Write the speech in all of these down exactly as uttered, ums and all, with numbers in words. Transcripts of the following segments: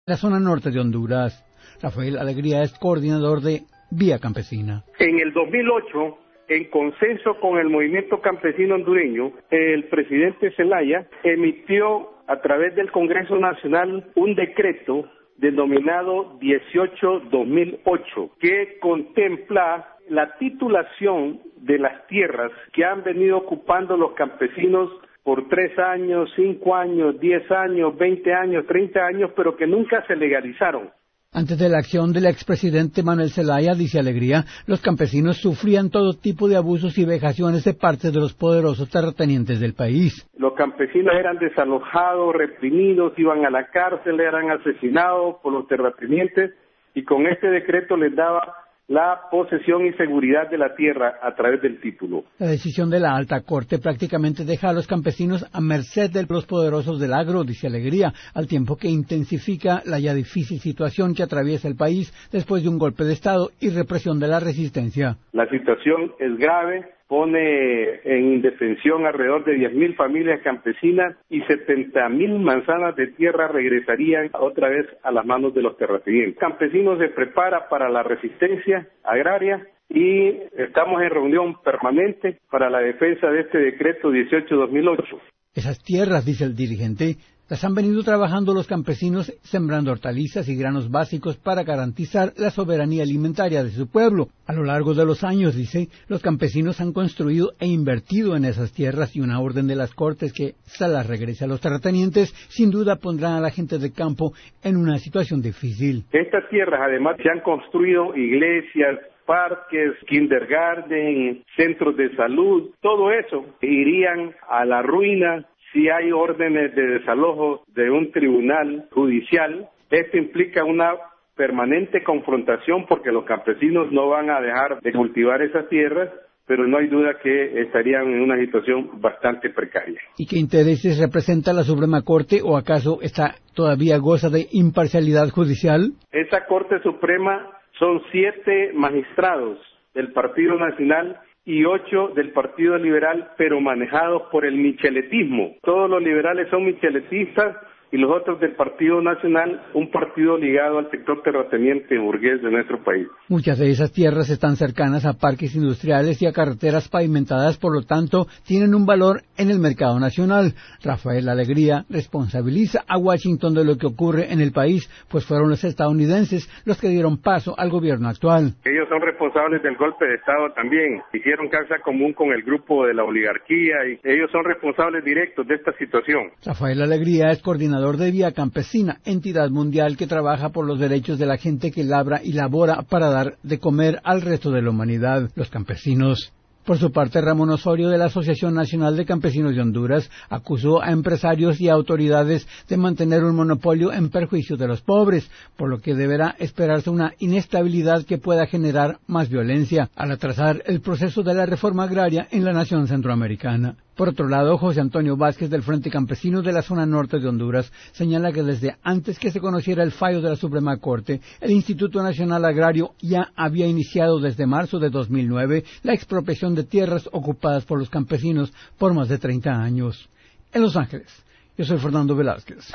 la zona norte de Honduras. Rafael Alegría es coordinador de Vía Campesina. En el dos mil ocho, en consenso con el movimiento campesino hondureño, el presidente Zelaya emitió a través del Congreso Nacional un decreto denominado dieciocho guion dos mil ocho, que contempla la titulación de las tierras que han venido ocupando los campesinos por tres años, cinco años, diez años, veinte años, treinta años, pero que nunca se legalizaron. Antes de la acción del expresidente Manuel Zelaya, dice Alegría, los campesinos sufrían todo tipo de abusos y vejaciones de parte de los poderosos terratenientes del país. Los campesinos eran desalojados, reprimidos, iban a la cárcel, eran asesinados por los terratenientes, y con este decreto les daba la posesión y seguridad de la tierra a través del título. La decisión de la Alta Corte prácticamente deja a los campesinos a merced de los poderosos del agro, dice Alegría, al tiempo que intensifica la ya difícil situación que atraviesa el país después de un golpe de Estado y represión de la resistencia. La situación es grave, pone en indefensión alrededor de diez mil familias campesinas y setenta mil manzanas de tierra regresarían otra vez a las manos de los terratenientes. El campesino se prepara para la resistencia agraria y estamos en reunión permanente para la defensa de este decreto dieciocho guion dos mil ocho. Esas tierras, dice el dirigente, las han venido trabajando los campesinos sembrando hortalizas y granos básicos para garantizar la soberanía alimentaria de su pueblo. A lo largo de los años, dice, los campesinos han construido e invertido en esas tierras y una orden de las Cortes que se las regrese a los terratenientes sin duda pondrán a la gente de campo en una situación difícil. Estas tierras además se han construido iglesias, parques, kindergarten, centros de salud, todo eso irían a la ruina si hay órdenes de desalojo de un tribunal judicial. Esto implica una permanente confrontación porque los campesinos no van a dejar de cultivar esas tierras, pero no hay duda que estarían en una situación bastante precaria. ¿Y qué intereses representa la Suprema Corte o acaso esta todavía goza de imparcialidad judicial? Esa Corte Suprema son siete magistrados del Partido Nacional y ocho del Partido Liberal, pero manejados por el micheletismo. Todos los liberales son micheletistas y los otros del Partido Nacional, un partido ligado al sector terrateniente burgués de nuestro país. Muchas de esas tierras están cercanas a parques industriales y a carreteras pavimentadas, por lo tanto, tienen un valor en el mercado nacional. Rafael Alegría responsabiliza a Washington de lo que ocurre en el país, pues fueron los estadounidenses los que dieron paso al gobierno actual. Ellos son responsables del golpe de Estado también. Hicieron causa común con el grupo de la oligarquía y ellos son responsables directos de esta situación. Rafael Alegría es coordinador de Vía Campesina, entidad mundial que trabaja por los derechos de la gente que labra y labora para dar de comer al resto de la humanidad, los campesinos. Por su parte, Ramón Osorio, de la Asociación Nacional de Campesinos de Honduras, acusó a empresarios y a autoridades de mantener un monopolio en perjuicio de los pobres, por lo que deberá esperarse una inestabilidad que pueda generar más violencia al atrasar el proceso de la reforma agraria en la nación centroamericana. Por otro lado, José Antonio Vázquez, del Frente Campesino de la zona norte de Honduras, señala que desde antes que se conociera el fallo de la Suprema Corte, el Instituto Nacional Agrario ya había iniciado desde marzo de dos mil nueve la expropiación de tierras ocupadas por los campesinos por más de treinta años. En Los Ángeles, yo soy Fernando Velázquez.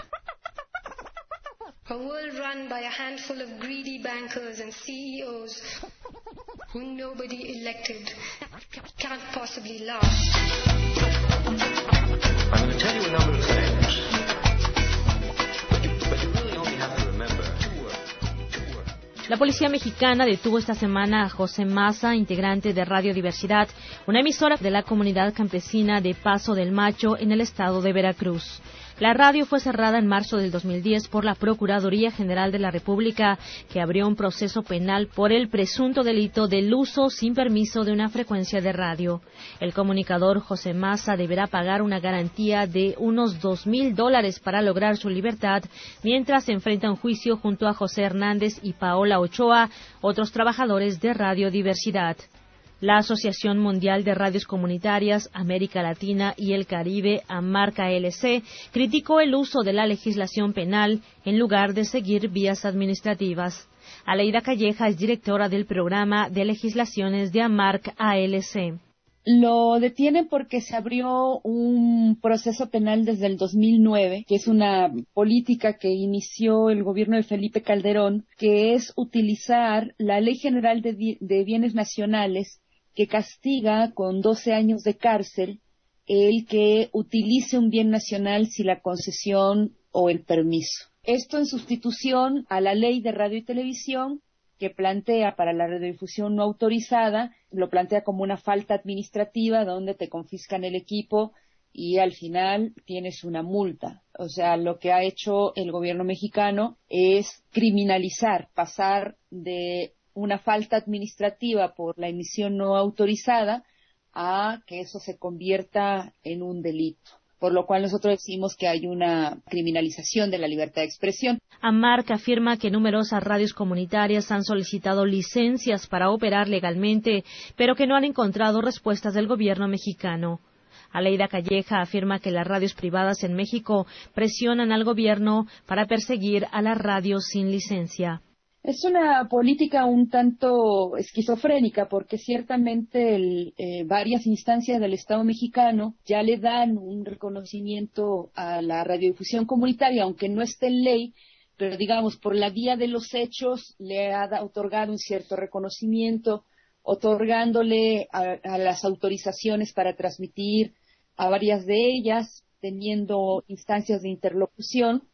A world run by a handful of greedy bankers and C E Os who nobody elected can't possibly last. I'm going to tell you a number of things, but you, but you really only have to remember two words. Two words. La policía mexicana detuvo esta semana a José Maza, integrante de Radio Diversidad, una emisora de la comunidad campesina de Paso del Macho en el estado de Veracruz. La radio fue cerrada en marzo del dos mil diez por la Procuraduría General de la República, que abrió un proceso penal por el presunto delito del uso sin permiso de una frecuencia de radio. El comunicador José Maza deberá pagar una garantía de unos dos mil dólares para lograr su libertad, mientras se enfrenta a un juicio junto a José Hernández y Paola Ochoa, otros trabajadores de Radio Diversidad. La Asociación Mundial de Radios Comunitarias, América Latina y el Caribe, AMARC A L C, criticó el uso de la legislación penal en lugar de seguir vías administrativas. Aleida Calleja es directora del programa de legislaciones de AMARC A L C. Lo detienen porque se abrió un proceso penal desde el dos mil nueve, que es una política que inició el gobierno de Felipe Calderón, que es utilizar la Ley General de, de Bienes Nacionales, que castiga con doce años de cárcel el que utilice un bien nacional sin la concesión o el permiso. Esto en sustitución a la Ley de Radio y Televisión, que plantea para la radiodifusión no autorizada, lo plantea como una falta administrativa donde te confiscan el equipo y al final tienes una multa. O sea, lo que ha hecho el gobierno mexicano es criminalizar, pasar de una falta administrativa por la emisión no autorizada a que eso se convierta en un delito. Por lo cual nosotros decimos que hay una criminalización de la libertad de expresión. AMARC afirma que numerosas radios comunitarias han solicitado licencias para operar legalmente, pero que no han encontrado respuestas del gobierno mexicano. Aleida Calleja afirma que las radios privadas en México presionan al gobierno para perseguir a las radios sin licencia. Es una política un tanto esquizofrénica porque ciertamente el, eh, varias instancias del Estado mexicano ya le dan un reconocimiento a la radiodifusión comunitaria, aunque no esté en ley, pero digamos por la vía de los hechos le ha otorgado un cierto reconocimiento, otorgándole a, a las autorizaciones para transmitir a varias de ellas, teniendo instancias de interlocución,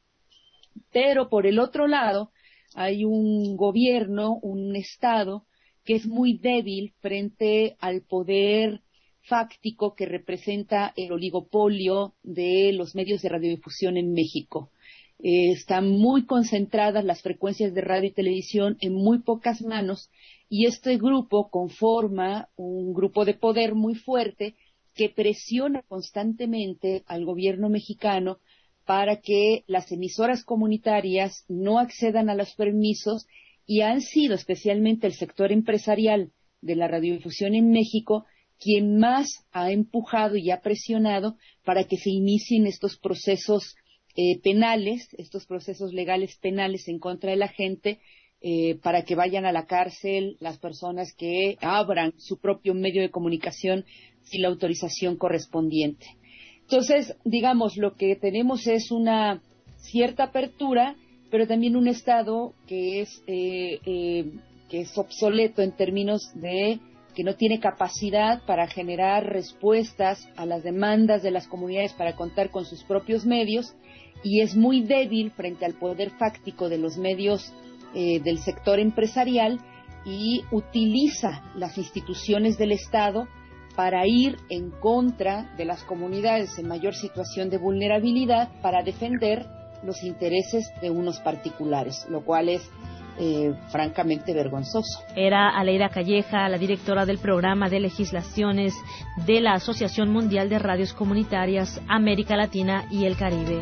pero por el otro lado hay un gobierno, un Estado, que es muy débil frente al poder fáctico que representa el oligopolio de los medios de radiodifusión en México. Eh, están muy concentradas las frecuencias de radio y televisión en muy pocas manos y este grupo conforma un grupo de poder muy fuerte que presiona constantemente al gobierno mexicano para que las emisoras comunitarias no accedan a los permisos y han sido especialmente el sector empresarial de la radiodifusión en México quien más ha empujado y ha presionado para que se inicien estos procesos eh, penales, estos procesos legales penales en contra de la gente, eh, para que vayan a la cárcel las personas que abran su propio medio de comunicación sin la autorización correspondiente. Entonces, digamos, lo que tenemos es una cierta apertura, pero también un Estado que es, eh, eh, que es obsoleto en términos de que no tiene capacidad para generar respuestas a las demandas de las comunidades para contar con sus propios medios y es muy débil frente al poder fáctico de los medios eh, del sector empresarial y utiliza las instituciones del Estado para ir en contra de las comunidades en mayor situación de vulnerabilidad para defender los intereses de unos particulares, lo cual es eh, francamente vergonzoso. Era Aleida Calleja, la directora del programa de legislaciones de la Asociación Mundial de Radios Comunitarias América Latina y el Caribe.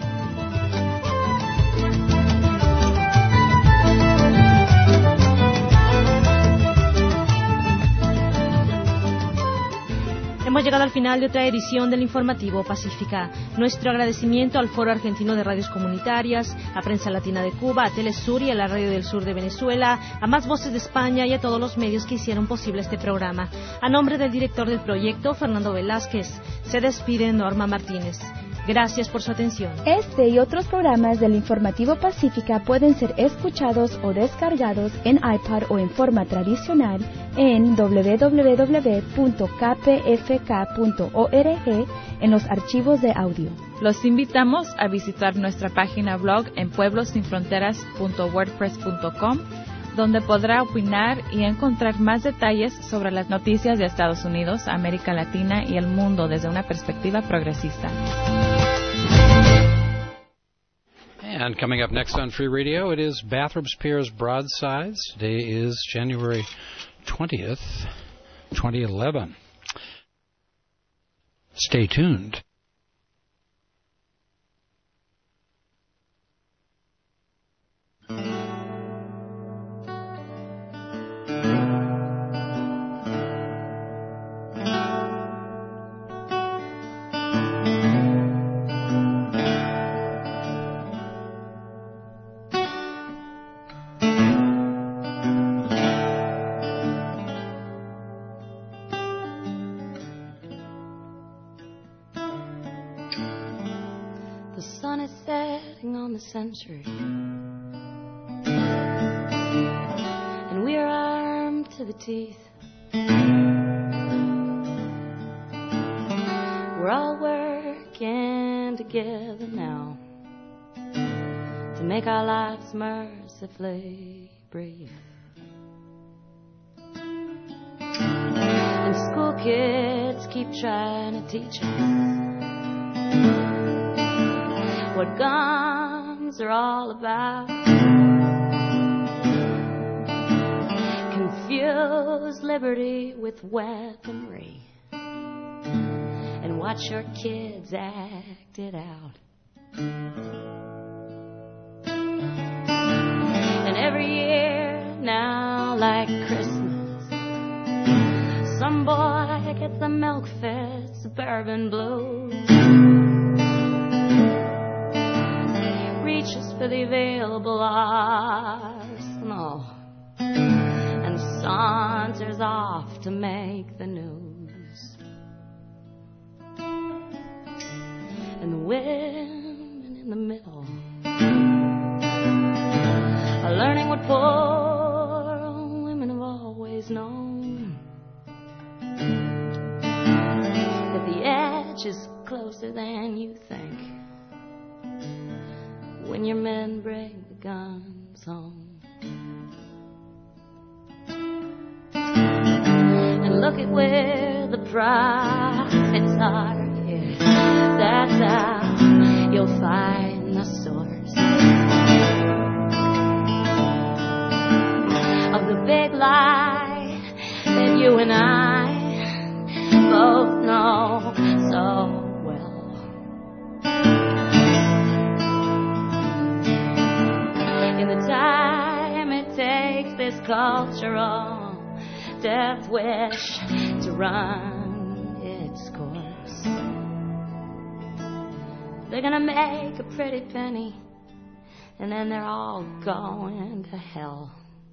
Hemos llegado al final de otra edición del Informativo Pacífica. Nuestro agradecimiento al Foro Argentino de Radios Comunitarias, a Prensa Latina de Cuba, a Telesur y a la Radio del Sur de Venezuela, a Más Voces de España y a todos los medios que hicieron posible este programa. A nombre del director del proyecto, Fernando Velázquez, se despide Norma Martínez. Gracias por su atención. Este y otros programas del Informativo Pacífica pueden ser escuchados o descargados en iPad o en forma tradicional en doble u doble u doble u punto k p f k punto org en los archivos de audio. Los invitamos a visitar nuestra página blog en pueblos sin fronteras punto wordpress punto com, donde podrá opinar y encontrar más detalles sobre las noticias de Estados Unidos, América Latina y el mundo desde una perspectiva progresista. And coming up next on Free Radio, it is Bathrobes Pierre's Broadsides. Today is January twentieth, twenty eleven. Stay tuned. country. And we're armed to the teeth. We're all working together now to make our lives mercifully brief. And school kids keep trying to teach us what guns are all about. Confuse liberty with weaponry and watch your kids act it out. And every year now, like Christmas, some boy gets the milk-fed suburban blues, reaches for the available arsenal, and saunters off to make the news. And the women in the middle are learning what poor women have always known, that the edge is closer than you think when your men bring the guns home. And look at where the profits are here. That's how you'll find the source of the big lie that you and I both know so well. In the time it takes this cultural death wish to run its course, they're gonna make a pretty penny, and then they're all going to hell.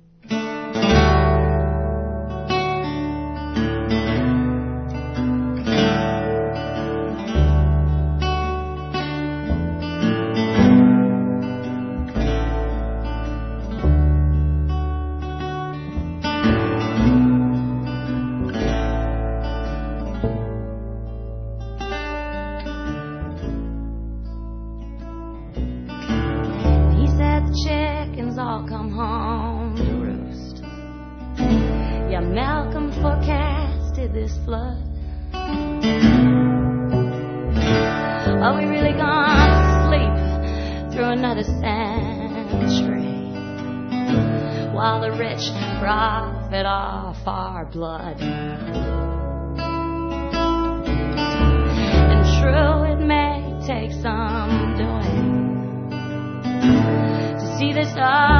Profit off our blood. And true, it may take some doing to see this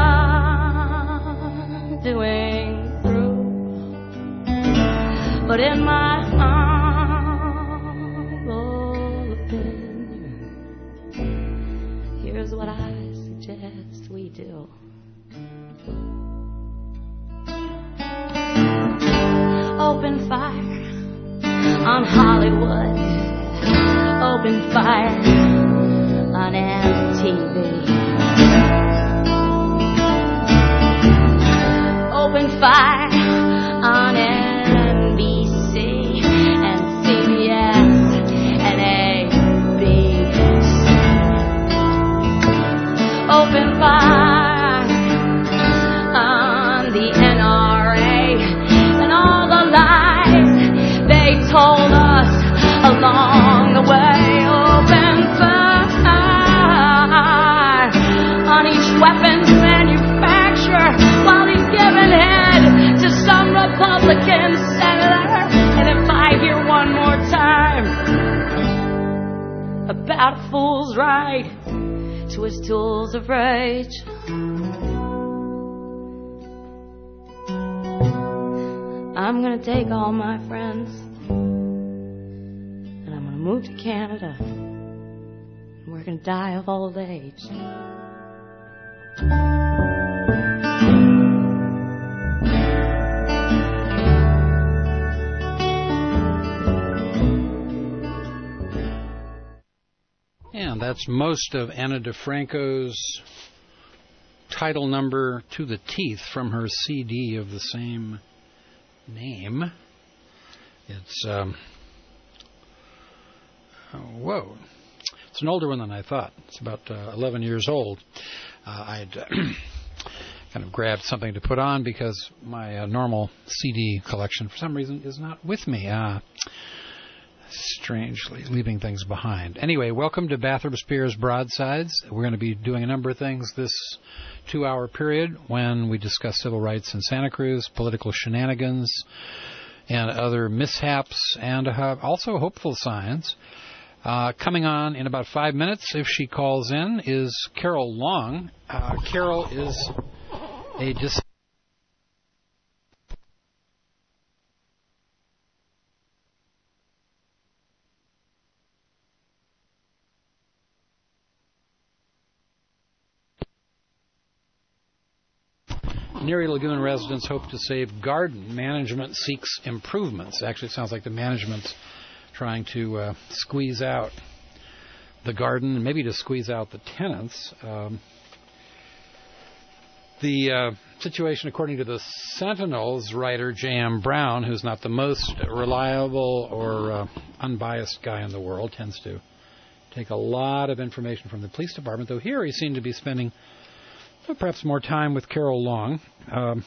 undoing through, but in my humble opinion, here's what I suggest we do. Open fire on Hollywood. Open fire on M T V. Open fire on N B C and C B S and A B C. Open fire on the N R A and all the lies they told us along the way. Open fire on each weapons manufacturer while he's giving head to some Republican senator. And if I hear one more time about a fool's right to his tools of rage, I'm gonna take all my friends and I'm gonna move to Canada, and we're gonna die of old age. And that That's most of Anna DeFranco's title number to the teeth from her C D of the same name. It's, um, oh, whoa. It's an older one than I thought. It's about uh, eleven years old. Uh, I'd uh, kind of grabbed something to put on because my uh, normal C D collection, for some reason, is not with me. Uh, strangely, leaving things behind. Anyway, welcome to Bathurst Spears Broadsides. We're going to be doing a number of things this two-hour period when we discuss civil rights in Santa Cruz, political shenanigans, and other mishaps, and uh, also hopeful signs. Uh, coming on in about five minutes, if she calls in, is Carol Long. Uh, Carol is a dis- Neary Lagoon residents hope to save garden. Management seeks improvements. Actually, it sounds like the management's trying to uh, squeeze out the garden, and maybe to squeeze out the tenants. Um, the uh, situation, according to the Sentinel's writer, J M. Brown, who's not the most reliable or uh, unbiased guy in the world, tends to take a lot of information from the police department, though here he seemed to be spending uh, perhaps more time with Carol Long. Um,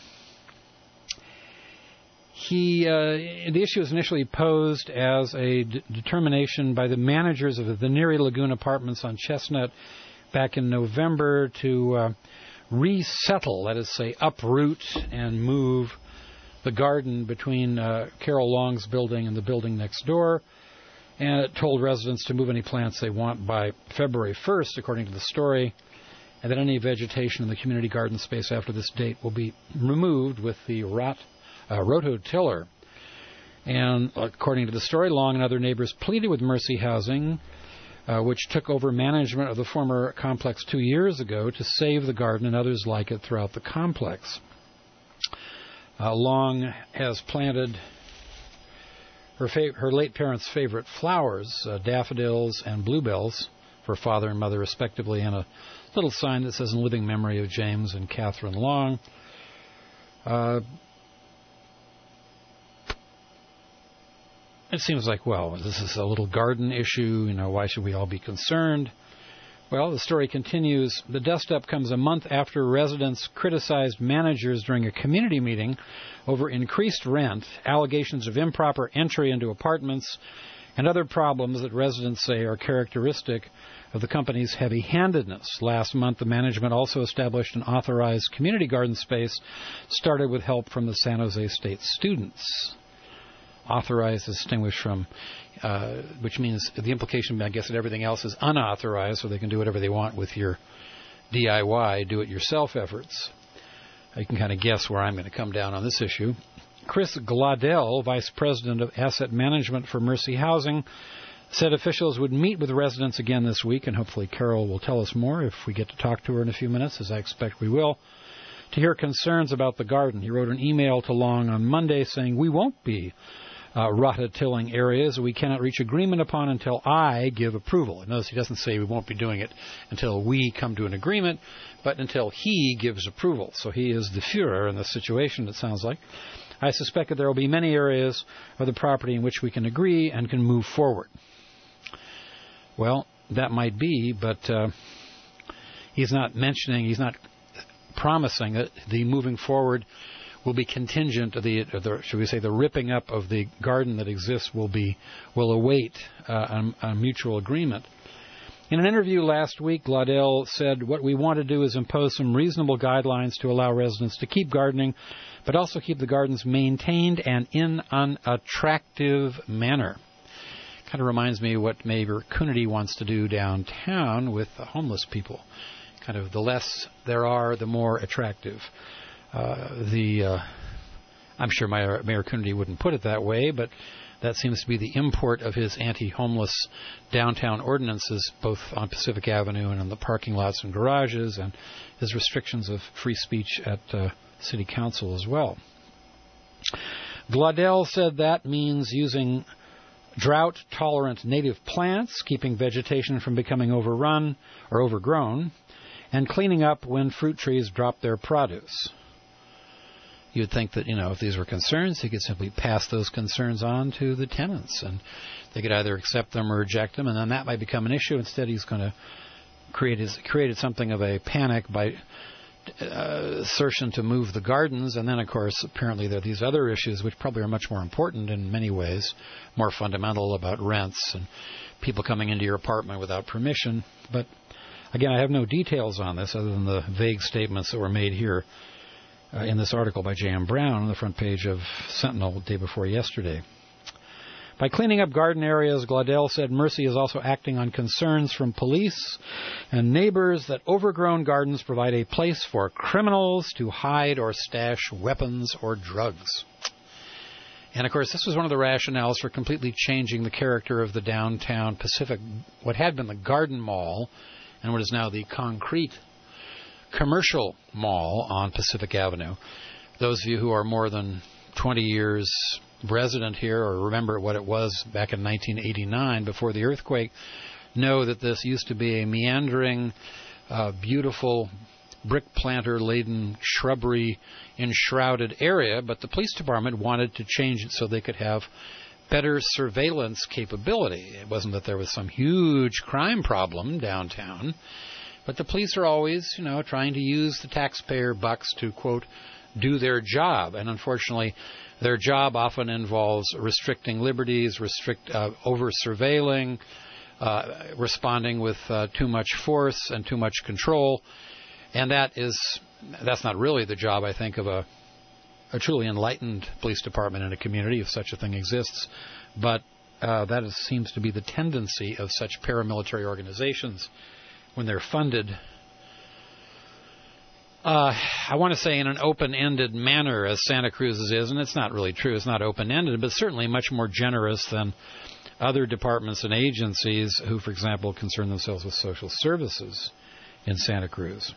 He, uh, the issue was initially posed as a d- determination by the managers of the Neary Lagoon Apartments on Chestnut back in November to uh, resettle, that is, say, uproot and move the garden between uh, Carol Long's building and the building next door. And it told residents to move any plants they want by February first, according to the story, and that any vegetation in the community garden space after this date will be removed with the rot Uh, rototiller. And according to the story, Long and other neighbors pleaded with Mercy Housing, uh, which took over management of the former complex two years ago, to save the garden and others like it throughout the complex. Uh, Long has planted her fa- her late parents' favorite flowers, uh, daffodils and bluebells, for father and mother respectively, and a little sign that says, "In living memory of James and Catherine Long." Uh, It seems like, well, this is a little garden issue, you know, why should we all be concerned? Well, the story continues. The dust-up comes a month after residents criticized managers during a community meeting over increased rent, allegations of improper entry into apartments, and other problems that residents say are characteristic of the company's heavy-handedness. Last month, the management also established an authorized community garden space, started with help from the San Jose State students. Authorized is distinguished from, uh, which means the implication, I guess, that everything else is unauthorized, so they can do whatever they want with your D I Y, do-it-yourself efforts. You can kind of guess where I'm going to come down on this issue. Chris Gladell, Vice President of Asset Management for Mercy Housing, said officials would meet with residents again this week, and hopefully Carol will tell us more if we get to talk to her in a few minutes, as I expect we will, to hear concerns about the garden. He wrote an email to Long on Monday saying, "We won't be Uh, rototilling areas we cannot reach agreement upon until I give approval." And notice he doesn't say we won't be doing it until we come to an agreement, but until he gives approval. So he is the Führer in this situation, it sounds like. "I suspect that there will be many areas of the property in which we can agree and can move forward." Well, that might be, but uh, he's not mentioning, he's not promising that the moving forward will be contingent, the, the should we say, the ripping up of the garden that exists will be will await uh, a, a mutual agreement. In an interview last week, Gladell said, "What we want to do is impose some reasonable guidelines to allow residents to keep gardening, but also keep the gardens maintained and in an attractive manner." Kind of reminds me of what Mayor Coonerty wants to do downtown with the homeless people. Kind of the less there are, the more attractive. Uh, the uh, I'm sure Mayor, Mayor Coonerty wouldn't put it that way, but that seems to be the import of his anti-homeless downtown ordinances, both on Pacific Avenue and on the parking lots and garages, and his restrictions of free speech at uh, City Council as well. Gladell said that means using drought-tolerant native plants, keeping vegetation from becoming overrun or overgrown, and cleaning up when fruit trees drop their produce. You'd think that, you know, if these were concerns, he could simply pass those concerns on to the tenants, and they could either accept them or reject them, and then that might become an issue. Instead, he's going to create his, created something of a panic by uh, assertion to move the gardens, and then, of course, apparently there are these other issues which probably are much more important in many ways, more fundamental, about rents and people coming into your apartment without permission. But again, I have no details on this other than the vague statements that were made here uh, in this article by J M Brown on the front page of Sentinel the day before yesterday. By cleaning up garden areas, Glaudel said Mercy is also acting on concerns from police and neighbors that overgrown gardens provide a place for criminals to hide or stash weapons or drugs. And, of course, this was one of the rationales for completely changing the character of the downtown Pacific, what had been the Garden Mall, and what is now the concrete commercial mall on Pacific Avenue. Those of you who are more than twenty years resident here or remember what it was back in nineteen eighty-nine before the earthquake know that this used to be a meandering, uh, beautiful, brick planter-laden, shrubbery enshrouded area, but the police department wanted to change it so they could have better surveillance capability. It wasn't that there was some huge crime problem downtown, but the police are always, you know, trying to use the taxpayer bucks to, quote, do their job. And unfortunately, their job often involves restricting liberties, restrict uh, over-surveilling, uh, responding with uh, too much force and too much control. And that is, that's not really the job, I think, of a, a truly enlightened police department in a community, if such a thing exists. But uh, that is, seems to be the tendency of such paramilitary organizations when they're funded, uh, I want to say in an open-ended manner, as Santa Cruz's is, and it's not really true, it's not open-ended, but certainly much more generous than other departments and agencies who, for example, concern themselves with social services in Santa Cruz.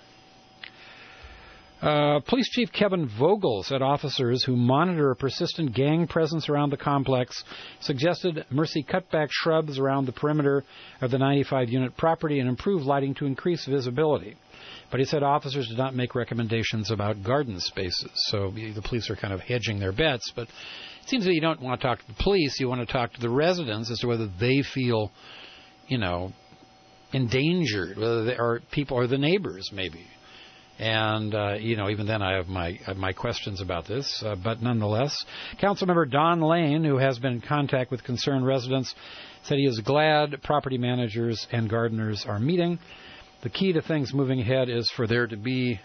Uh, Police Chief Kevin Vogel said officers who monitor a persistent gang presence around the complex suggested Mercy cut back shrubs around the perimeter of the ninety-five unit property and improve lighting to increase visibility. But he said officers did not make recommendations about garden spaces, so the police are kind of hedging their bets. But it seems that you don't want to talk to the police, you want to talk to the residents as to whether they feel, you know, endangered, whether they are people or the neighbors maybe. And, uh, you know, even then I have my I have my questions about this. Uh, but nonetheless, Councilmember Don Lane, who has been in contact with concerned residents, said he is glad property managers and gardeners are meeting. The key to things moving ahead is for there to be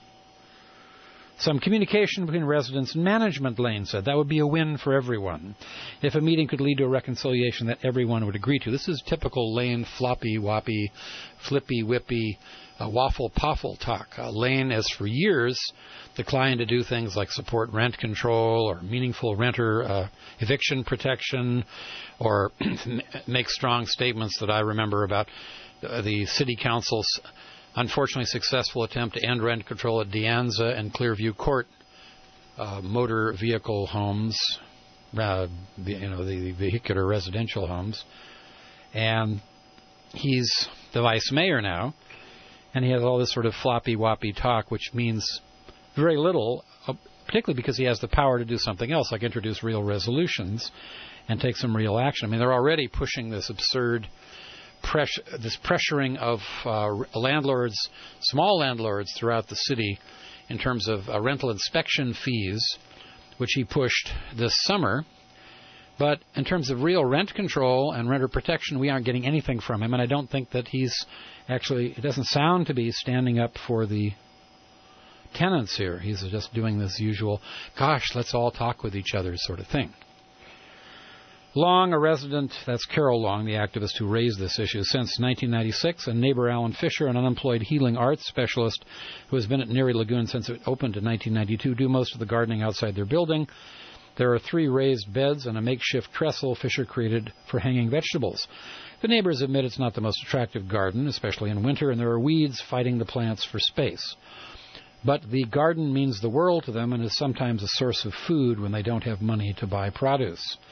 some communication between residents and management, Lane said. That would be a win for everyone. If a meeting could lead to a reconciliation that everyone would agree to. This is typical Lane floppy-woppy, flippy-whippy, uh, waffle-poffle talk. Uh, Lane has for years declined to do things like support rent control or meaningful renter uh, eviction protection or make strong statements that I remember about uh, the city council's unfortunately successful attempt to end rent control at De Anza and Clearview Court uh, motor vehicle homes, uh, the, you know, the, the vehicular residential homes. And he's the vice mayor now, and he has all this sort of floppy-woppy talk, which means very little, uh, particularly because he has the power to do something else, like introduce real resolutions and take some real action. I mean, they're already pushing this absurd Pressure, this pressuring of uh, landlords, small landlords throughout the city in terms of uh, rental inspection fees, which he pushed this summer. But in terms of real rent control and renter protection, we aren't getting anything from him. And I don't think that he's actually, it doesn't sound to be standing up for the tenants here. He's just doing this usual, gosh, let's all talk with each other sort of thing. Long, a resident, that's Carol Long, the activist who raised this issue since nineteen ninety-six, and neighbor Alan Fisher, an unemployed healing arts specialist who has been at Neary Lagoon since it opened in nineteen ninety-two, do most of the gardening outside their building. There are three raised beds and a makeshift trestle Fisher created for hanging vegetables. The neighbors admit it's not the most attractive garden, especially in winter, and there are weeds fighting the plants for space. But the garden means the world to them and is sometimes a source of food when they don't have money to buy produce.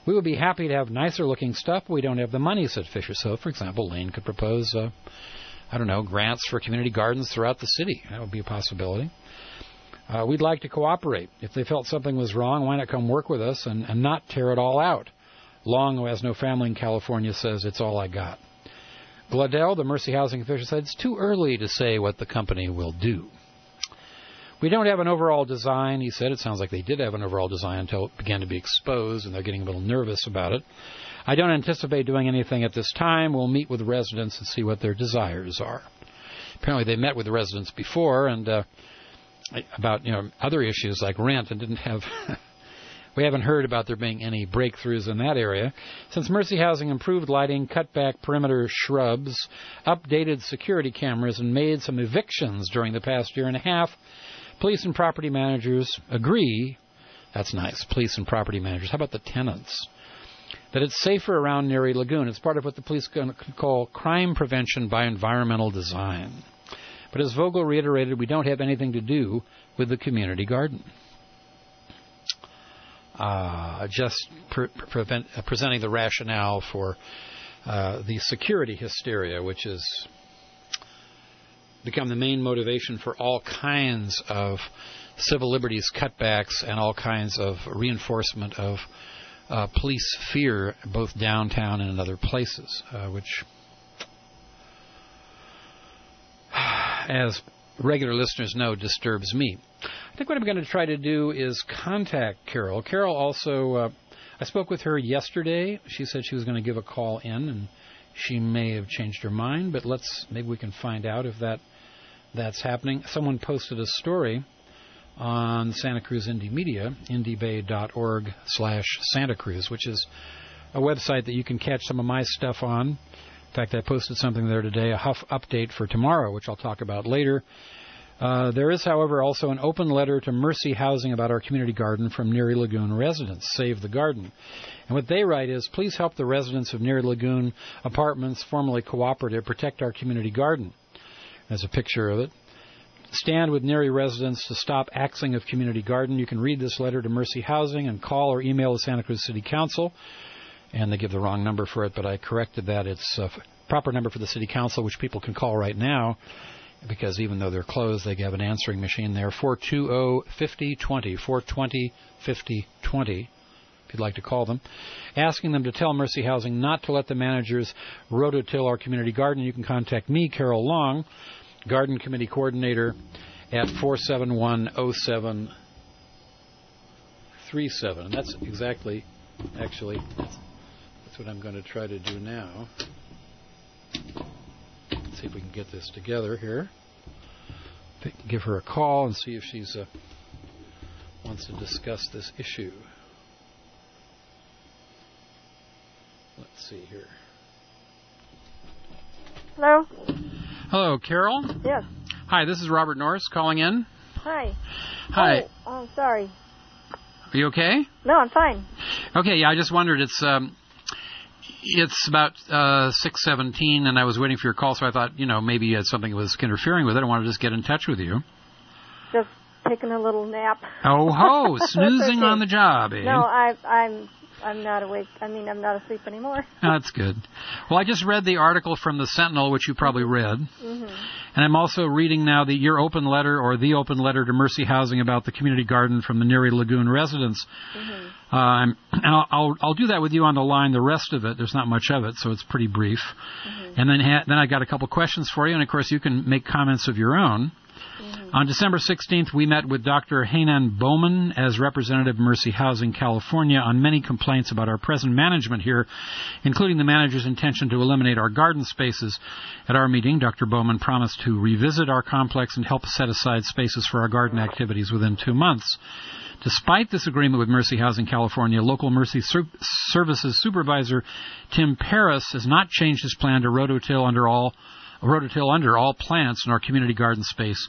We would be happy to have nicer-looking stuff, but we don't have the money, said Fisher. So, for example, Lane could propose, uh, I don't know, grants for community gardens throughout the city. That would be a possibility. Uh, we'd like to cooperate. If they felt something was wrong, why not come work with us and, and not tear it all out? Long, who has no family in California, says, it's all I got. Gladell, the Mercy housing official, said, it's too early to say what the company will do. We don't have an overall design, he said. It sounds like they did have an overall design until it began to be exposed, and they're getting a little nervous about it. I don't anticipate doing anything at this time. We'll meet with the residents and see what their desires are. Apparently they met with the residents before and uh, about you know other issues like rent and didn't have... We haven't heard about there being any breakthroughs in that area. Since Mercy Housing improved lighting, cut back perimeter shrubs, updated security cameras, and made some evictions during the past year and a half, police and property managers agree, that's nice, police and property managers, how about the tenants, that it's safer around Neary Lagoon. It's part of what the police call crime prevention by environmental design. But as Vogel reiterated, we don't have anything to do with the community garden. Uh, just pre- prevent, uh, presenting the rationale for uh, the security hysteria, which has become the main motivation for all kinds of civil liberties cutbacks and all kinds of reinforcement of uh, police fear, both downtown and in other places, uh, which, as regular listeners know, disturbs me. I think what I'm going to try to do is contact Carol. Carol also, uh, I spoke with her yesterday. She said she was going to give a call in, and she may have changed her mind, but let's maybe we can find out if that that's happening. Someone posted a story on Santa Cruz Indie Media, indiebay.org slash Santa Cruz, which is a website that you can catch some of my stuff on. In fact, I posted something there today, a Huff update for tomorrow, which I'll talk about later. Uh, there is, however, also an open letter to Mercy Housing about our community garden from Neary Lagoon residents, Save the Garden. And what they write is, please help the residents of Neary Lagoon Apartments, formerly Cooperative, protect our community garden. There's a picture of it. Stand with Neary residents to stop axing of community garden. You can read this letter to Mercy Housing and call or email the Santa Cruz City Council. And they give the wrong number for it, but I corrected that. It's a proper number for the City Council, which people can call right now, because even though they're closed, they have an answering machine there, four two zero, five zero two zero, four two zero, five zero two zero, if you'd like to call them, asking them to tell Mercy Housing not to let the managers rototill our community garden. You can contact me, Carol Long, Garden Committee Coordinator, at four seven one zero seven three seven. And that's exactly, actually, that's, that's what I'm going to try to do now. See if we can get this together here. Give her a call and see if she's uh, wants to discuss this issue. Let's see here. Hello? Hello, Carol? Yes. Hi, this is Robert Norris calling in. Hi. Hi. Oh, oh sorry. Are you okay? No, I'm fine. Okay, yeah, I just wondered, it's... Um, It's about uh, six seventeen, and I was waiting for your call, so I thought, you know, maybe you had something that was interfering with it. I wanted to just get in touch with you. Just taking a little nap. Oh, ho, snoozing okay. on the job, eh? No, I, I'm I'm not awake. I mean, I'm not asleep anymore. That's good. Well, I just read the article from the Sentinel, which you probably read. Mm-hmm. And I'm also reading now the your open letter, or the open letter to Mercy Housing about the community garden from the Neary Lagoon residents. Mm-hmm. Uh, and I'll, I'll I'll do that with you on the line. The rest of it, there's not much of it, so it's pretty brief. Mm-hmm. And then ha- then I got a couple questions for you, and of course you can make comments of your own. Mm-hmm. On December sixteenth, we met with Doctor Hanan Bowman as representative of Mercy Housing California on many complaints about our present management here, including the manager's intention to eliminate our garden spaces. At our meeting, Doctor Bowman promised to revisit our complex and help set aside spaces for our garden activities within two months. Despite this agreement with Mercy Housing California, local Mercy Sur- Services Supervisor Tim Paris has not changed his plan to rototill under all rototill under all plants in our community garden space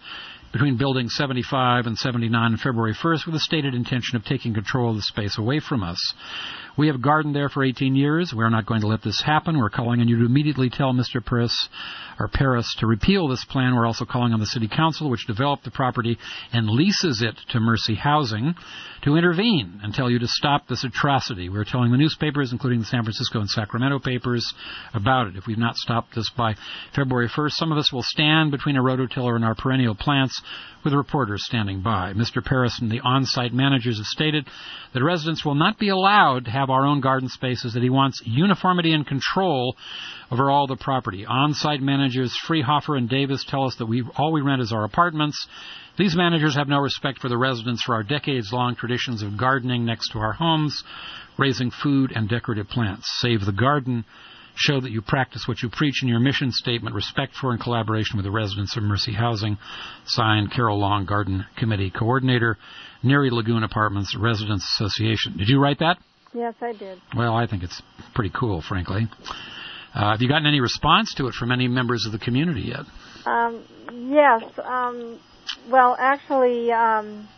between Building seventy-five and seventy-nine on February first with a stated intention of taking control of the space away from us. We have gardened there for eighteen years. We're not going to let this happen. We're calling on you to immediately tell Mister Paris, or Paris to repeal this plan. We're also calling on the City Council, which developed the property and leases it to Mercy Housing, to intervene and tell you to stop this atrocity. We're telling the newspapers, including the San Francisco and Sacramento papers, about it. If we've not stopped this by February first, some of us will stand between a rototiller and our perennial plants with reporters standing by. Mister Paris and the on-site managers have stated that residents will not be allowed to have our own garden spaces, that he wants uniformity and control over all the property. On-site managers Freehofer and Davis tell us that we all we rent is our apartments. These managers have no respect for the residents, for our decades-long traditions of gardening next to our homes, raising food and decorative plants. Save the garden. Show that you practice what you preach in your mission statement, respect for and collaboration with the residents of Mercy Housing. Signed, Carol Long, Garden Committee Coordinator, Neary Lagoon Apartments Residents Association. Did you write that? Yes, I did. Well, I think it's pretty cool, frankly. Uh, have you gotten any response to it from any members of the community yet? Um, yes. Um, well, actually, um,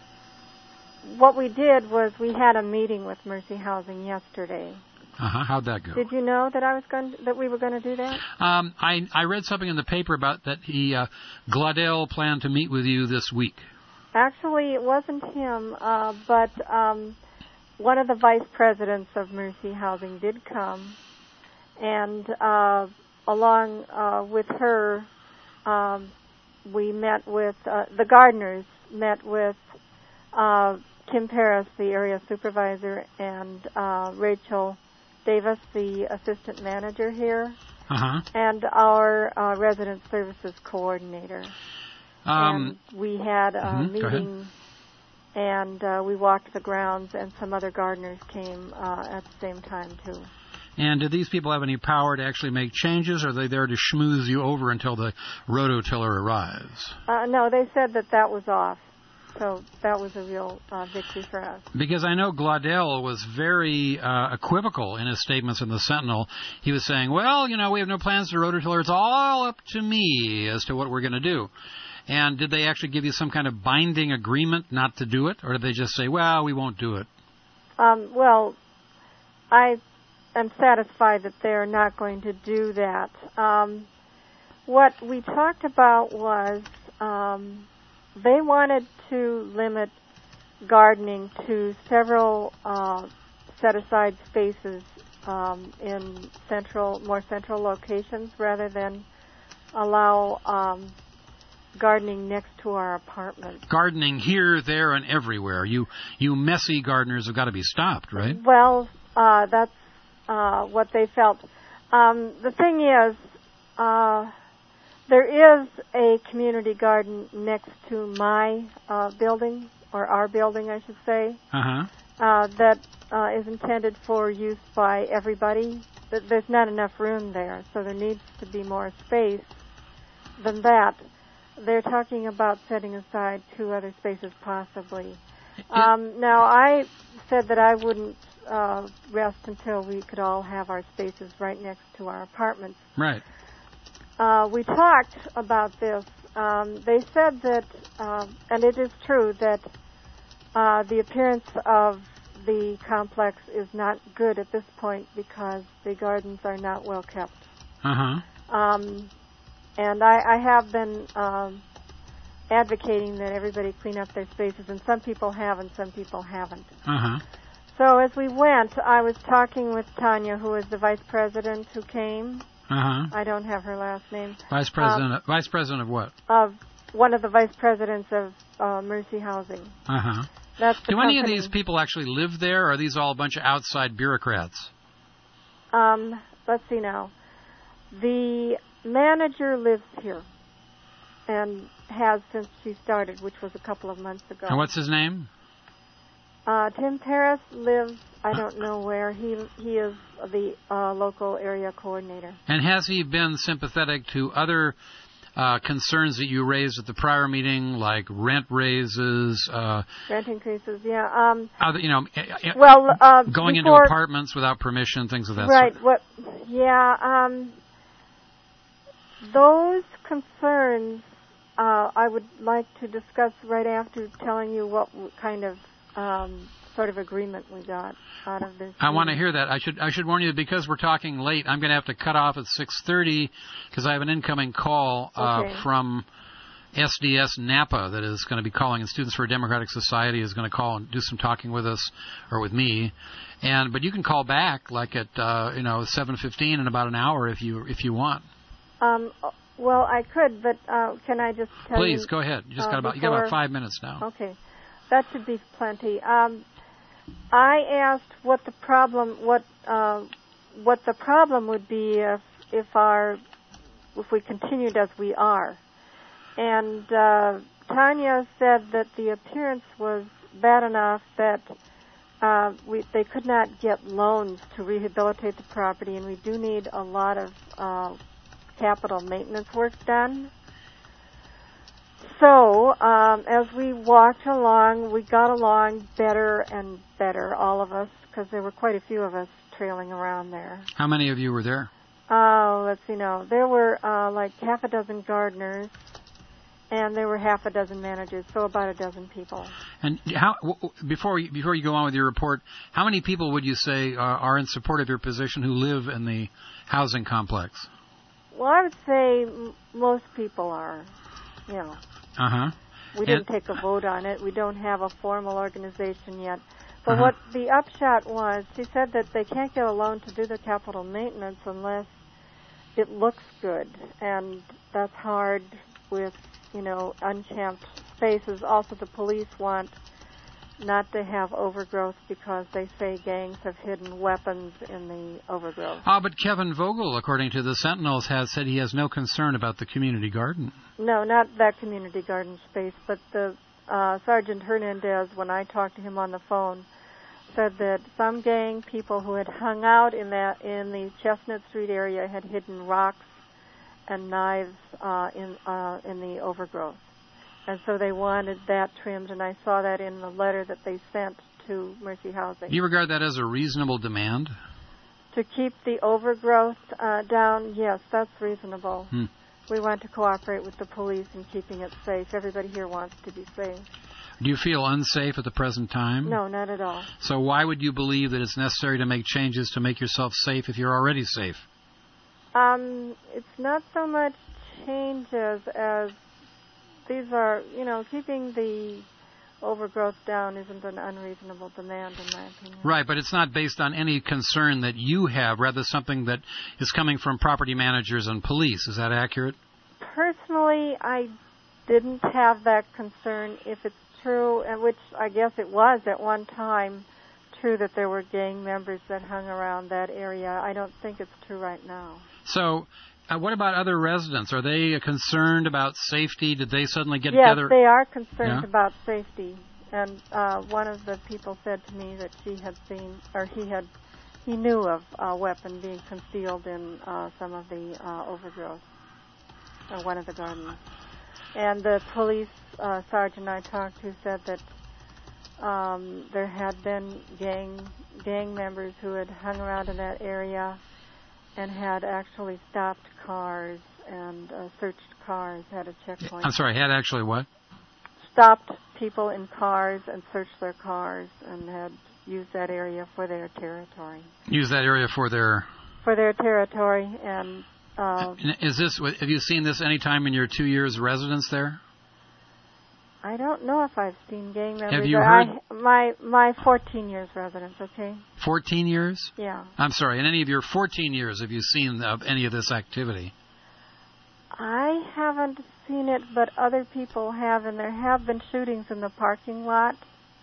what we did was we had a meeting with Mercy Housing yesterday. Uh-huh. How'd that go? Did you know that I was going to, that we were going to do that? Um, I I read something in the paper about that he uh, Gladell planned to meet with you this week. Actually, it wasn't him, uh, but um, one of the vice presidents of Mercy Housing did come, and uh, along uh, with her, um, we met with uh, the gardeners met with uh, Kim Paris, the area supervisor, and uh, Rachel Davis, the assistant manager here, uh-huh. and our uh, resident services coordinator. Um, and we had a mm-hmm, meeting, and uh, we walked the grounds, and some other gardeners came uh, at the same time, too. And do these people have any power to actually make changes, or are they there to schmooze you over until the rototiller arrives? Uh, no, they said that that was off. So that was a real uh, victory for us. Because I know Gladell was very uh, equivocal in his statements in the Sentinel. He was saying, well, you know, we have no plans to rototiller. It's all up to me as to what we're going to do. And did they actually give you some kind of binding agreement not to do it? Or did they just say, well, we won't do it? Um, well, I am satisfied that they're not going to do that. Um, what we talked about was... Um, They wanted to limit gardening to several uh, set-aside spaces um, in central, more central locations, rather than allow um, gardening next to our apartments. Gardening here, there, and everywhere. You, you messy gardeners have got to be stopped, right? Well, uh, that's uh, what they felt. Um, the thing is. Uh, There is a community garden next to my uh, building, or our building, I should say, uh-huh. uh, that uh, is intended for use by everybody. There's not enough room there, so there needs to be more space than that. They're talking about setting aside two other spaces, possibly. Um, now, I said that I wouldn't uh, rest until we could all have our spaces right next to our apartments. Right. Uh, we talked about this. Um, they said that, uh, and it is true, that uh, the appearance of the complex is not good at this point because the gardens are not well kept. Uh-huh. Um, and I, I have been um, advocating that everybody clean up their spaces, and some people have and some people haven't. Uh-huh. So as we went, I was talking with Tanya, who is the vice president who came. Uh-huh. I don't have her last name. Vice president. Um, of, vice president of what? Of one of the vice presidents of uh, Mercy Housing. Uh-huh. That's the Do company. any of these people actually live there, or are these all a bunch of outside bureaucrats? Um, let's see now. The manager lives here and has since she started, which was a couple of months ago. And what's his name? Uh, Tim Paris lives, I don't know where. He he is the uh, local area coordinator. And has he been sympathetic to other uh, concerns that you raised at the prior meeting, like rent raises? Uh, rent increases, yeah. Um, other, you know, well, uh, going before, into apartments without permission, things of that right, sort. Right. What? Yeah. Um, those concerns uh, I would like to discuss right after telling you what kind of um, sort of agreement we got out of this. I want to hear that. I should I should warn you, because we're talking late, I'm going to have to cut off at six thirty because I have an incoming call uh, Okay. from S D S Napa that is going to be calling, and Students for a Democratic Society is going to call and do some talking with us, or with me. And but you can call back like at uh, you know seven fifteen in about an hour if you if you want. Um, well, I could, but uh, can I just tell you? Please go ahead. You just uh, got about you got before- about five minutes now. Okay, that should be plenty. Um, I asked what the problem what uh, what the problem would be if if our if we continued as we are, and uh, Tanya said that the appearance was bad enough that uh, we they could not get loans to rehabilitate the property, and we do need a lot of uh, capital maintenance work done. So, um, as we walked along, we got along better and better, all of us, because there were quite a few of us trailing around there. How many of you were there? Oh, let's see now. There were uh, like half a dozen gardeners, and there were half a dozen managers, so about a dozen people. And how w- w- before you, before you go on with your report, how many people would you say are, are in support of your position who live in the housing complex? Well, I would say m- most people are, you know. Uh-huh. We didn't take a vote on it. We don't have a formal organization yet. But Uh-huh. what the upshot was, she said that they can't get a loan to do the capital maintenance unless it looks good. And that's hard with, you know, unkempt spaces. Also, the police want not to have overgrowth because they say gangs have hidden weapons in the overgrowth. Ah, but Kevin Vogel, according to the Sentinels, has said he has no concern about the community garden. No, not that community garden space, but the uh, Sergeant Hernandez, when I talked to him on the phone, said that some gang people who had hung out in that in the Chestnut Street area had hidden rocks and knives uh, in uh, in the overgrowth, and so they wanted that trimmed. And I saw that in the letter that they sent to Mercy Housing. Do you regard that as a reasonable demand? To keep the overgrowth uh, down, yes, that's reasonable. Hmm. We want to cooperate with the police in keeping it safe. Everybody here wants to be safe. Do you feel unsafe at the present time? No, not at all. So why would you believe that it's necessary to make changes to make yourself safe if you're already safe? Um, it's not so much changes as these are, you know, keeping the overgrowth down isn't an unreasonable demand in my opinion. Right, but it's not based on any concern that you have, rather something that is coming from property managers and police. Is that accurate? Personally, I didn't have that concern. If it's true, and which I guess it was at one time, true that there were gang members that hung around that area. I don't think it's true right now. So, uh, what about other residents? Are they uh, concerned about safety? Did they suddenly get yes, together? Yes, they are concerned Yeah? about safety. And uh, one of the people said to me that she had seen, or he had, he knew of a weapon being concealed in uh, some of the uh, overgrowth, or one of the gardens. And the police uh, sergeant I talked to said that um, there had been gang gang members who had hung around in that area and had actually stopped cars and uh, searched cars, had a checkpoint. I'm sorry, had actually what? Stopped people in cars and searched their cars and had used that area for their territory. Use that area for their... For their territory, and... Uh, Is this? Have you seen this any time in your two years residence there? I don't know if I've seen gang members. Have you heard? I, my my fourteen years residence. Okay. Fourteen years? Yeah. I'm sorry. In any of your fourteen years, have you seen uh, any of this activity? I haven't seen it, but other people have, and there have been shootings in the parking lot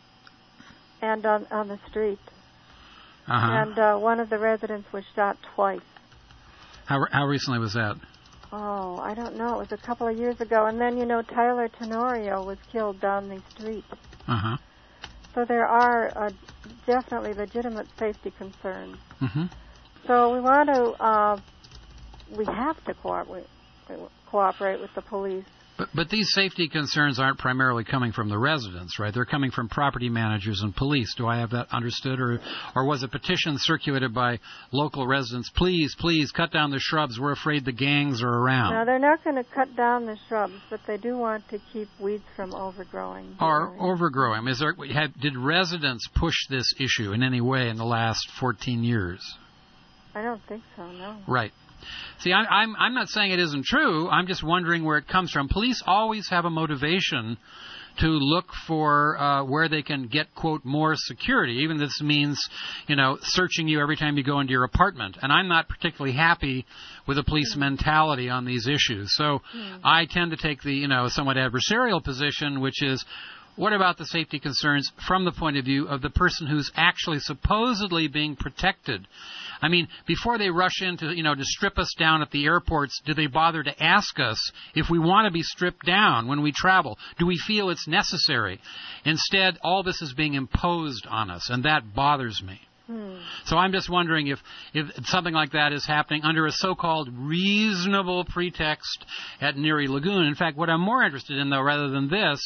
and on on the street. Uh-huh. And uh, one of the residents was shot twice. How how recently was that? Oh, I don't know. It was a couple of years ago. And then, you know, Tyler Tenorio was killed down the street. Uh-huh. So there are uh, definitely legitimate safety concerns. Mm-hmm. So we want to, uh, we have to cooperate, cooperate with the police But, but these safety concerns aren't primarily coming from the residents, right? They're coming from property managers and police. Do I have that understood? Or, or was a petition circulated by local residents, please, please, cut down the shrubs. We're afraid the gangs are around. No, they're not going to cut down the shrubs, but they do want to keep weeds from overgrowing. Or overgrowing. Is there, had, did residents push this issue in any way in the last fourteen years? I don't think so, no. Right. See, I, I'm I'm not saying it isn't true. I'm just wondering where it comes from. Police always have a motivation to look for uh, where they can get, quote, more security. Even this means, you know, searching you every time you go into your apartment. And I'm not particularly happy with the police mm. mentality on these issues. So mm. I tend to take the, you know, somewhat adversarial position, which is, what about the safety concerns from the point of view of the person who's actually supposedly being protected? I mean, before they rush in to, you know, to strip us down at the airports, do they bother to ask us if we want to be stripped down when we travel? Do we feel it's necessary? Instead, all this is being imposed on us, and that bothers me. Hmm. So I'm just wondering if, if something like that is happening under a so-called reasonable pretext at Neary Lagoon. In fact, what I'm more interested in, though, rather than this,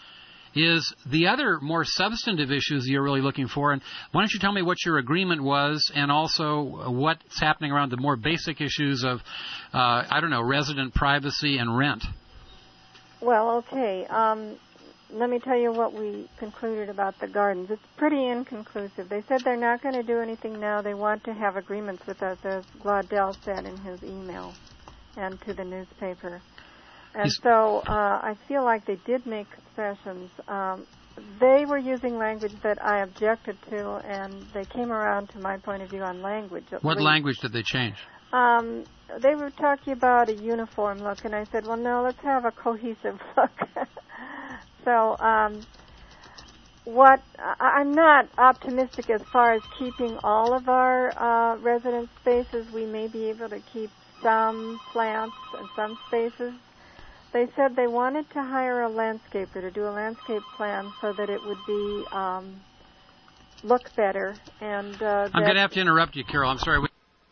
is the other more substantive issues you're really looking for. And why don't you tell me what your agreement was, and also what's happening around the more basic issues of, uh, I don't know, resident privacy and rent? Well, okay. Um, let me tell you what we concluded about the gardens. It's pretty inconclusive. They said they're not going to do anything now. They want to have agreements with us, as Glaudel said in his email and to the newspaper. And so uh, I feel like they did make concessions. Um, they were using language that I objected to, and they came around to my point of view on language. What least. language did they change? Um, they were talking about a uniform look, and I said, well, no, let's have a cohesive look. so um, what I, I'm not optimistic as far as keeping all of our uh, residence spaces. We may be able to keep some plants and some spaces. They said they wanted to hire a landscaper to do a landscape plan so that it would be um, look better. And uh, I'm going to have to interrupt you, Carol. I'm sorry.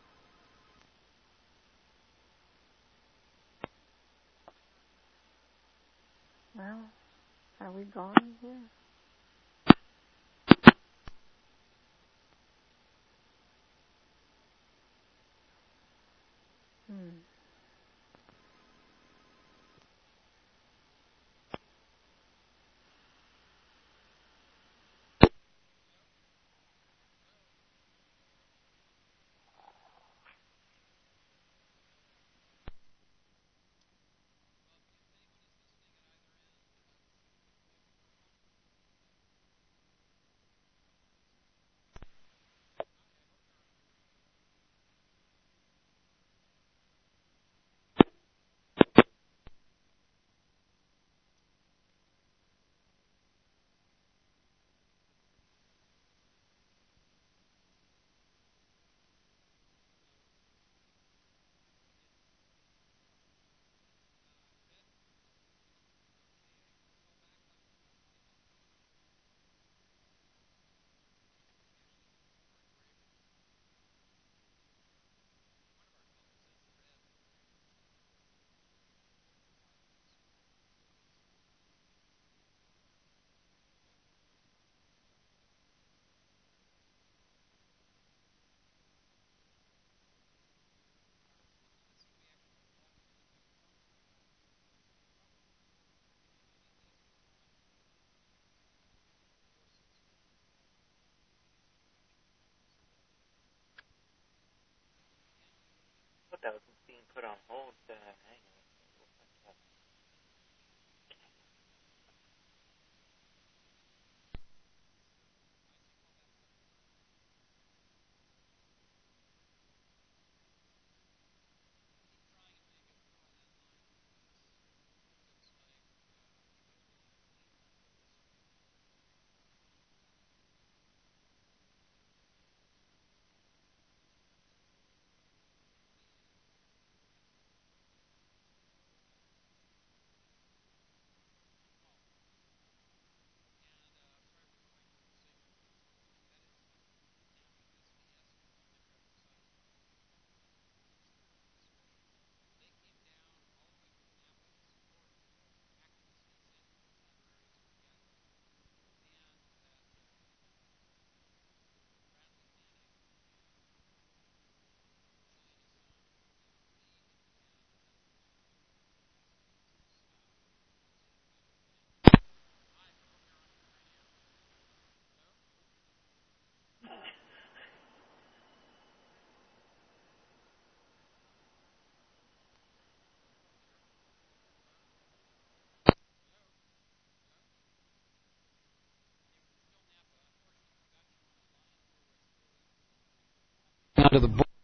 Well, are we gone here? Hmm. That was being put on hold. Uh, to the board.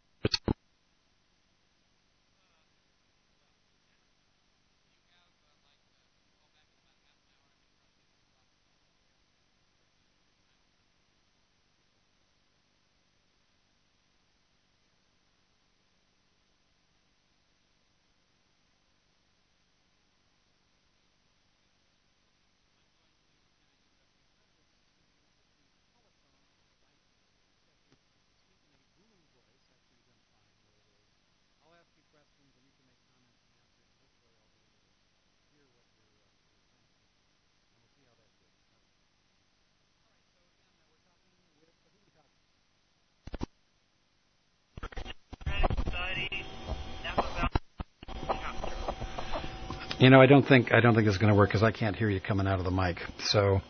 You know, I don't think I don't think it's going to work because I can't hear you coming out of the mic. So,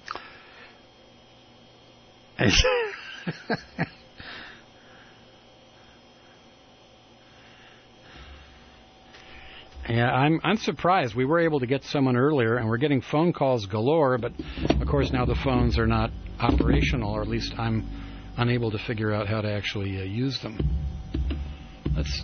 yeah, I'm I'm surprised. We were able to get someone earlier, and we're getting phone calls galore. But of course, now the phones are not operational, or at least I'm unable to figure out how to actually uh, use them. Let's.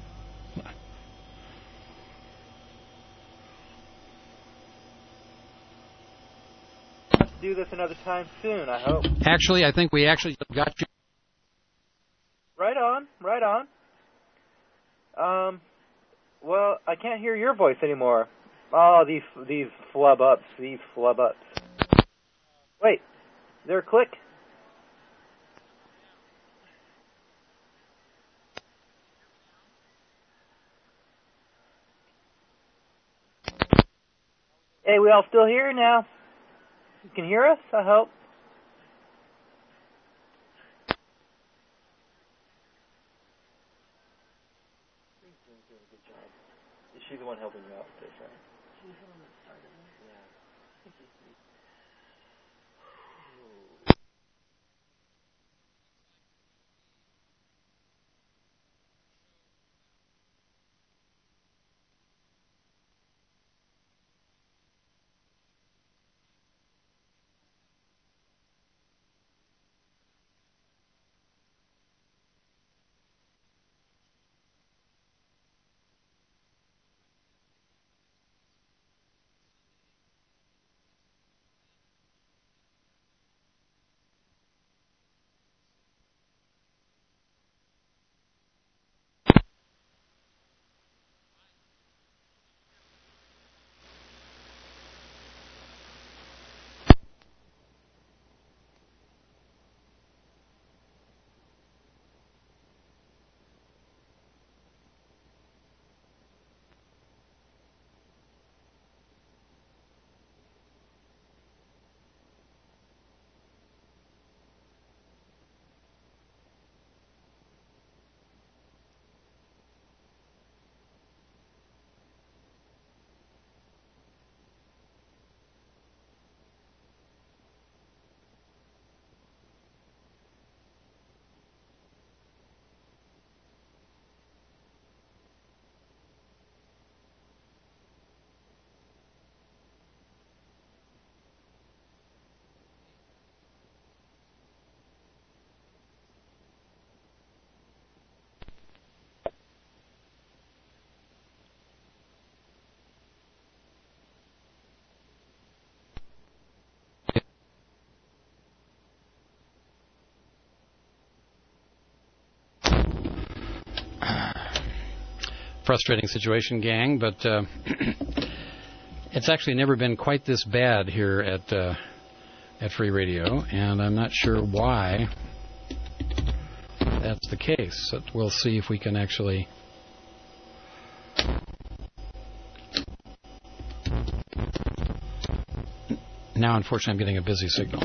Do this another time soon, I hope. Actually, I think we actually got you. Right on, right on. Um, well, I can't hear your voice anymore. Oh, these these flub ups, these flub ups. Wait, is there a click? Hey, we all still here now? You can hear us, I hope. Is she the one helping you out with this, right? She's the one that started it. Yeah. Frustrating situation, gang, but uh, it's actually never been quite this bad here at uh, at Free Radio, and I'm not sure why that's the case. But we'll see if we can actually. Now, unfortunately, I'm getting a busy signal.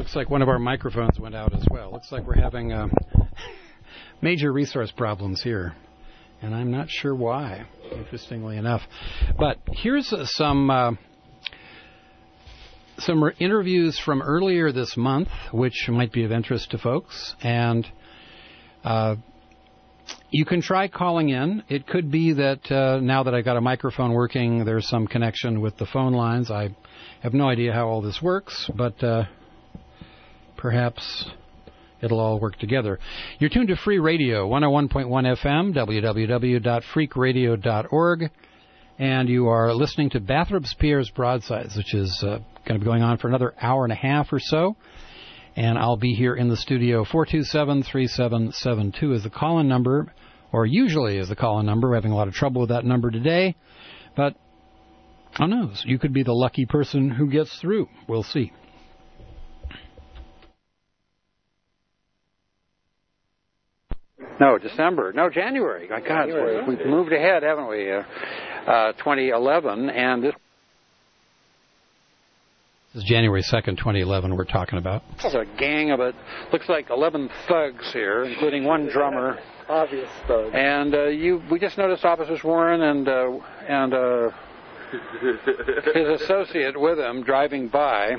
looks like one of our microphones went out as well. Looks like we're having uh, major resource problems here, and I'm not sure why, interestingly enough. But here's uh, some uh, some re- interviews from earlier this month, which might be of interest to folks, and uh, you can try calling in. It could be that uh, now that I've got a microphone working, there's some connection with the phone lines. I have no idea how all this works, but uh, perhaps it'll all work together. You're tuned to Free Radio, one oh one point one F M, w w w dot freak radio dot org, and you are listening to Bathrops Pierre's Broadsides, which is uh, going to be going on for another hour and a half or so. And I'll be here in the studio. four two seven, three seven seven two is the call-in number, or usually is the call-in number. We're having a lot of trouble with that number today. But who knows? You could be the lucky person who gets through. We'll see. No, December. No, January. My God, January. We've moved ahead, haven't we? Uh, uh, twenty eleven, and this This is January second, twenty eleven we're talking about. There's a gang of it. Looks like eleven thugs here, including one drummer. Obvious thugs. And uh, you, we just noticed Officers Warren and uh, and uh, his associate with him driving by.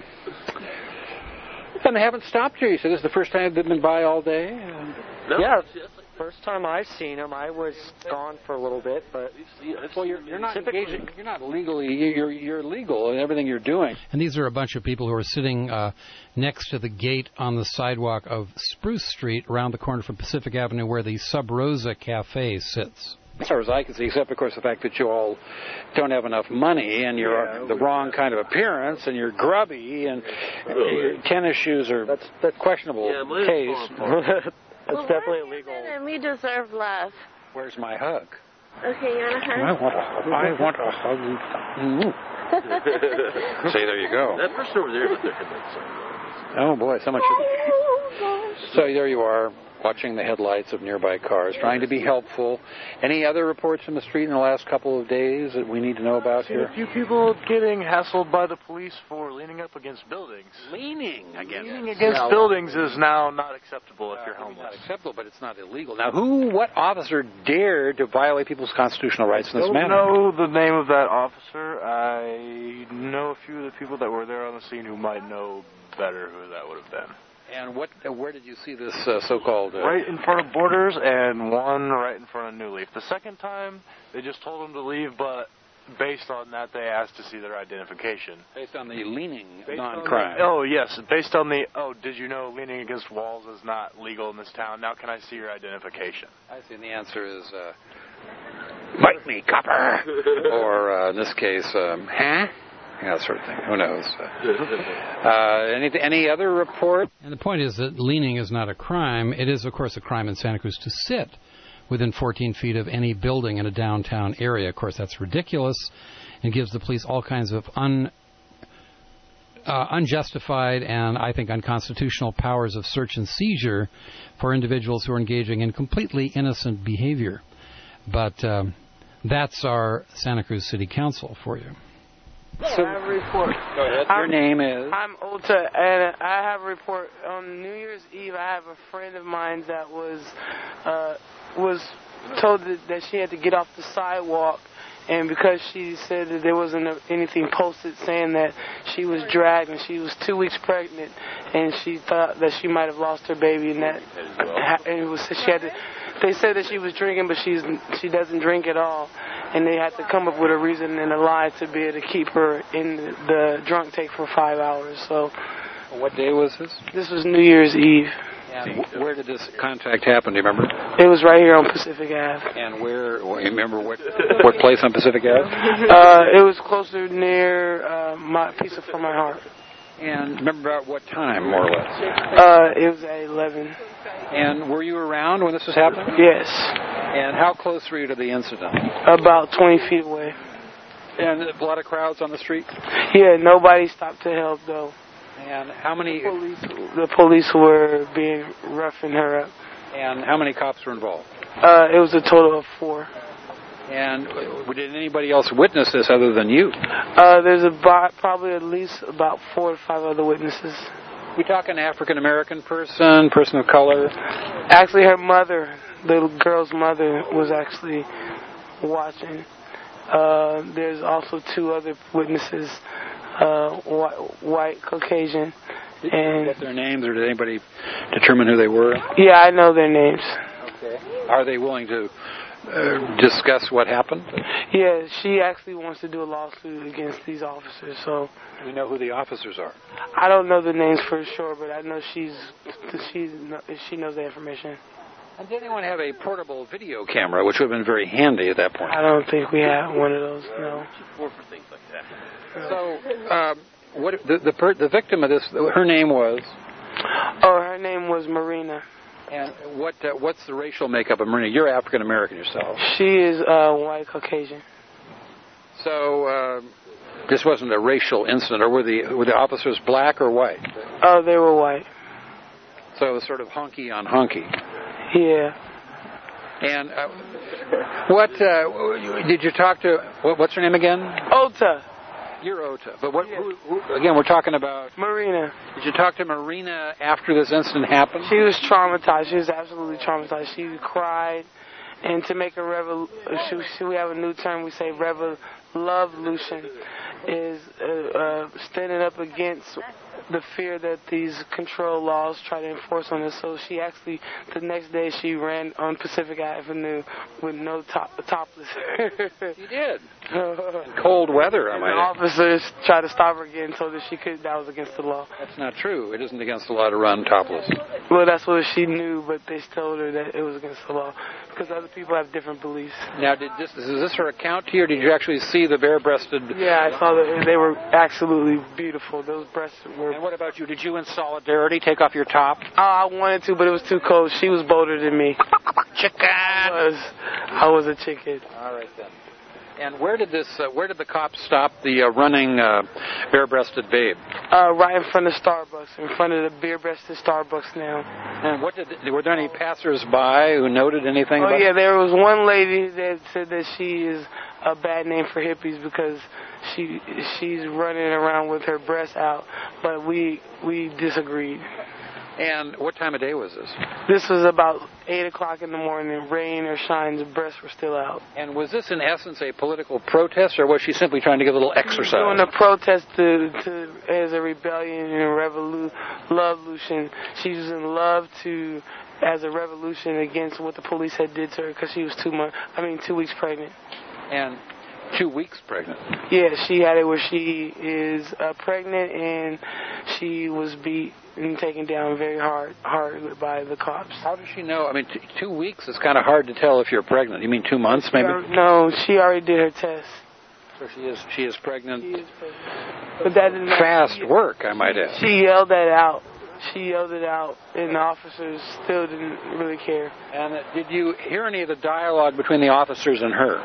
And they haven't stopped here. You said this is the first time they've been by all day? No, yeah, it's the first time I've seen him. I was gone for a little bit, but well, you're, you're not engaging. You're not legally. You're you're legal in everything you're doing. And these are a bunch of people who are sitting uh, next to the gate on the sidewalk of Spruce Street, around the corner from Pacific Avenue, where the Sub Rosa Cafe sits. As far as I can see, except, of course, the fact that you all don't have enough money and you're yeah, the wrong kind of appearance and you're grubby and really? Your tennis shoes are that's, that's questionable yeah, case. It's well, definitely illegal. And we deserve love. Where's my hug? Okay, you want a hug? I want a, I want a hug. Mm-hmm. See, there you go. That person over there with their headlights on. Oh, boy, someone should... So there you are, watching the headlights of nearby cars, trying to be helpful. Any other reports from the street in the last couple of days that we need to know about here? A few people getting hassled by the police for leaning up against buildings. Leaning against Leaning against yeah. buildings is now not acceptable if uh, you're homeless. Not acceptable, but it's not illegal. Now, who, what officer dared to violate people's constitutional rights in this manner? I don't know the name of that officer. I know a few of the people that were there on the scene who might know better who that would have been. And what? Uh, where did you see this uh, so-called... Uh, right in front of Borders and one right in front of New Leaf. The second time, they just told them to leave, but based on that, they asked to see their identification. Based on the leaning non-crime. The, oh, yes. Based on the, oh, did you know leaning against walls is not legal in this town? Now can I see your identification? I see. And the answer is, uh, bite me, copper! Or, uh, in this case, um, huh? Yeah, that sort of thing. Who knows? Uh, any, any other report? And the point is that leaning is not a crime. It is, of course, a crime in Santa Cruz to sit within fourteen feet of any building in a downtown area. Of course, that's ridiculous and gives the police all kinds of un, uh, unjustified and, I think, unconstitutional powers of search and seizure for individuals who are engaging in completely innocent behavior. But um, that's our Santa Cruz City Council for you. So, I have a report. Go ahead. Your I'm, name is? I'm Ota, and I have a report. On New Year's Eve, I have a friend of mine that was uh, was told that, that she had to get off the sidewalk, and because she said that there wasn't anything posted saying that she was dragged and she was two weeks pregnant, and she thought that she might have lost her baby, and that and it was she had to. They said that she was drinking, but she's she doesn't drink at all. And they had to come up with a reason and a lie to be able to keep her in the drunk tank for five hours. So, what day was this? This was New Year's Eve. And where did this contact happen? Do you remember? It was right here on Pacific Avenue. And where? Well, you remember what what place on Pacific Avenue? Uh, it was closer near uh, my piece of From My Heart. And remember about what time, more or less? Uh, it was at eleven. And were you around when this was happening? Yes. And how close were you to the incident? About twenty feet away. And a lot of crowds on the street? Yeah, nobody stopped to help, though. And how many... The police, the police were being roughing her up. And how many cops were involved? Uh, it was a total of four. And did anybody else witness this other than you? Uh, there's about, probably at least about four or five other witnesses. We talking African American person, person of color? Actually, her mother, the girl's mother, was actually watching. Uh, there's also two other witnesses, uh, white, white Caucasian. Did and you get their names, or did anybody determine who they were? Yeah, I know their names. Okay. Are they willing to uh, discuss what happened? Yeah, she actually wants to do a lawsuit against these officers. So do we know who the officers are? I don't know the names for sure, but I know she's she's she knows the information. And did anyone have a portable video camera, which would have been very handy at that point? I don't think we have one of those. No. For things like that. So, um, what the the, per, the victim of this? Her name was. Oh, her name was Marina. And what uh, what's the racial makeup of Marina? You're African American yourself. She is uh, white Caucasian. So uh, this wasn't a racial incident, or were the were the officers black or white? Oh, they were white. So it was sort of hunky on hunky. Yeah. And uh, what uh, did you talk to? What, what's her name again? Ota. You're Ota. But what? Who, who, again, we're talking about Marina. Did you talk to Marina after this incident happened? She was traumatized. She was absolutely traumatized. She cried, and to make a revol, she, we have a new term. We say revolution is uh, uh, standing up against the fear that these control laws try to enforce on us. So she actually, the next day, she ran on Pacific Avenue with no top, topless. She did. Cold weather, I might add. The officers tried to stop her again, told her she could. That was against the law. That's not true. It isn't against the law to run topless. Well, that's what she knew, but they told her that it was against the law because other people have different beliefs. Now, did this is this her account to you, or did you actually see the bare-breasted? Yeah, I saw that. They were absolutely beautiful. Those breasts were. And what about you? Did you, in solidarity, take off your top? Oh, I wanted to, but it was too cold. She was bolder than me. Chicken. I was, I was a chicken. All right then. And where did this? Uh, where did the cops stop the uh, running uh, bare-breasted babe? Uh, right in front of Starbucks, in front of the bare-breasted Starbucks now. And what did? Were there any passers-by who noted anything? Oh about yeah, it? there was one lady that said that she is a bad name for hippies because she she's running around with her breasts out, but we we disagreed. And what time of day was this? This was about eight o'clock in the morning. Rain or shine, the breasts were still out. And was this, in essence, a political protest, or was she simply trying to get a little exercise? She was doing a protest to, to as a rebellion and a revolu- revolution. She was in love to as a revolution against what the police had did to her because she was two months. I mean, two weeks pregnant. And two weeks pregnant. Yeah, she had it where she is uh, pregnant and she was beat and taken down very hard, hard by the cops. How does she know? I mean, t- two weeks is kind of hard to tell if you're pregnant. You mean two months, maybe? No, she already did her test. So she is. She is pregnant. She is pregnant. But that didn't fast she, work, I might add. She yelled that out. She yelled it out, and the officers still didn't really care. And uh, did you hear any of the dialogue between the officers and her?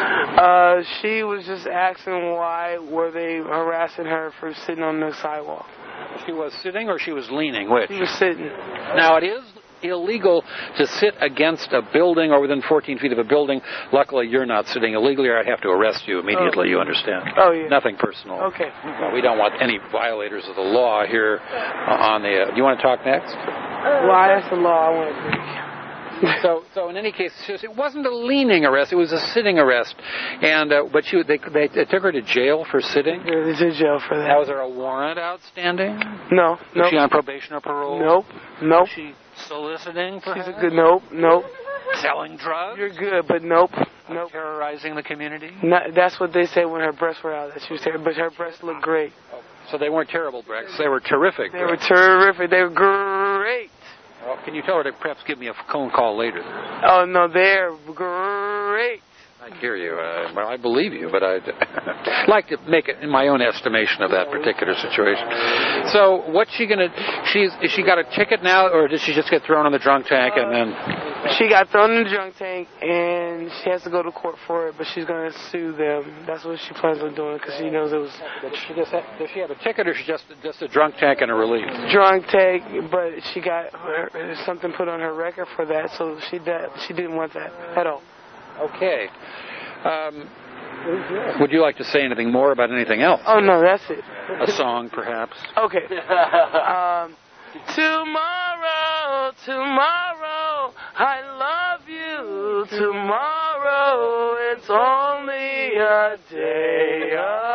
Uh, she was just asking why were they harassing her for sitting on the sidewalk. She was sitting or she was leaning? Which? She was sitting. Now, it is illegal to sit against a building or within fourteen feet of a building. Luckily, you're not sitting illegally, or I'd have to arrest you immediately, oh. You understand? Oh, yeah. Nothing personal. Okay. Well, we don't want any violators of the law here on the... Uh, do you want to talk next? Well, that's the law I want to break. So, so in any case, it wasn't a leaning arrest; it was a sitting arrest. And uh, but she, they, they, they took her to jail for sitting. Yeah, they did jail for that. Now, was there a warrant outstanding? No, Was nope. she on probation or parole? Nope, nope. Was she soliciting? She's a good. Nope, nope. Selling drugs? You're good, but nope, nope. Terrorizing the community? No, that's what they said when her breasts were out. That she was terrible, but her breasts looked great. So they weren't terrible breasts; they were terrific. They breasts. were terrific. They were great. Well, can you tell her to perhaps give me a phone call later? Oh, no, they're great. I hear you. Uh, well, I believe you, but I'd like to make it in my own estimation of that particular situation. So, what's she going to... She's Is she got a ticket now, or did she just get thrown in the drunk tank and then... She got thrown in the drunk tank, and she has to go to court for it, but she's going to sue them. That's what she plans on doing, because she knows it was... Does she, just have, does she have a ticket, or is she just, just a drunk tank and a relief? Drunk tank, but she got her, something put on her record for that, so she, did, she didn't want that at all. Okay. Um, would you like to say anything more about anything else? Oh, no, that's it. A song, perhaps? Okay. um, Tomorrow, tomorrow, I love you. Tomorrow, it's only a day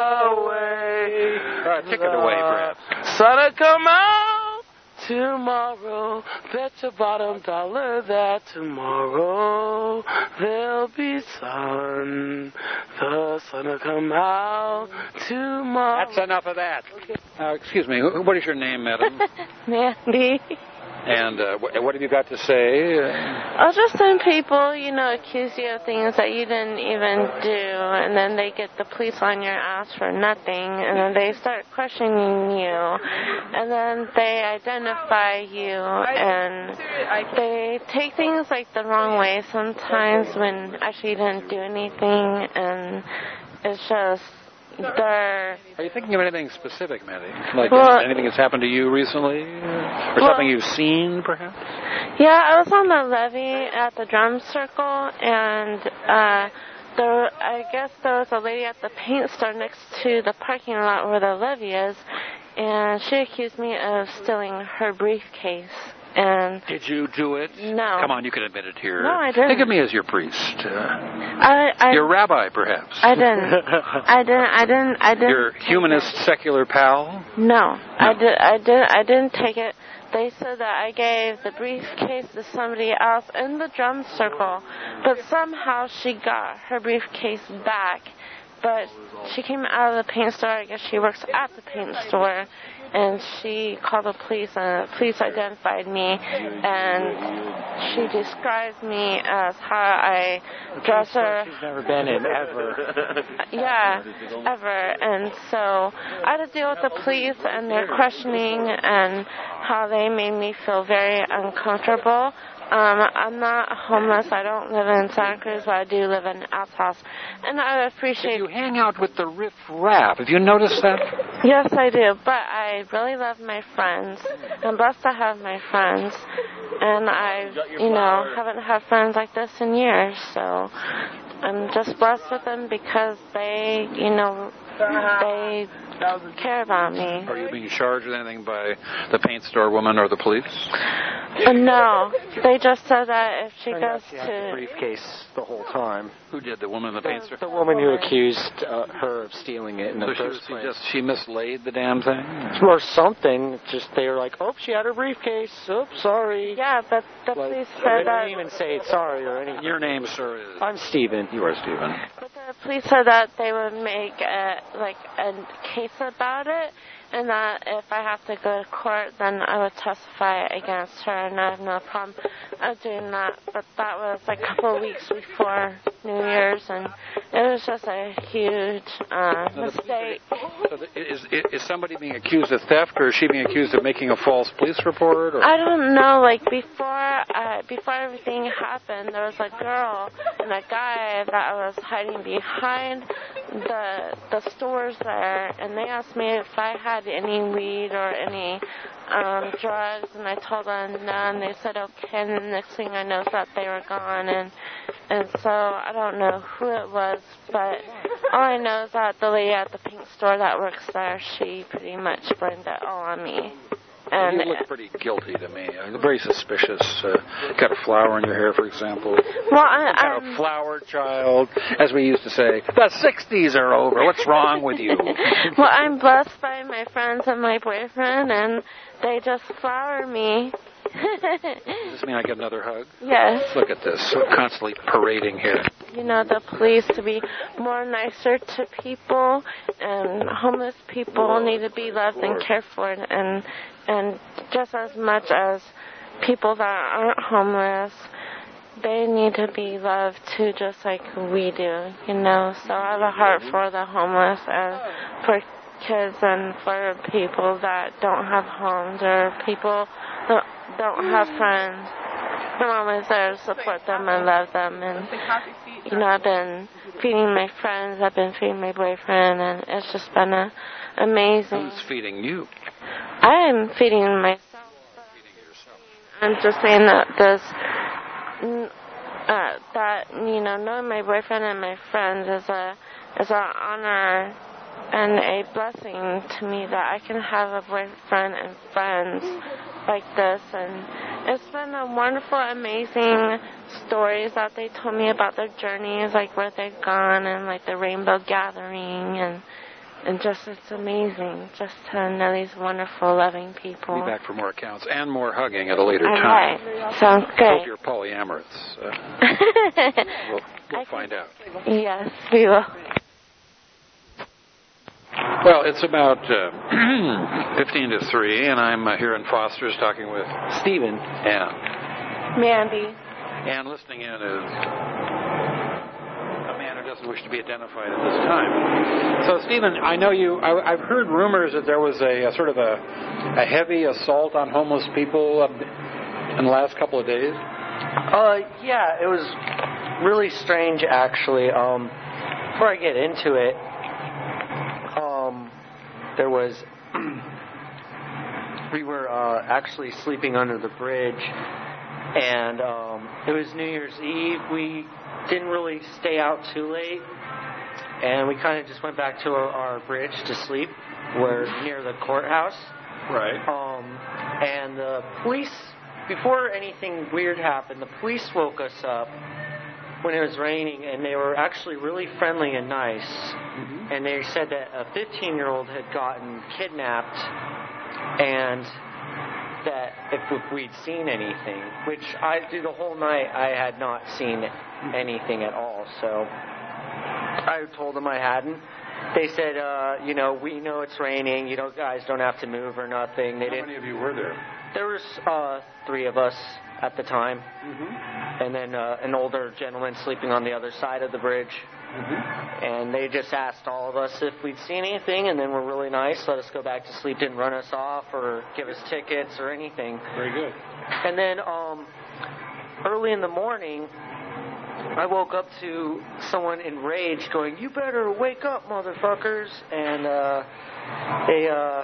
away. Uh, take it away, Brad. Sun'll come out tomorrow. Bet your bottom dollar that tomorrow there'll be sun. The sun'll come out tomorrow. That's enough of that. Uh, excuse me, wh- what is your name, madam? Mandy. And uh, wh- what have you got to say? Uh, Oh, just when people, you know, accuse you of things that you didn't even do, and then they get the police on your ass for nothing, and then they start questioning you, and then they identify you, and they take things like the wrong way sometimes when actually you didn't do anything, and it's just, they're... Are you thinking of anything specific, Maddie? Like Well- anything that's happened to you recently? Or Well- something you've seen, perhaps? Yeah, I was on the levee at the drum circle, and uh, there, I guess there was a lady at the paint store next to the parking lot where the levee is, and she accused me of stealing her briefcase. And Did you do it? No. Come on, you can admit it here. No, I didn't. Think of me as your priest. Uh, I, I, your rabbi, perhaps. I didn't. I didn't. I didn't. I didn't. Your humanist secular pal. No, I did. I did. I didn't take it. They said that I gave the briefcase to somebody else in the drum circle, but somehow she got her briefcase back. But she came out of the paint store. I guess she works at the paint store, and she called the police, and the police identified me, and she described me as how I dress her. She's never been in ever. Yeah, ever. And so I had to deal with the police and their questioning and how they made me feel very uncomfortable. Um, I'm not homeless. I don't live in Santa Cruz, but I do live in Alps House. And I would appreciate... You hang out with the riff-raff. Have you noticed that? Yes, I do. But I really love my friends. I'm blessed to have my friends. And I, you know, haven't had friends like this in years. So I'm just blessed with them because they, you know, they care about me. Are you being charged with anything by the paint store woman or the police? Uh, no, they just said that if she goes She had to... the briefcase the whole time. Who did? The woman in the paint store? The woman who accused uh, her of stealing it in So the she, first was, she place. just she mislaid the damn thing? Or something. Just they were like, oh, she had her briefcase. Oops, sorry. Yeah, but the Like, police they said didn't that... even say sorry or anything. Your name, sir, is... I'm Stephen. You are Stephen. But the police said that they would make a, like a case about it, and that if I have to go to court, then I would testify against her, and I have no problem of doing that. But that was like a couple of weeks before New Year's, and it was just a huge uh, mistake. So the, is, is is somebody being accused of theft, or is she being accused of making a false police report? Or? I don't know. Like before, uh, before everything happened, there was a girl and a guy that I was hiding behind the the stores there, and they asked me if I had any weed or any um, drugs, and I told them no, and they said okay. And the next thing I know is that they were gone, and and so I don't know who it was, but all I know is that the lady at the pink store that works there, she pretty much blamed it all on me. And you look pretty guilty to me. Uh, very suspicious. Uh, got a flower in your hair, for example. Well, I, Some kind of flower child, as we used to say. The sixties are over. What's wrong with you? Well, I'm blessed by my friends and my boyfriend, and they just flower me. Does this mean I get another hug? Yes. Look at this. So constantly parading here. You know, the police to be more nicer to people, and homeless people need to be loved and cared for, and and just as much as people that aren't homeless, they need to be loved too, just like we do, you know. So I have a heart for the homeless and for kids and for people that don't have homes or people that don't have friends. I'm always there to support them and love them. And, you know, I've been feeding my friends, I've been feeding my boyfriend, and it's just been a, amazing. Who's feeding you? I'm feeding myself. I'm just saying that this, uh, that, you know, knowing my boyfriend and my friends is a, is an honor and a blessing to me that I can have a boyfriend and friends like this, and it's been a wonderful, amazing stories that they told me about their journeys, like where they've gone, and like the Rainbow Gathering, and and just it's amazing just to know these wonderful, loving people. Be back for more accounts and more hugging at a later All time. right. Sounds I great. hope you're polyamorous. Uh, we'll we'll find out. Yes, we will. Well, it's about uh, fifteen to three, and I'm uh, here in Foster's talking with Stephen and Mandy. And listening in is a man who doesn't wish to be identified at this time. So, Stephen, I know you. I, I've heard rumors that there was a, a sort of a, a heavy assault on homeless people uh, in the last couple of days. Uh, yeah, it was really strange, actually. Um, before I get into it, um, there was we were uh, actually sleeping under the bridge. And um, it was New Year's Eve. We didn't really stay out too late, and we kind of just went back to our, our bridge to sleep. We're near the courthouse. Right. Um, and the police, before anything weird happened, the police woke us up when it was raining, and they were actually really friendly and nice. Mm-hmm. And they said that a fifteen-year-old had gotten kidnapped, and that if we'd seen anything, which I, through the whole night, I had not seen anything at all. So I told them I hadn't. They said, uh, you know, we know it's raining. You know, guys don't have to move or nothing. They How didn't. many of you were there? There was uh, three of us at the time, Mm-hmm. and then uh, an older gentleman sleeping on the other side of the bridge. Mm-hmm. And they just asked all of us if we'd seen anything, and then were really nice, let us go back to sleep, didn't run us off or give us tickets or anything. Very good. And then um, early in the morning, I woke up to someone enraged going, "You better wake up, motherfuckers!" And uh, they, uh,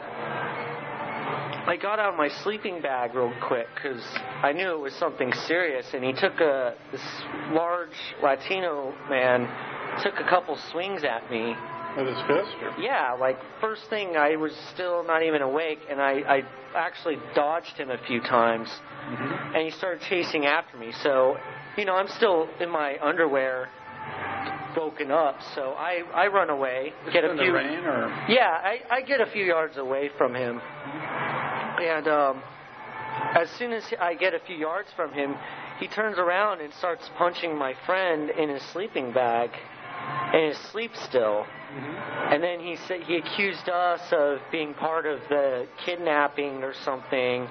I got out of my sleeping bag real quick because I knew it was something serious. And he took a this large Latino man took a couple swings at me. With his fist? Or? Yeah, like first thing I was still not even awake, and I, I actually dodged him a few times, mm-hmm. and he started chasing after me. So, you know, I'm still in my underwear, woken up, so I, I run away. Is get it a in few. the rain or? Yeah, I, I get a few yards away from him, and um, as soon as I get a few yards from him, he turns around and starts punching my friend in his sleeping bag. In his sleep still, mm-hmm. and then he said he accused us of being part of the kidnapping or something.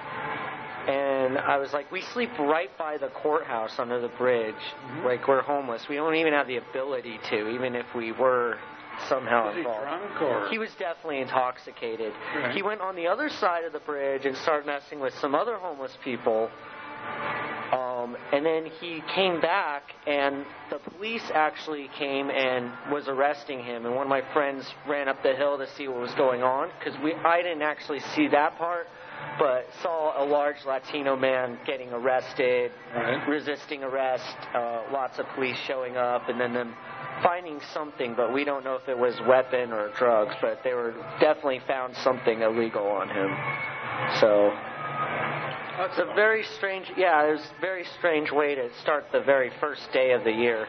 And I was like, we sleep right by the courthouse under the bridge. Mm-hmm. Like we're homeless. We don't even have the ability to, even if we were somehow was involved. He drunk or? He was definitely intoxicated. Right. He went on the other side of the bridge and started messing with some other homeless people. Um, and then he came back, and the police actually came and was arresting him. And one of my friends ran up the hill to see what was going on, because we I didn't actually see that part, but saw a large Latino man getting arrested, right. resisting arrest, uh, lots of police showing up, and then them finding something, but we don't know if it was weapon or drugs, but they were definitely found something illegal on him. So it's a very strange, yeah, it was a very strange way to start the very first day of the year.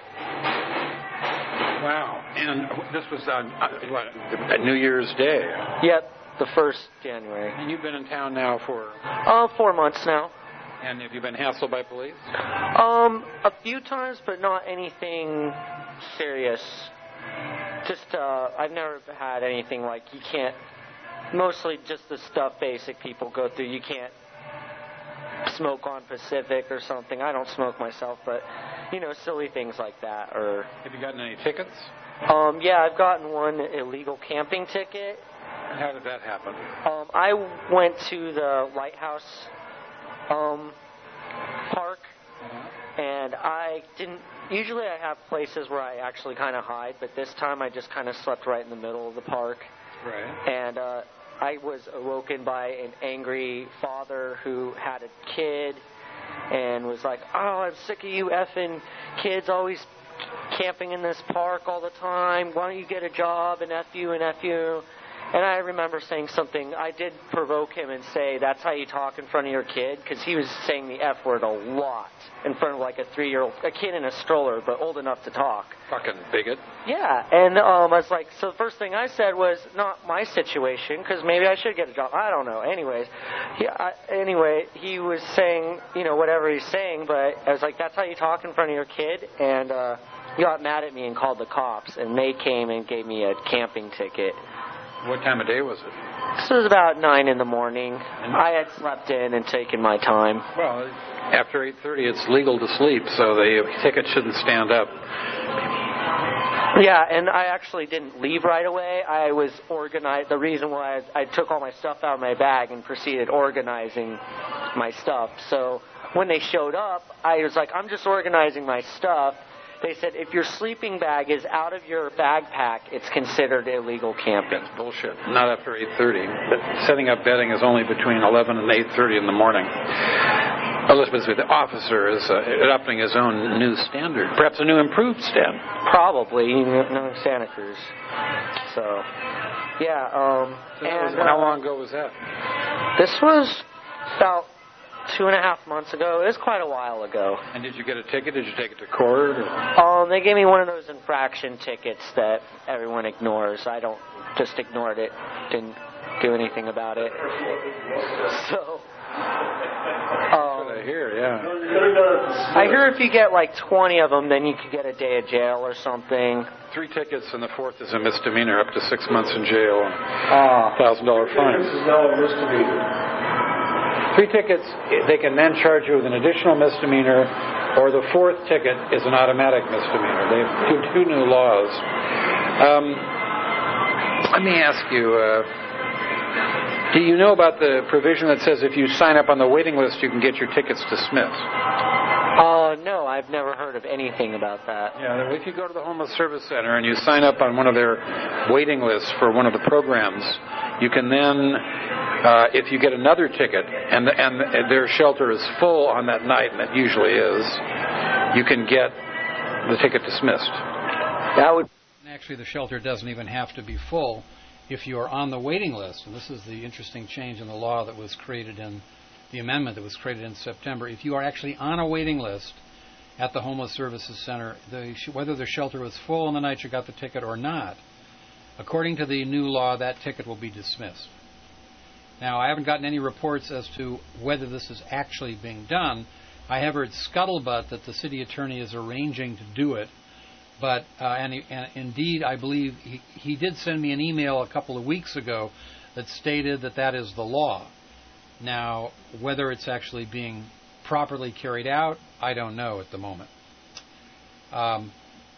Wow. And this was on uh, what, New Year's Day. Yep, the first January. And you've been in town now for? Uh, four months now. And have you been hassled by police? Um, a few times, but not anything serious. Just, uh, I've never had anything like you can't, mostly just the stuff basic people go through. You can't smoke on Pacific or something. I don't smoke myself, but, you know, silly things like that. Or have you gotten any tickets? Um, yeah, I've gotten one illegal camping ticket. And how did that happen? Um, I went to the Lighthouse um, Park, uh-huh. and I didn't. Usually, I have places where I actually kind of hide, but this time I just kind of slept right in the middle of the park. Right. And uh, I was awoken by an angry father who had a kid, and was like, "Oh, I'm sick of you effing kids always camping in this park all the time. Why don't you get a job and F you and F you?" And I remember saying something, I did provoke him and say, that's how you talk in front of your kid, because he was saying the F word a lot in front of like a three-year-old, a kid in a stroller, but old enough to talk. Fucking bigot. Yeah, and um, I was like, so the first thing I said was, not my situation, because maybe I should get a job. I don't know. Anyways, he, I, anyway, he was saying, you know, whatever he's saying, but I was like, that's how you talk in front of your kid, and uh, he got mad at me and called the cops, and they came and gave me a camping ticket. What time of day was it? This was about nine in the morning. I had slept in and taken my time. Well, after eight thirty, it's legal to sleep, so the ticket shouldn't stand up. Yeah, and I actually didn't leave right away. I was organized. The reason why I, I took all my stuff out of my bag and proceeded organizing my stuff. So when they showed up, I was like, I'm just organizing my stuff. They said, if your sleeping bag is out of your backpack, it's considered illegal camping. That's bullshit. Not after eight thirty. Setting up bedding is only between eleven and eight thirty in the morning. Elizabeth, the officer is uh, adopting his own new standard, perhaps a new improved standard. Probably, no Santa Cruz. So, yeah. Um, so and, was, uh, how long ago was that? This was about two and a half months ago. It was quite a while ago. And did you get a ticket? Did you take it to court? Or? Um, they gave me one of those infraction tickets that everyone ignores. I don't just ignored it. Didn't do anything about it. So, um, I hear, yeah. I hear if you get like twenty of them, then you could get a day of jail or something. Three tickets, and the fourth is a misdemeanor, up to six months in jail, and uh, a thousand dollar fine. This is now a misdemeanor. Three tickets, they can then charge you with an additional misdemeanor, or the fourth ticket is an automatic misdemeanor. They have two, two new laws. Um, let me ask you, uh, do you know about the provision that says if you sign up on the waiting list, you can get your tickets dismissed? Uh, no, I've never heard of anything about that. Yeah, if you go to the Homeless Service Center and you sign up on one of their waiting lists for one of the programs, you can then, uh, if you get another ticket and the, and their shelter is full on that night, and it usually is, you can get the ticket dismissed. That would. Actually, the shelter doesn't even have to be full if you are on the waiting list. And this is the interesting change in the law that was created in the amendment that was created in September. If you are actually on a waiting list at the Homeless Services Center, the, whether the shelter was full on the night you got the ticket or not, according to the new law, that ticket will be dismissed. Now, I haven't gotten any reports as to whether this is actually being done. I have heard scuttlebutt that the city attorney is arranging to do it, but uh, and, he, and indeed, I believe he, he did send me an email a couple of weeks ago that stated that that is the law. Now, whether it's actually being properly carried out, I don't know at the moment. Um,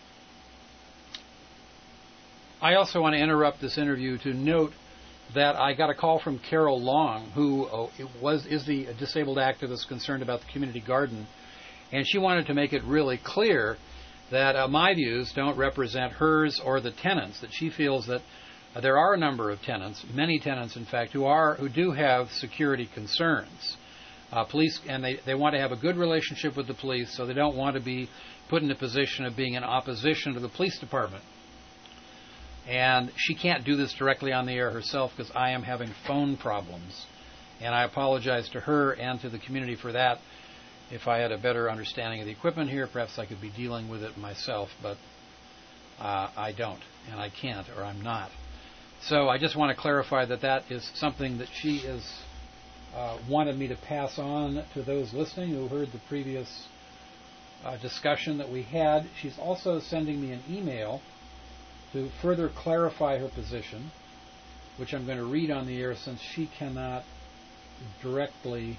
I also want to interrupt this interview to note that I got a call from Carol Long, who uh, was is the disabled activist concerned about the community garden, and she wanted to make it really clear that uh, my views don't represent hers or the tenants, that she feels that Uh, there are a number of tenants, many tenants, in fact, who are who do have security concerns. Uh, police, and they, they want to have a good relationship with the police, so they don't want to be put in a position of being in opposition to the police department. And she can't do this directly on the air herself because I am having phone problems. And I apologize to her and to the community for that. If I had a better understanding of the equipment here, perhaps I could be dealing with it myself, but uh, I don't, and I can't, or I'm not. So I just want to clarify that that is something that she is uh, wanted me to pass on to those listening who heard the previous uh, discussion that we had. She's also sending me an email to further clarify her position, which I'm going to read on the air since she cannot directly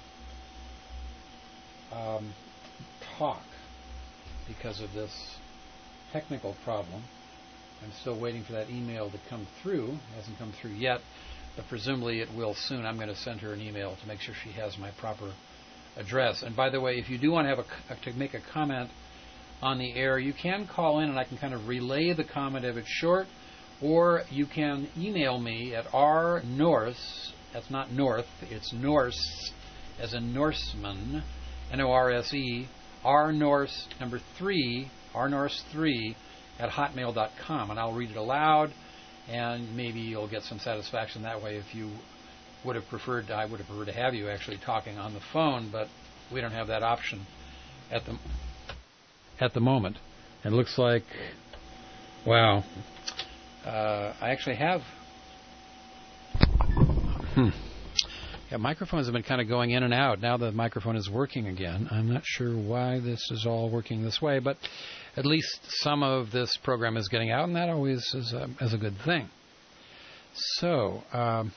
um, talk because of this technical problem. I'm still waiting for that email to come through. It hasn't come through yet, but presumably it will soon. I'm going to send her an email to make sure she has my proper address. And by the way, if you do want to have a, to make a comment on the air, you can call in and I can kind of relay the comment if it's short, or you can email me at rnorse, that's not north, it's Norse, as in Norseman, N O R S E, rnorse number three, rnorse three, at hotmail dot com, and I'll read it aloud, and maybe you'll get some satisfaction that way. If you would have preferred, I would have preferred to have you actually talking on the phone, but we don't have that option at the at the moment. It looks like, wow, uh, I actually have. Hmm. Yeah, microphones have been kind of going in and out. Now the microphone is working again. I'm not sure why this is all working this way, but at least some of this program is getting out, and that always is a, is a good thing. So, um,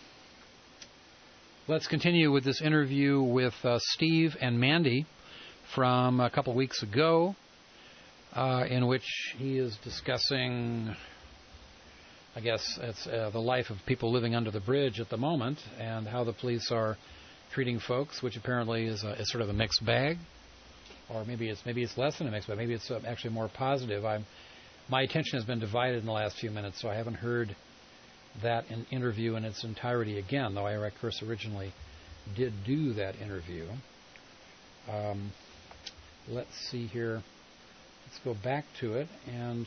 let's continue with this interview with uh, Steve and Mandy from a couple weeks ago, uh, in which he is discussing, I guess, it's uh, the life of people living under the bridge at the moment and how the police are treating folks, which apparently is, a, is sort of a mixed bag. Or maybe it's maybe it's less than a mix, but maybe it's uh, actually more positive. I'm, my attention has been divided in the last few minutes, so I haven't heard that in interview in its entirety again, though I, of course, originally did do that interview. Um, let's see here. Let's go back to it. And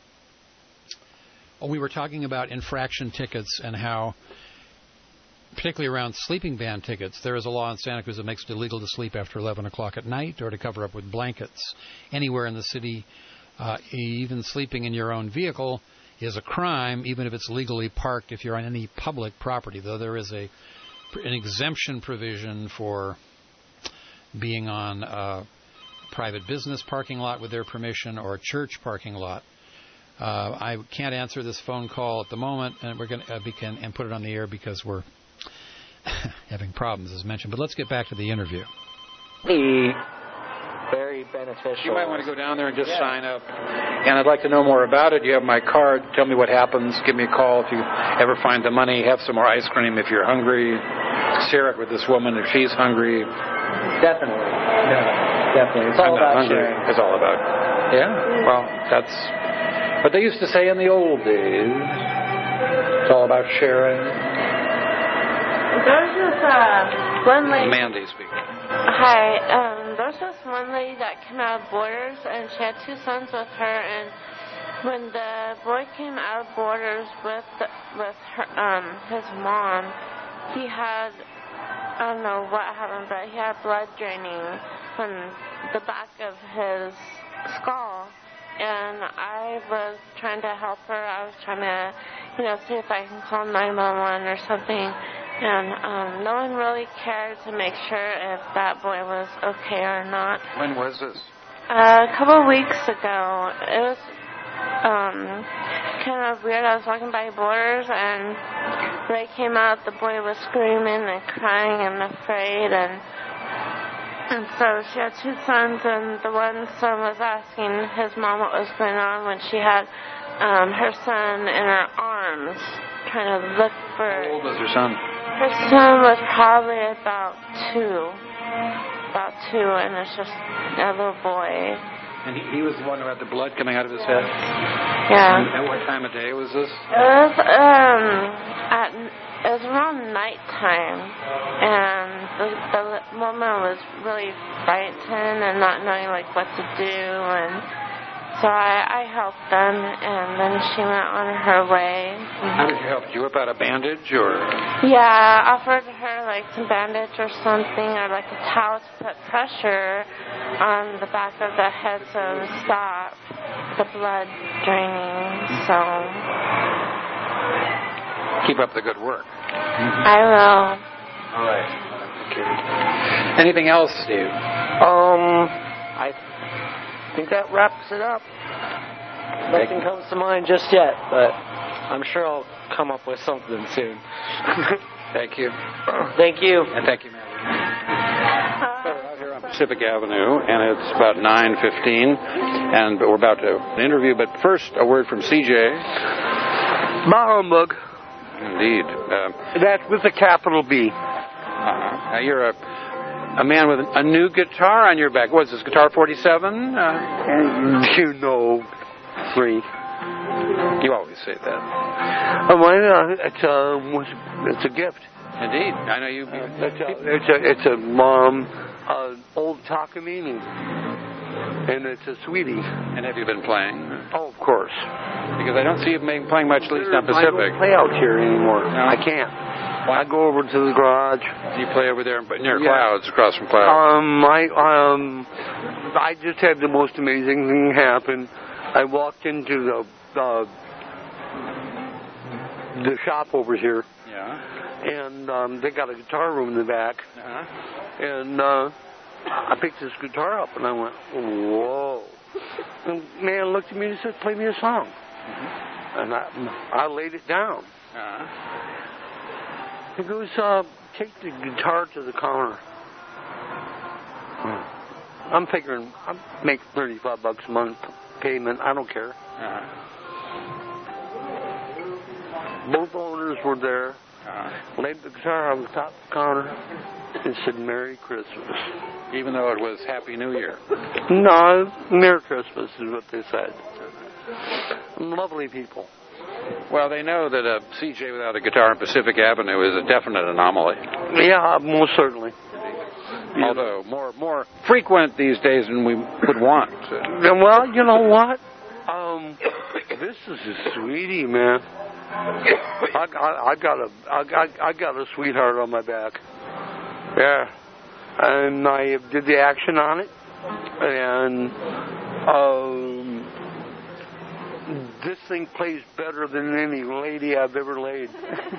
oh, we were talking about infraction tickets and how, particularly around sleeping ban tickets, there is a law in Santa Cruz that makes it illegal to sleep after eleven o'clock at night or to cover up with blankets anywhere in the city. Uh, even sleeping in your own vehicle is a crime, even if it's legally parked if you're on any public property, though there is a an exemption provision for being on a private business parking lot with their permission or a church parking lot. Uh, I can't answer this phone call at the moment, and we're going to uh, can and put it on the air because we're having problems, as mentioned. But let's get back to the interview. Hey. Very beneficial. You might want to go down there and just yeah. sign up. And I'd like to know more about it. You have my card. Tell me what happens. Give me a call if you ever find the money. Have some more ice cream if you're hungry. Share it with this woman if she's hungry. Definitely. Yeah, definitely. It's all I'm about hungry. sharing. It's all about. Yeah? Well, that's what they used to say in the old days. It's all about sharing. There's this uh, one lady. Mandy speaking. Hi. Um, there was this one lady that came out of Borders, and she had two sons with her. And when the boy came out of Borders with the, with her, um, his mom, he had, I don't know what happened, but he had blood draining from the back of his skull. And I was trying to help her. I was trying to, you know, see if I can call nine one one or something. And um, no one really cared to make sure if that boy was okay or not. When was this? Uh, a couple of weeks ago. It was um, kind of weird. I was walking by Borders, and Ray came out. The boy was screaming and crying and afraid. And, and so she had two sons, and the one son was asking his mom what was going on when she had um, her son in her arms, trying to look for... How old was her son? Her son was probably about two. About two, and it's just a little boy. And he, he was the one who had the blood coming out of his head? Yeah. And at what time of day was this? It was, um, at, it was around nighttime, and the, the woman was really frightened and not knowing, like, what to do, and so I, I helped them, and then she went on her way. How did you help? Did you whip out a bandage, or? Yeah, I offered her, like, some bandage or something, or, like, a towel to put pressure on the back of the head so it would stop the blood draining, so... Keep up the good work. I will. All right. Okay. Anything else, Steve? Um, I think that wraps it up. Nothing comes to mind just yet, but I'm sure I'll come up with something soon. Thank you. Thank you. And thank you, Matt. We're out here on Pacific Avenue, and it's about nine fifteen, and we're about to interview, but first, a word from C J. Mahamug. Indeed. Uh, That's with a capital B. Uh, now you're a a man with a new guitar on your back. What's this, guitar forty-seven? Uh, you know, free. You always say that. Oh, why not? It's a, it's a gift. Indeed. I know you... Uh, it's, a, it's, a, it's a um, uh, old Takamine. and it's a sweetie. And have you been playing? Oh, of course. Because I don't see you playing much, at least on I Pacific. don't play out here anymore. No? I can't. I go over to the garage. Do you play over there near Yeah. Clouds, across from Clouds? Um, I um, I just had the most amazing thing happen. I walked into the uh, the shop over here. Yeah. And um, they got a guitar room in the back. Uh-huh. And uh, I picked this guitar up and I went, whoa. And the man looked at me and said, play me a song. Mm-hmm. And I, I laid it down. Uh-huh. He goes, uh, take the guitar to the counter. I'm figuring I make thirty-five bucks a month payment. I don't care. Uh-huh. Both owners were there. Uh-huh. Laid the guitar on the top of the counter and said, Merry Christmas. Even though it was Happy New Year. No, Merry Christmas is what they said. Lovely people. Well, they know that a C J without a guitar on Pacific Avenue is a definite anomaly. Yeah, most certainly. Although more more frequent these days than we would want. Well, you know what? Um, this is a sweetie, man. I, I, I got a I, I, I got a sweetheart on my back. Yeah, and I did the action on it, and um, this thing plays better than any lady I've ever laid.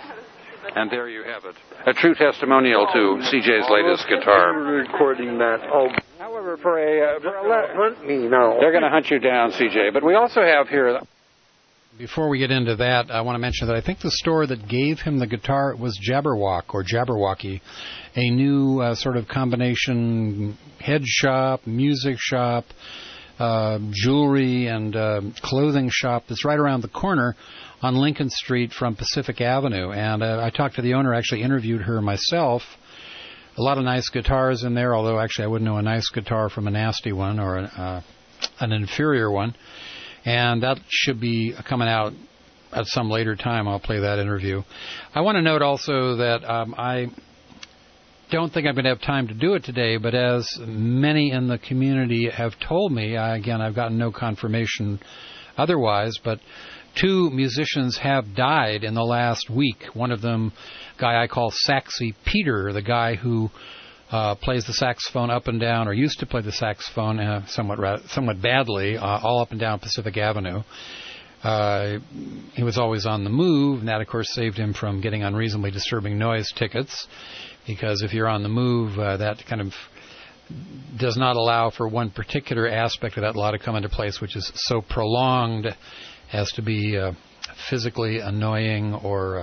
And there you have it. A true testimonial to C J's latest guitar. Recording that. Oh, however, for a, uh, for a le- hunt me now. They're going to hunt you down, C J. But we also have here. Before we get into that, I want to mention that I think the store that gave him the guitar was Jabberwock or Jabberwocky, a new uh, sort of combination head shop, music shop, uh, jewelry, and uh, clothing shop that's right around the corner on Lincoln Street from Pacific Avenue. And uh, I talked to the owner, actually interviewed her myself. A lot of nice guitars in there, although actually I wouldn't know a nice guitar from a nasty one or an, uh, an inferior one. And that should be coming out at some later time. I'll play that interview. I want to note also that um, I don't think I'm going to have time to do it today, but as many in the community have told me, I, again, I've gotten no confirmation otherwise, but two musicians have died in the last week. One of them, a guy I call Saxy Peter, the guy who Uh, plays the saxophone up and down, or used to play the saxophone uh, somewhat ra- somewhat badly, uh, all up and down Pacific Avenue. Uh, he was always on the move, and that, of course, saved him from getting unreasonably disturbing noise tickets, because if you're on the move, uh, that kind of does not allow for one particular aspect of that law to come into place, which is so prolonged as to be uh, physically annoying or uh,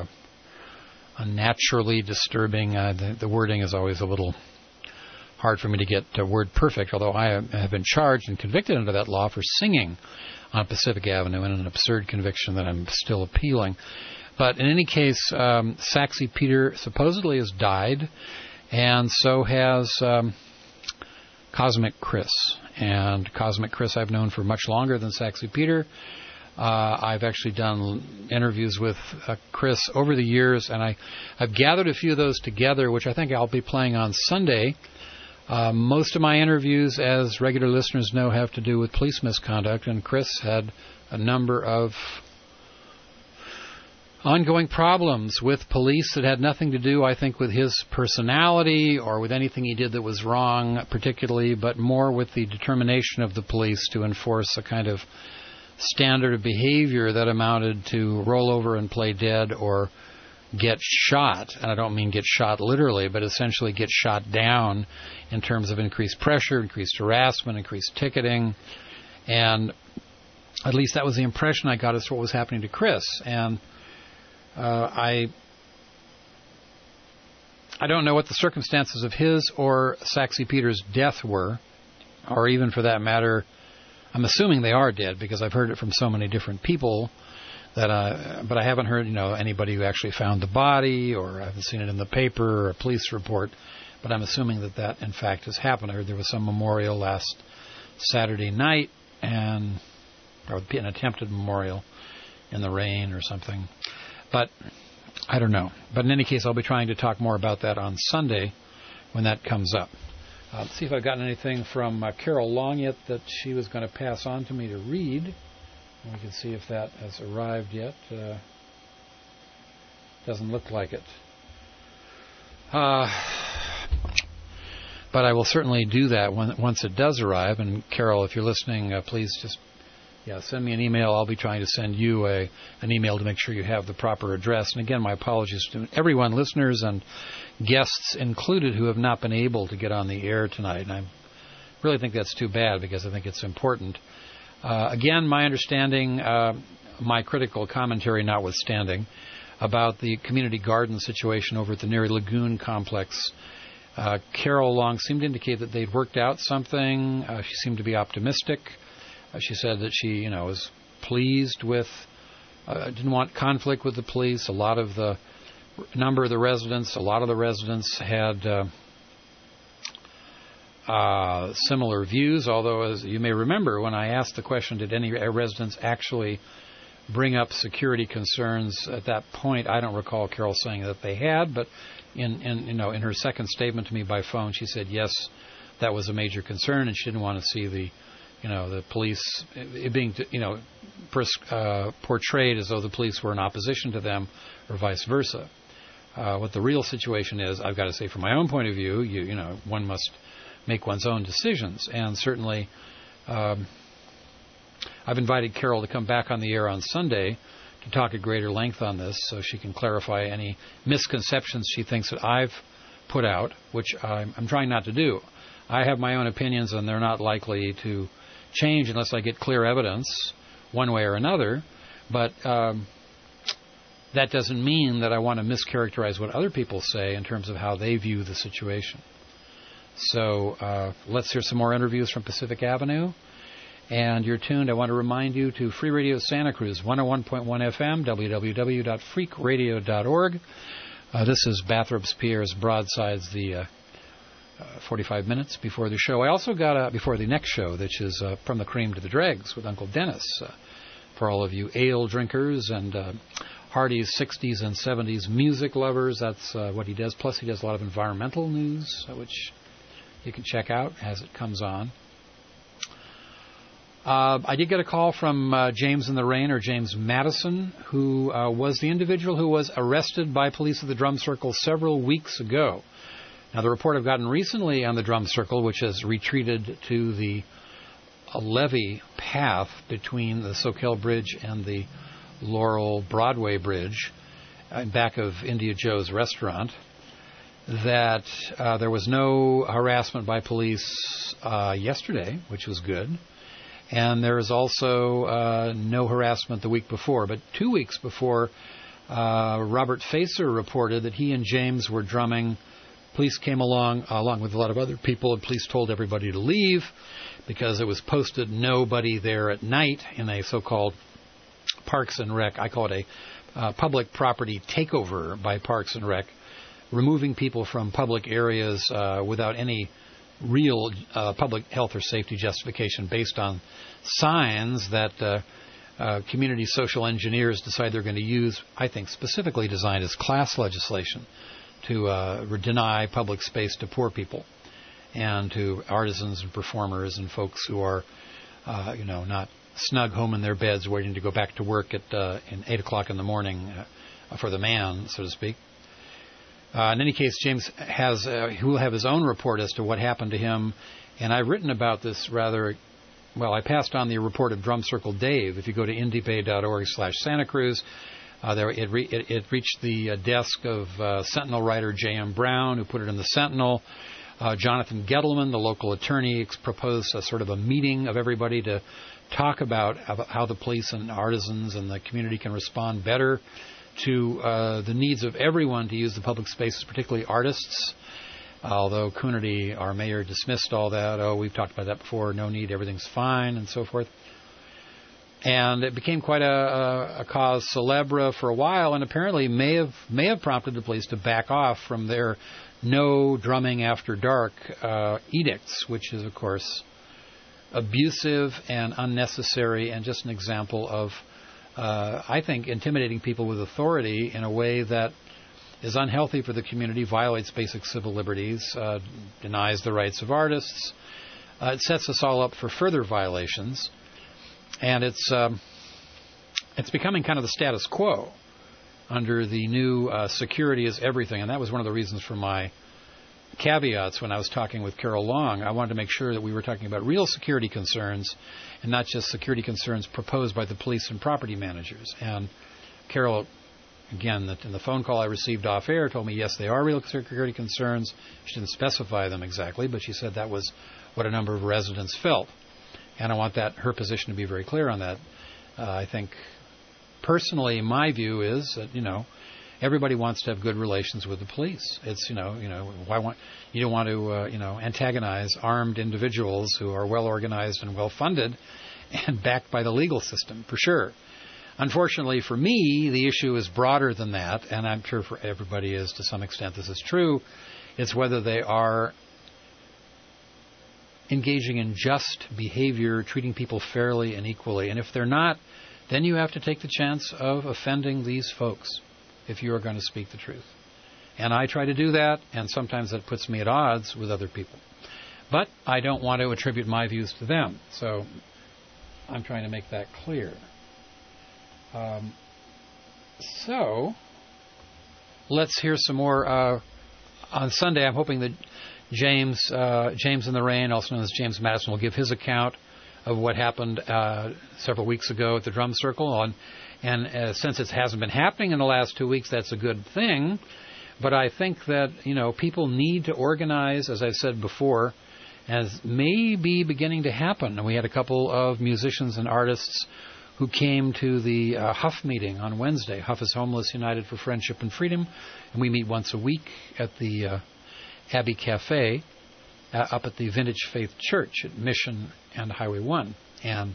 unnaturally disturbing. Uh, the, the wording is always a little hard for me to get uh, word perfect, although I have been charged and convicted under that law for singing on Pacific Avenue in an absurd conviction that I'm still appealing. But in any case, um, Saxy Peter supposedly has died, and so has um, Cosmic Chris. And Cosmic Chris I've known for much longer than Saxy Peter. Uh, I've actually done interviews with uh, Chris over the years, and I, I've gathered a few of those together, which I think I'll be playing on Sunday. Uh, most of my interviews, as regular listeners know, have to do with police misconduct, and Chris had a number of ongoing problems with police that had nothing to do, I think, with his personality or with anything he did that was wrong particularly, but more with the determination of the police to enforce a kind of standard of behavior that amounted to roll over and play dead or get shot. And I don't mean get shot literally, but essentially get shot down in terms of increased pressure, increased harassment, increased ticketing. And at least that was the impression I got as to what was happening to Chris. And uh, I I don't know what the circumstances of his or Saxy Peter's death were, or even for that matter, I'm assuming they are dead because I've heard it from so many different people that, uh, but I haven't heard, you know, anybody who actually found the body, or I haven't seen it in the paper or a police report. But I'm assuming that that in fact has happened. I heard there was some memorial last Saturday night, and or an attempted memorial in the rain or something. But I don't know. But in any case, I'll be trying to talk more about that on Sunday when that comes up. Uh, let's see if I've gotten anything from uh, Carol Long yet that she was going to pass on to me to read. And we can see if that has arrived yet. Uh, doesn't look like it. Uh, but I will certainly do that when, once it does arrive. And Carol, if you're listening, uh, please just yeah send me an email. I'll be trying to send you a an email to make sure you have the proper address. And again, my apologies to everyone, listeners and guests included, who have not been able to get on the air tonight. And I really think that's too bad, because I think it's important. Uh, again, my understanding, uh, my critical commentary notwithstanding, about the community garden situation over at the Neary Lagoon complex. Uh, Carol Long seemed to indicate that they'd worked out something. Uh, she seemed to be optimistic. Uh, she said that she, you know, was pleased with, uh, didn't want conflict with the police. A lot of the, a number of the residents, a lot of the residents had uh, uh, similar views, although, as you may remember, when I asked the question, did any residents actually bring up security concerns at that point, I don't recall Carol saying that they had, but in, in you know in her second statement to me by phone, she said yes, that was a major concern, and she didn't want to see the you know the police it being you know pers- uh, portrayed as though the police were in opposition to them, or vice versa. Uh, what the real situation is, I've got to say, from my own point of view, you you know one must make one's own decisions, and certainly. Um, I've invited Carol to come back on the air on Sunday to talk at greater length on this, so she can clarify any misconceptions she thinks that I've put out, which I'm, I'm trying not to do. I have my own opinions, and they're not likely to change unless I get clear evidence one way or another. But um, that doesn't mean that I want to mischaracterize what other people say in terms of how they view the situation. So uh, let's hear some more interviews from Pacific Avenue. And you're tuned, I want to remind you, to Free Radio Santa Cruz, one oh one point one F M, w w w dot freak radio dot org. Uh, this is Bathrobe's Pierre's Broadsides, the uh, uh, forty-five minutes before the show. I also got, a, before the next show, which is uh, From the Cream to the Dregs with Uncle Dennis. Uh, for all of you ale drinkers and uh, Hardy's sixties and seventies music lovers, that's uh, what he does. Plus, he does a lot of environmental news, uh, which you can check out as it comes on. Uh, I did get a call from uh, James in the Rain, or James Madison, who uh, was the individual who was arrested by police at the Drum Circle several weeks ago. Now, the report I've gotten recently on the Drum Circle, which has retreated to the uh, levee path between the Soquel Bridge and the Laurel Broadway Bridge, uh, back of India Joe's restaurant, that uh, there was no harassment by police uh, yesterday, which was good. And there is also uh, no harassment the week before. But two weeks before, uh, Robert Facer reported that he and James were drumming. Police came along, uh, along with a lot of other people, and police told everybody to leave because it was posted nobody there at night in a so-called Parks and Rec. I call it a uh, public property takeover by Parks and Rec, removing people from public areas uh, without any real uh, public health or safety justification, based on signs that uh, uh, community social engineers decide they're going to use, I think specifically designed as class legislation, to uh, deny public space to poor people and to artisans and performers and folks who are, uh, you know, not snug home in their beds waiting to go back to work at uh, in eight o'clock in the morning uh, for the man, so to speak. Uh, in any case, James has uh, he will have his own report as to what happened to him, and I've written about this rather well. I passed on the report of Drum Circle Dave. If you go to indie bay dot org slash Santa Cruz, uh, there it, re- it, it reached the uh, desk of uh, Sentinel writer J M Brown, who put it in the Sentinel. Uh, Jonathan Gettleman, the local attorney, proposed a sort of a meeting of everybody to talk about how the police and artisans and the community can respond better to uh, the needs of everyone to use the public spaces, particularly artists. Although Coonerty, our mayor, dismissed all that. Oh, we've talked about that before. No need. Everything's fine, and so forth. And it became quite a, a, a cause célèbre for a while, and apparently may have may have prompted the police to back off from their no drumming after dark uh, edicts, which is, of course, abusive and unnecessary, and just an example of, Uh, I think, intimidating people with authority in a way that is unhealthy for the community, violates basic civil liberties, uh, denies the rights of artists. Uh, it sets us all up for further violations, and it's um, it's becoming kind of the status quo under the new uh, security is everything, and that was one of the reasons for my caveats when I was talking with Carol Long. I wanted to make sure that we were talking about real security concerns and not just security concerns proposed by the police and property managers. And Carol, again, in the phone call I received off air, told me, yes, they are real security concerns. She didn't specify them exactly, but she said that was what a number of residents felt. And I want that her position to be very clear on that. Uh, I think, personally, my view is that, you know, everybody wants to have good relations with the police. It's, you know, you know, why want you don't want to, uh, you know, antagonize armed individuals who are well organized and well funded and backed by the legal system, for sure. Unfortunately for me, the issue is broader than that, and I'm sure for everybody is to some extent this is true. It's whether they are engaging in just behavior, treating people fairly and equally. And if they're not, then you have to take the chance of offending these folks if you are going to speak the truth. And I try to do that, and sometimes that puts me at odds with other people. But I don't want to attribute my views to them, so I'm trying to make that clear. Um, so, let's hear some more. Uh, on Sunday, I'm hoping that James uh, James in the Rain, also known as James Madison, will give his account of what happened uh, several weeks ago at the Drum Circle. On, and uh, since it hasn't been happening in the last two weeks, that's a good thing. But I think that, you know, people need to organize, as I've said before, as may be beginning to happen. And we had a couple of musicians and artists who came to the uh, Huff meeting on Wednesday. Huff is Homeless United for Friendship and Freedom, and we meet once a week at the uh, Abbey Cafe uh, up at the Vintage Faith Church at Mission and Highway one. And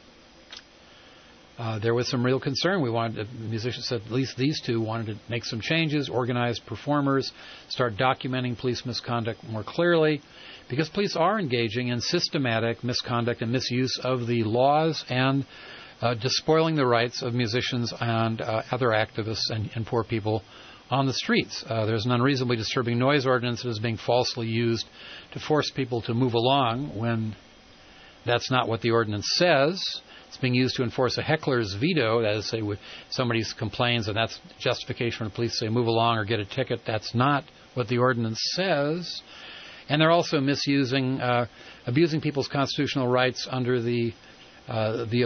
uh, there was some real concern. We wanted, the musicians said at least these two wanted to make some changes, organize performers, start documenting police misconduct more clearly, because police are engaging in systematic misconduct and misuse of the laws and Uh, despoiling the rights of musicians and uh, other activists and, and poor people on the streets. Uh, there's an unreasonably disturbing noise ordinance that is being falsely used to force people to move along when that's not what the ordinance says. It's being used to enforce a heckler's veto. That is, say, if somebody complains and that's justification for the police to say move along or get a ticket. That's not what the ordinance says. And they're also misusing, uh, abusing people's constitutional rights under the uh, the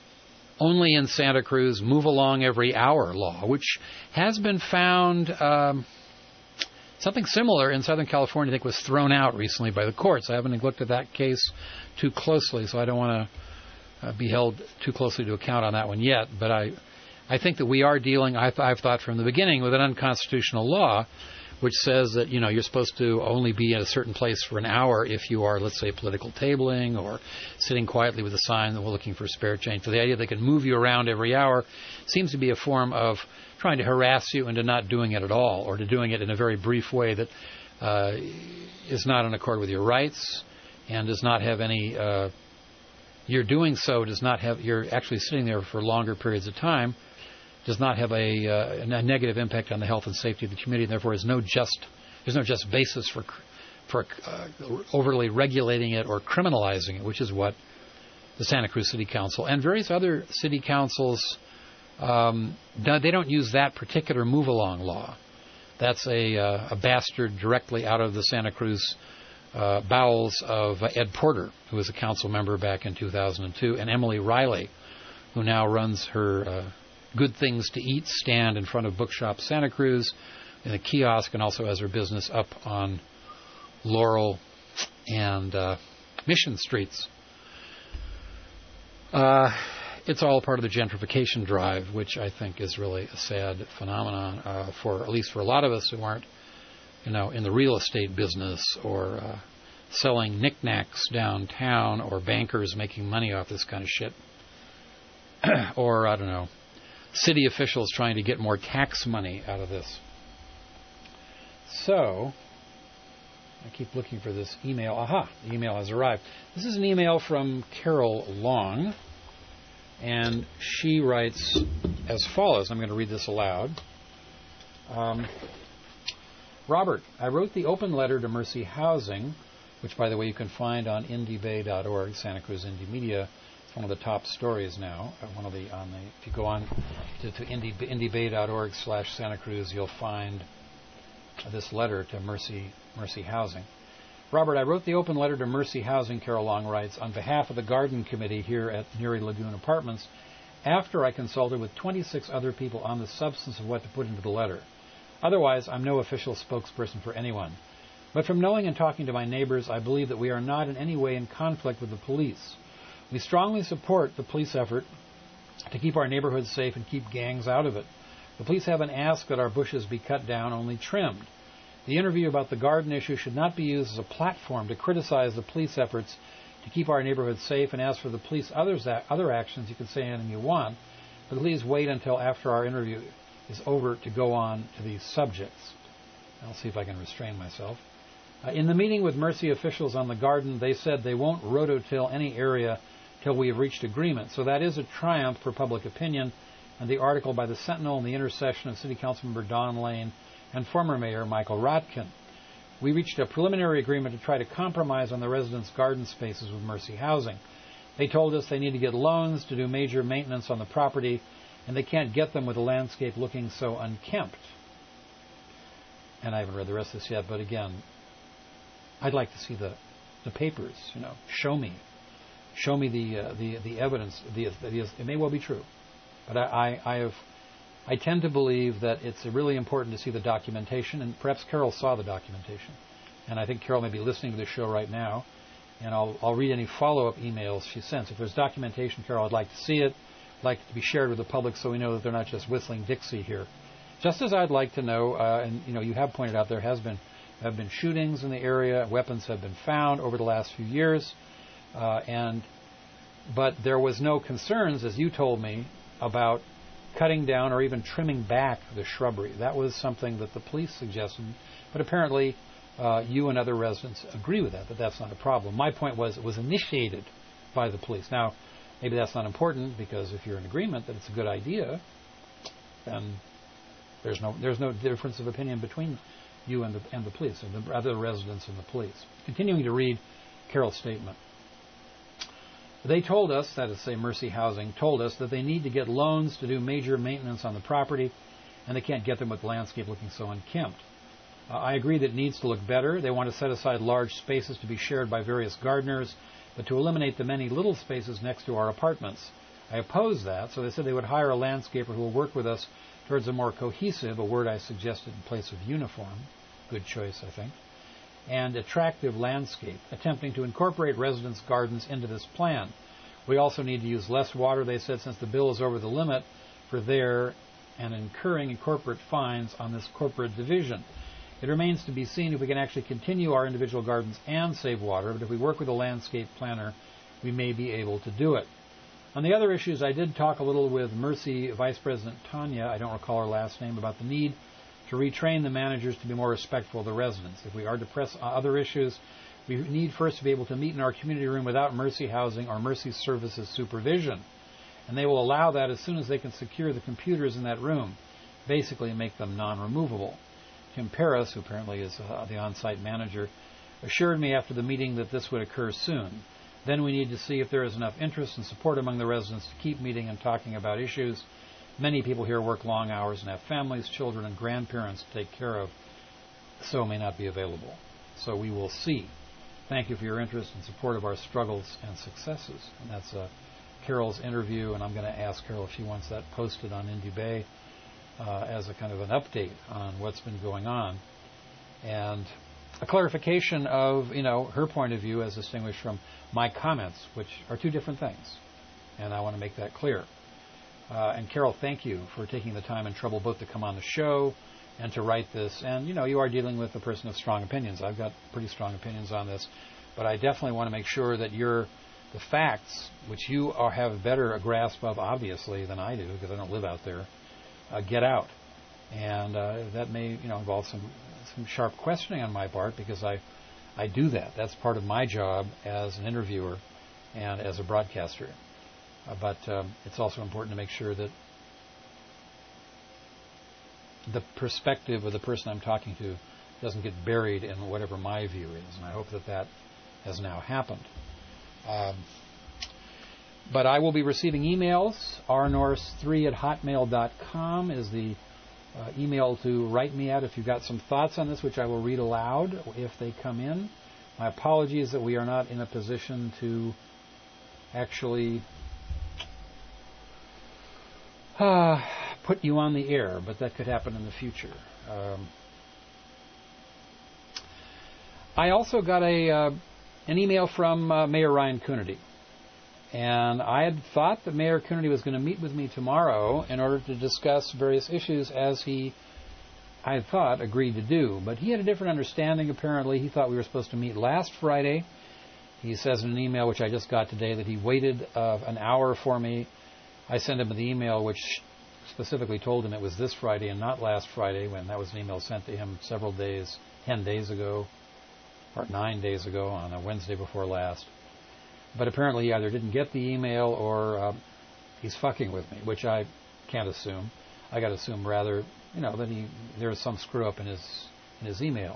only in Santa Cruz move along every hour law, which has been found, um, something similar in Southern California, I think, was thrown out recently by the courts. I haven't looked at that case too closely, so I don't want to uh, be held too closely to account on that one yet. But I, I think that we are dealing, I th- I've thought from the beginning, with an unconstitutional law which says that, you know, you're supposed to only be in a certain place for an hour if you are, let's say, political tabling or sitting quietly with a sign that we're looking for spare change. So the idea they can move you around every hour seems to be a form of trying to harass you into not doing it at all, or to doing it in a very brief way that uh, is not in accord with your rights and does not have any, uh, you're doing so does not have, you're actually sitting there for longer periods of time, does not have a, uh, a negative impact on the health and safety of the community, and therefore is no just, there's no just basis for for uh, overly regulating it or criminalizing it, which is what the Santa Cruz City Council and various other city councils, um, they don't use that particular move-along law. That's a, uh, a bastard directly out of the Santa Cruz uh, bowels of uh, Ed Porter, who was a council member back in two thousand two, and Emily Riley, who now runs her uh, Good Things to Eat stand in front of Bookshop Santa Cruz in a kiosk, and also has her business up on Laurel and uh, Mission Streets. Uh, it's all part of the gentrification drive, which I think is really a sad phenomenon uh, for, at least for a lot of us who aren't, you know, in the real estate business or uh, selling knickknacks downtown, or bankers making money off this kind of shit. Or, I don't know, city officials trying to get more tax money out of this. So, I keep looking for this email. Aha, the email has arrived. This is an email from Carol Long, and she writes as follows. I'm going to read this aloud. Um, Robert, I wrote the open letter to Mercy Housing, which, by the way, you can find on indy bay dot org, Santa Cruz Indie Media. It's one of the top stories now. Uh, one of the on the if you go on to, to indy, indy bay dot org slash Santa Cruz, you'll find this letter to Mercy Mercy Housing. Robert, I wrote the open letter to Mercy Housing, Carol Long writes, on behalf of the Garden Committee here at Neary Lagoon Apartments, after I consulted with twenty-six other people on the substance of what to put into the letter. Otherwise, I'm no official spokesperson for anyone. But from knowing and talking to my neighbors, I believe that we are not in any way in conflict with the police. We strongly support the police effort to keep our neighborhoods safe and keep gangs out of it. The police haven't asked that our bushes be cut down, only trimmed. The interview about the garden issue should not be used as a platform to criticize the police efforts to keep our neighborhoods safe, and as for the police others, other actions, you can say anything you want, but please wait until after our interview is over to go on to these subjects. I'll see if I can restrain myself. Uh, in the meeting with Mercy officials on the garden, they said they won't rototill any area till we have reached agreement. So that is a triumph for public opinion, and the article by the Sentinel and the intercession of City Councilmember Don Lane and former Mayor Michael Rotkin. We reached a preliminary agreement to try to compromise on the residents' garden spaces with Mercy Housing. They told us they need to get loans to do major maintenance on the property, and they can't get them with the landscape looking so unkempt. And I haven't read the rest of this yet, but again, I'd like to see the, the papers, you know, show me. Show me the uh, the the evidence. The, the, it may well be true, but I, I I have I tend to believe that it's really important to see the documentation, and perhaps Carol saw the documentation, and I think Carol may be listening to the show right now, and I'll I'll read any follow-up emails she sends. If there's documentation, Carol, I'd like to see it. I'd like it to be shared with the public so we know that they're not just whistling Dixie here. Just as I'd like to know, uh, and you know, you have pointed out there has been have been shootings in the area, weapons have been found over the last few years. Uh, and, but there was no concerns, as you told me, about cutting down or even trimming back the shrubbery. That was something that the police suggested, but apparently uh, you and other residents agree with that, that that's not a problem. My point was it was initiated by the police. Now, maybe that's not important, because if you're in agreement that it's a good idea, then there's no there's no difference of opinion between you and the, and the police, and the other residents and the police. Continuing to read Carol's statement. They told us, that is to say Mercy Housing, told us that they need to get loans to do major maintenance on the property, and they can't get them with the landscape looking so unkempt. Uh, I agree that it needs to look better. They want to set aside large spaces to be shared by various gardeners, but to eliminate the many little spaces next to our apartments. I oppose that, so they said they would hire a landscaper who will work with us towards a more cohesive, a word I suggested in place of uniform, good choice, I think, and attractive landscape, attempting to incorporate residents' gardens into this plan. We also need to use less water, they said, since the bill is over the limit for their and incurring corporate fines on this corporate division. It remains to be seen if we can actually continue our individual gardens and save water, but if we work with a landscape planner, we may be able to do it. On the other issues, I did talk a little with Mercy Vice President Tanya, I don't recall her last name, about the need to retrain the managers to be more respectful of the residents. If we are to press other issues, we need first to be able to meet in our community room without Mercy Housing or Mercy Services supervision. And they will allow that as soon as they can secure the computers in that room, basically make them non-removable. Tim Paris, who apparently is uh, the on-site manager, assured me after the meeting that this would occur soon. Then we need to see if there is enough interest and support among the residents to keep meeting and talking about issues. Many people here work long hours and have families, children, and grandparents to take care of, so may not be available. So we will see. Thank you for your interest and support of our struggles and successes. And that's uh, Carol's interview, and I'm going to ask Carol if she wants that posted on Indy Bay uh, as a kind of an update on what's been going on. And a clarification of, you know, her point of view as distinguished from my comments, which are two different things. And I want to make that clear. Uh, and Carol, thank you for taking the time and trouble both to come on the show and to write this. And, you know, you are dealing with a person of strong opinions. I've got pretty strong opinions on this. But I definitely want to make sure that you're, the facts, which you are, have better a grasp of, obviously, than I do, because I don't live out there, uh, get out. And uh, that may, you know, involve some, some sharp questioning on my part, because I, I do that. That's part of my job as an interviewer and as a broadcaster. Uh, but um, it's also important to make sure that the perspective of the person I'm talking to doesn't get buried in whatever my view is, and I hope that that has now happened. Um, but I will be receiving emails. r norris three at hotmail dot com is the uh, email to write me at if you've got some thoughts on this, which I will read aloud if they come in. My apologies that we are not in a position to actually uh, put you on the air, but that could happen in the future. Um, I also got a uh, an email from uh, Mayor Ryan Coonerty, and I had thought that Mayor Coonerty was going to meet with me tomorrow in order to discuss various issues, as he, I had thought, agreed to do. But he had a different understanding, apparently. He thought we were supposed to meet last Friday. He says in an email, which I just got today, that he waited uh, an hour for me. I sent him the email, which specifically told him it was this Friday and not last Friday, when that was an email sent to him several days, ten days ago, or nine days ago, on a Wednesday before last. But apparently he either didn't get the email or uh, he's fucking with me, which I can't assume. I got to assume rather, you know, that he there's some screw up in his in his email.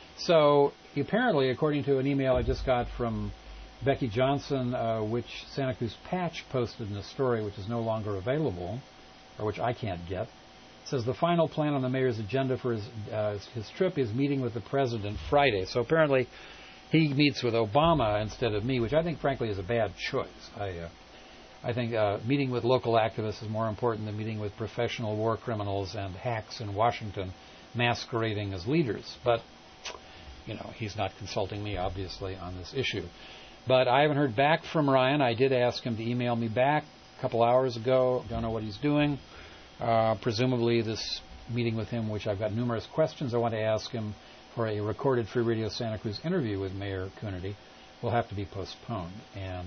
So apparently, according to an email I just got from Becky Johnson, uh, which Santa Cruz Patch posted in a story which is no longer available, or which I can't get, says the final plan on the mayor's agenda for his uh, his trip is meeting with the president Friday. So apparently he meets with Obama instead of me, which I think, frankly, is a bad choice. I uh, I think uh, meeting with local activists is more important than meeting with professional war criminals and hacks in Washington masquerading as leaders. But, you know, he's not consulting me, obviously, on this issue. But I haven't heard back from Ryan. I did ask him to email me back a couple hours ago. Don't know what he's doing. Uh, presumably this meeting with him, which I've got numerous questions I want to ask him for a recorded Free Radio Santa Cruz interview with Mayor Coonerty, will have to be postponed. And,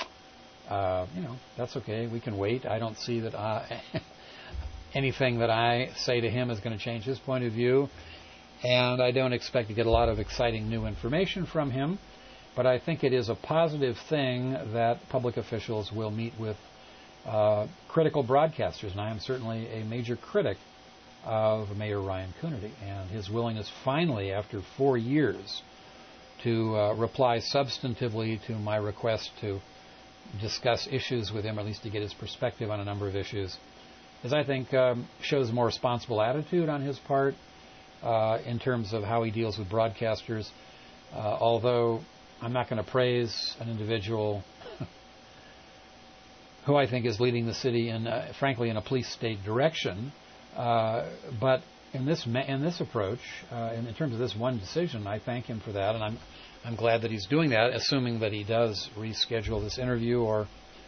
uh, you know, that's okay. We can wait. I don't see that I, anything that I say to him is going to change his point of view. And I don't expect to get a lot of exciting new information from him. But I think it is a positive thing that public officials will meet with uh, critical broadcasters. And I am certainly a major critic of Mayor Ryan Coonerty and his willingness finally, after four years, to uh, reply substantively to my request to discuss issues with him, or at least to get his perspective on a number of issues, is, I think, um, shows a more responsible attitude on his part uh, in terms of how he deals with broadcasters. Uh, although I'm not going to praise an individual who I think is leading the city in, uh, frankly, in a police state direction. Uh, but in this in this approach, uh, in, in terms of this one decision, I thank him for that, and I'm I'm glad that he's doing that, assuming that he does reschedule this interview. Or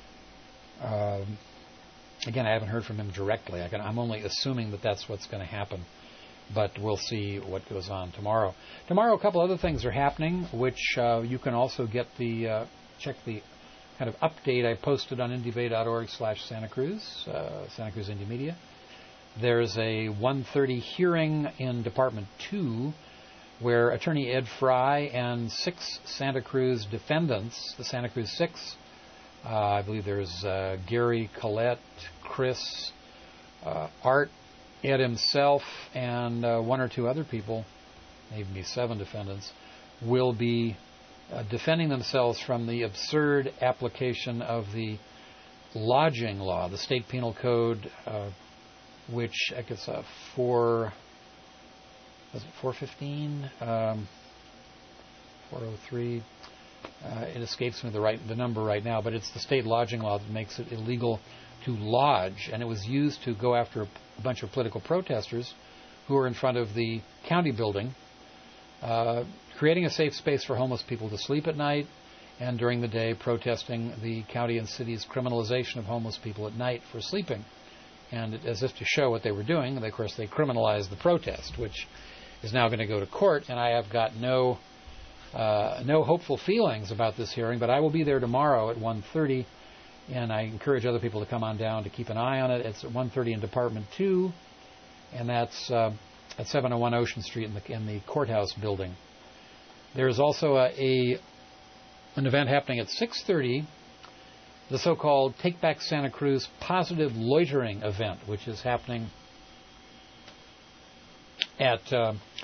uh, again, I haven't heard from him directly. I can, I'm only assuming that that's what's going to happen. But we'll see what goes on tomorrow. Tomorrow, a couple other things are happening, which uh, you can also get the uh, check the kind of update I posted on indie bay dot org slash Santa Cruz, uh, Santa Cruz Indie Media. There's a one thirty hearing in Department two where Attorney Ed Fry and six Santa Cruz defendants, the Santa Cruz Six, uh, I believe there's uh, Gary, Colette, Chris, uh, Art, Ed himself, and uh, one or two other people, maybe seven defendants, will be uh, defending themselves from the absurd application of the lodging law, the state penal code, uh, which I guess uh, four was it four fifteen, um, four oh three. Uh, it escapes me the right the number right now, but it's the state lodging law that makes it illegal to lodge, and it was used to go after a bunch of political protesters who were in front of the county building, uh, creating a safe space for homeless people to sleep at night, and during the day protesting the county and city's criminalization of homeless people at night for sleeping. And as if to show what they were doing, of course, they criminalized the protest, which is now going to go to court. And I have got no uh, no hopeful feelings about this hearing, but I will be there tomorrow at one thirty, and I encourage other people to come on down to keep an eye on it. It's at one thirty in Department two, and that's uh, at seven oh one Ocean Street in the, in the courthouse building. There is also a, a an event happening at six thirty, the so-called Take Back Santa Cruz Positive Loitering event, which is happening at uh,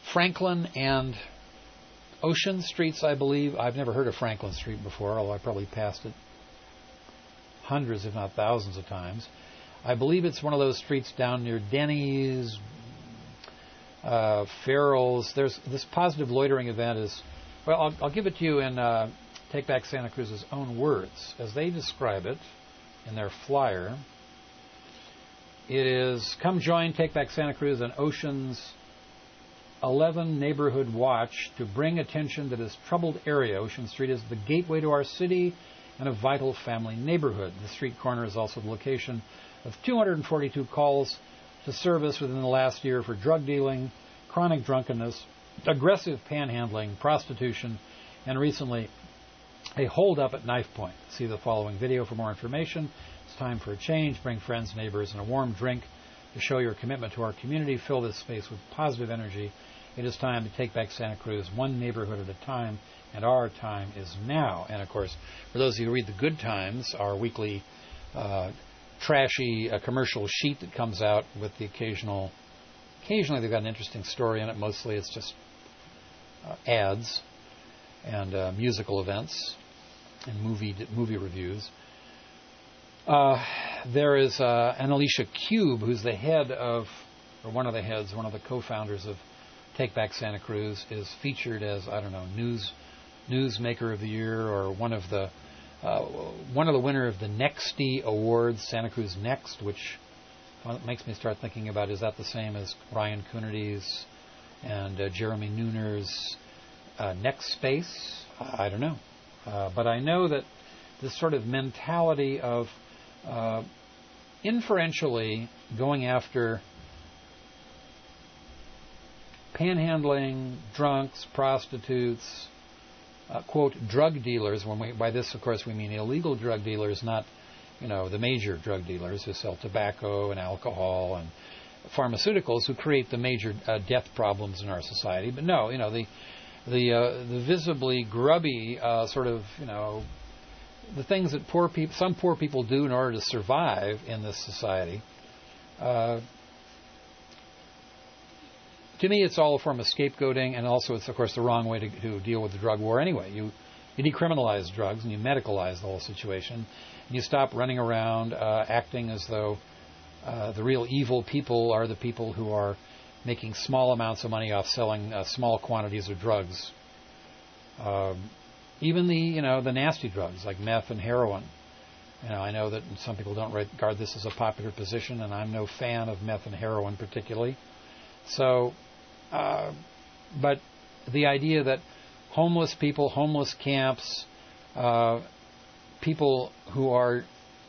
Franklin and Ocean Streets, I believe. I've never heard of Franklin Street before, although I probably passed it hundreds, if not thousands of times. I believe it's one of those streets down near Denny's, uh, Farrell's. There's this positive loitering event is, well, I'll, I'll give it to you in uh, Take Back Santa Cruz's own words. As they describe it in their flyer, it is, come join Take Back Santa Cruz and Ocean's eleven Neighborhood Watch to bring attention to this troubled area. Ocean Street is the gateway to our city and a vital family neighborhood. The street corner is also the location of two hundred forty-two calls to service within the last year for drug dealing, chronic drunkenness, aggressive panhandling, prostitution, and recently a hold-up at knife point. See the following video for more information. It's time for a change. Bring friends, neighbors, and a warm drink to show your commitment to our community. Fill this space with positive energy. It is time to take back Santa Cruz one neighborhood at a time, and our time is now. And, of course, for those of you who read the Good Times, our weekly uh, trashy uh, commercial sheet that comes out with the occasional, occasionally they've got an interesting story in it. Mostly it's just uh, ads and uh, musical events and movie movie reviews. Uh, there is uh, Annalicia Cube, who's the head of, or one of the heads, one of the co-founders of Take Back Santa Cruz, is featured as, I don't know, news newsmaker of the year, or one of the uh, one of the winner of the Nexty Awards, Santa Cruz Next, which makes me start thinking about, is that the same as Ryan Coonerty's and uh, Jeremy Nooner's uh, Next Space? I don't know, uh, but I know that this sort of mentality of uh, inferentially going after panhandling, drunks, prostitutes, uh, quote, drug dealers. When we, by this, of course, we mean illegal drug dealers, not, you know, the major drug dealers who sell tobacco and alcohol and pharmaceuticals, who create the major uh, death problems in our society. But no, you know, the the uh, the visibly grubby uh, sort of, you know, the things that poor people, some poor people do in order to survive in this society. Uh, To me, it's all a form of scapegoating, and also it's, of course, the wrong way to, to deal with the drug war anyway. You, you decriminalize drugs, and you medicalize the whole situation, and you stop running around uh, acting as though uh, the real evil people are the people who are making small amounts of money off selling uh, small quantities of drugs. Um, even the, you know, the nasty drugs like meth and heroin. You know, I know that some people don't regard this as a popular position, and I'm no fan of meth and heroin particularly. So, uh, but the idea that homeless people, homeless camps, uh, people who are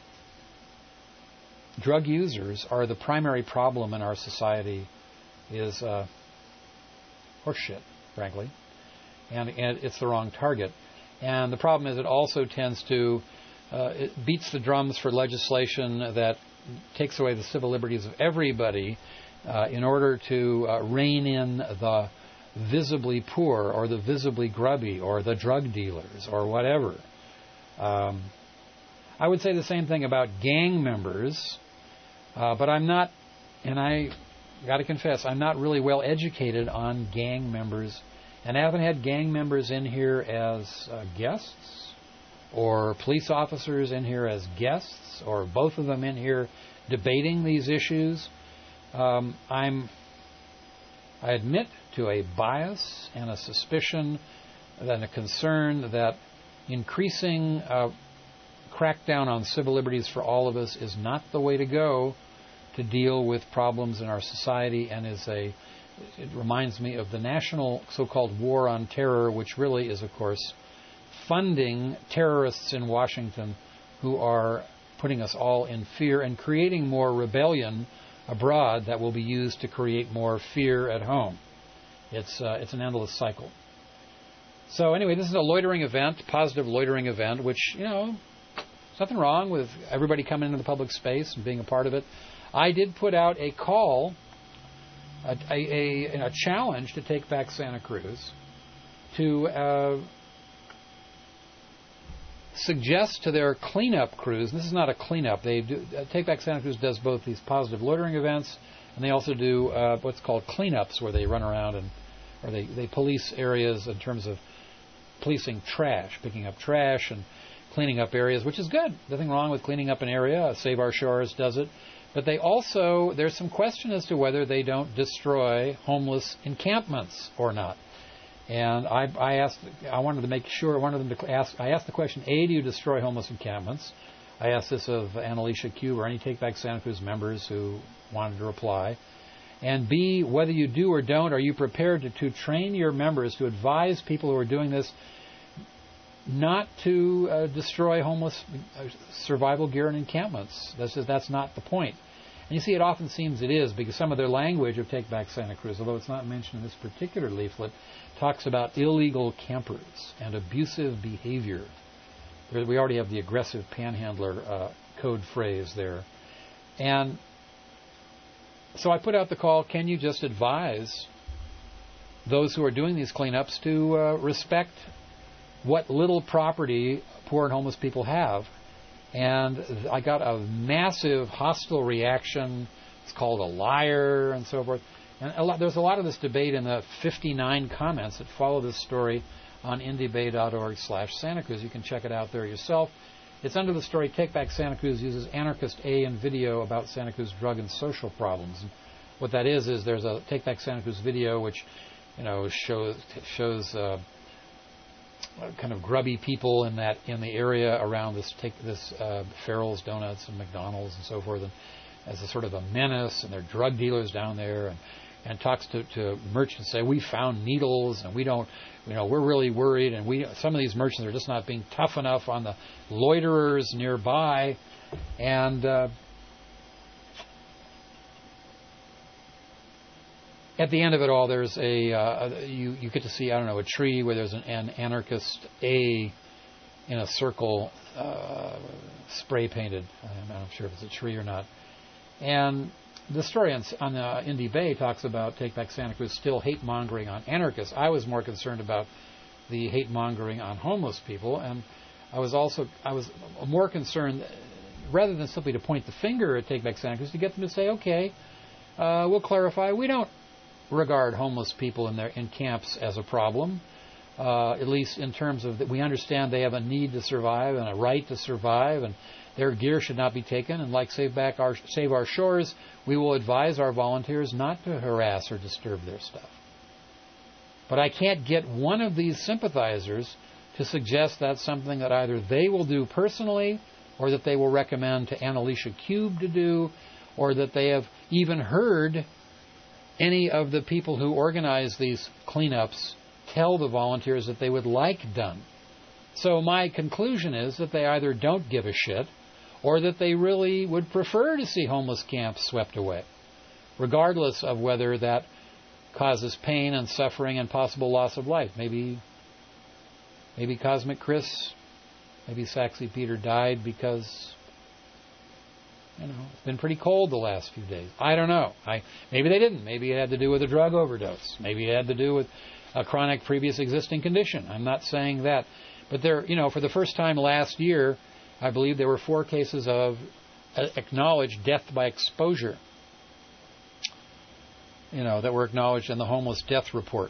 drug users are the primary problem in our society is uh, horseshit, frankly, and, and it's the wrong target. And the problem is it also tends to, uh, it beats the drums for legislation that takes away the civil liberties of everybody, Uh, in order to uh, rein in the visibly poor or the visibly grubby or the drug dealers or whatever. Um, I would say the same thing about gang members, uh, but I'm not, and I got to confess, I'm not really well educated on gang members, and I haven't had gang members in here as uh, guests or police officers in here as guests or both of them in here debating these issues. Um, I'm, I admit to a bias and a suspicion and a concern that increasing uh, crackdown on civil liberties for all of us is not the way to go to deal with problems in our society, and is a, it reminds me of the national so-called war on terror, which really is, of course, funding terrorists in Washington who are putting us all in fear and creating more rebellion abroad that will be used to create more fear at home. It's uh, it's an endless cycle. So anyway, this is a loitering event, positive loitering event, which, you know, there's nothing wrong with everybody coming into the public space and being a part of it. I did put out a call, a, a, a, a challenge to Take Back Santa Cruz, to uh, suggest to their cleanup crews, and this is not a cleanup, they do, uh, Take Back Santa Cruz does both these positive loitering events, and they also do uh, what's called cleanups, where they run around and or they, they police areas in terms of policing trash, picking up trash and cleaning up areas, which is good. Nothing wrong with cleaning up an area. Save Our Shores does it. But they also, there's some question as to whether they don't destroy homeless encampments or not. And I, I asked, I wanted to make sure, I wanted them to ask, I asked the question, A, do you destroy homeless encampments? I asked this of Annalisa Cube or any Take Back Santa Cruz members who wanted to reply. And B, whether you do or don't, are you prepared to, to train your members to advise people who are doing this not to uh, destroy homeless uh, survival gear and encampments? That's, just, that's not the point. And you see, it often seems it is, because some of their language of Take Back Santa Cruz, although it's not mentioned in this particular leaflet, talks about illegal campers and abusive behavior. There, we already have the aggressive panhandler uh, code phrase there. And so I put out the call, can you just advise those who are doing these cleanups to uh, respect what little property poor and homeless people have? And I got a massive hostile reaction. It's called a liar and so forth. And a lot, there's a lot of this debate in the fifty-nine comments that follow this story on indiebay dot org slash Santa Cruz. You can check it out there yourself. It's under the story, Take Back Santa Cruz uses Anarchist A in video about Santa Cruz drug and social problems. And what that is, is there's a Take Back Santa Cruz video which, you know, shows shows uh, kind of grubby people in that in the area around this take this uh, Farrell's Donuts and McDonald's and so forth, and as a sort of a menace, and there are drug dealers down there, and and talks to, to merchants, say, we found needles, and we don't, you know, we're really worried, and we some of these merchants are just not being tough enough on the loiterers nearby, and uh, at the end of it all, there's a, uh, you, you get to see, I don't know, a tree where there's an, an anarchist A in a circle, uh, spray painted. I'm not sure if it's a tree or not. And the story on, on uh, Indie Bay talks about Take Back Santa Cruz still hate-mongering on anarchists. I was more concerned about the hate-mongering on homeless people, and I was also, I was more concerned, rather than simply to point the finger at Take Back Santa Cruz, to get them to say, okay, uh, we'll clarify, we don't regard homeless people in their in camps as a problem, uh, at least in terms of that we understand they have a need to survive and a right to survive, and their gear should not be taken. And like Save Back Our Save Our Shores, we will advise our volunteers not to harass or disturb their stuff. But I can't get one of these sympathizers to suggest that's something that either they will do personally, or that they will recommend to Annalisa Cube to do, or that they have even heard any of the people who organize these cleanups tell the volunteers that they would like done. So my conclusion is that they either don't give a shit, or that they really would prefer to see homeless camps swept away, regardless of whether that causes pain and suffering and possible loss of life. Maybe, maybe Cosmic Chris, maybe Saxy Peter died because, you know, it's been pretty cold the last few days. I don't know. I maybe they didn't. Maybe it had to do with a drug overdose. Maybe it had to do with a chronic previous existing condition. I'm not saying that. But there, you know, for the first time last year, I believe there were four cases of uh, acknowledged death by exposure, you know, that were acknowledged in the homeless death report.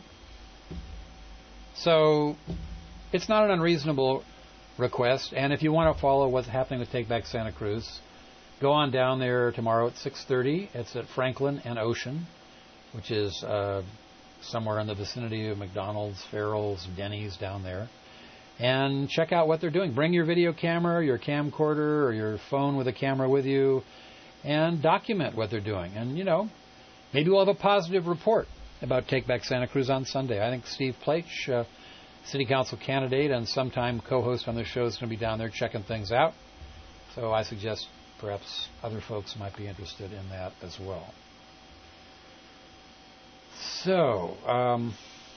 So it's not an unreasonable request. And if you want to follow what's happening with Take Back Santa Cruz, go on down there tomorrow at six thirty. It's at Franklin and Ocean, which is uh, somewhere in the vicinity of McDonald's, Farrell's, Denny's down there. And check out what they're doing. Bring your video camera, your camcorder, or your phone with a camera with you, and document what they're doing. And, you know, maybe we'll have a positive report about Take Back Santa Cruz on Sunday. I think Steve Plaich, uh, City Council candidate and sometime co-host on the show, is going to be down there checking things out. So I suggest perhaps other folks might be interested in that as well. So, um,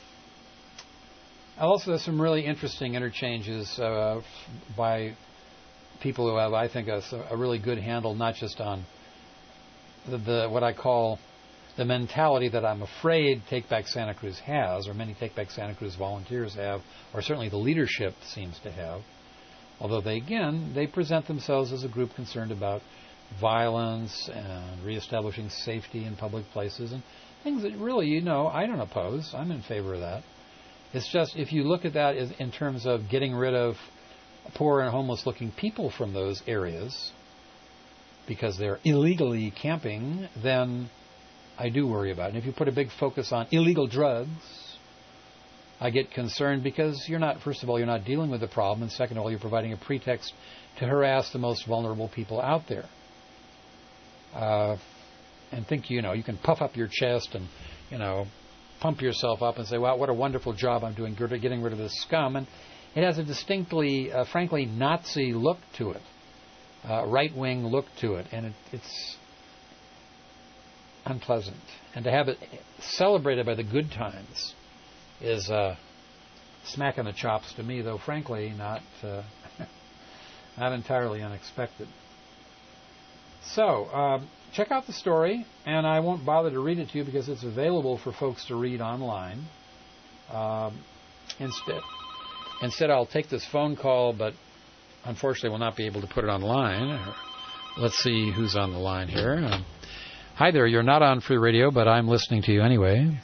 also there's some really interesting interchanges uh, by people who have, I think, a, a really good handle, not just on the, the what I call the mentality that I'm afraid Take Back Santa Cruz has, or many Take Back Santa Cruz volunteers have, or certainly the leadership seems to have. Although they, again, they present themselves as a group concerned about violence and reestablishing safety in public places. And things that really, you know, I don't oppose. I'm in favor of that. It's just if you look at that as, in terms of getting rid of poor and homeless-looking people from those areas because they're illegally camping, then I do worry about it. And if you put a big focus on illegal drugs, I get concerned because you're not, first of all, you're not dealing with the problem, and second of all, you're providing a pretext to harass the most vulnerable people out there. Uh, and think, you know, you can puff up your chest and, you know, pump yourself up and say, wow, what a wonderful job I'm doing getting rid of this scum. And it has a distinctly, uh, frankly, Nazi look to it, uh, right-wing look to it, and it, it's unpleasant. And to have it celebrated by the good times is uh, smacking the chops to me, though frankly not uh, not entirely unexpected. So, uh, check out the story, and I won't bother to read it to you because it's available for folks to read online. Um, instead, instead, I'll take this phone call, but unfortunately will not be able to put it online. Let's see who's on the line here. Um, hi there, you're not on Free Radio, but I'm listening to you anyway.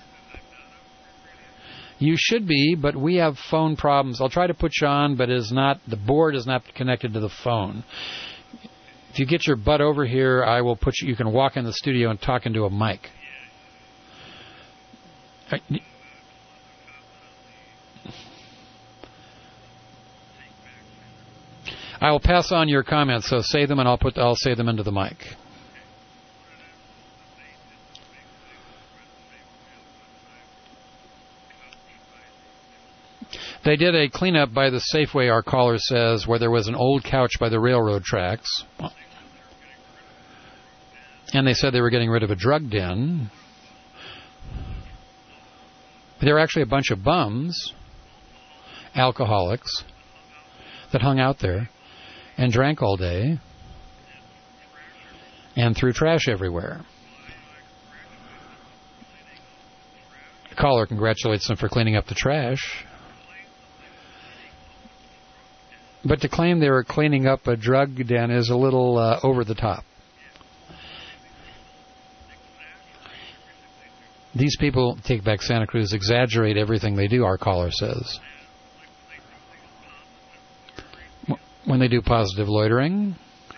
You should be, but we have phone problems. I'll try to put you on, but it is not, the board is not connected to the phone. If you get your butt over here, I will put you, you can walk in the studio and talk into a mic. I will pass on your comments, so say them and I'll put, I'll say them into the mic. They did a cleanup by the Safeway, our caller says, where there was an old couch by the railroad tracks. And they said they were getting rid of a drug den. But there were actually a bunch of bums, alcoholics, that hung out there and drank all day and threw trash everywhere. The caller congratulates them for cleaning up the trash. But to claim they were cleaning up a drug den is a little uh, over the top. These people, Take Back Santa Cruz, exaggerate everything they do, our caller says. When they do positive loitering,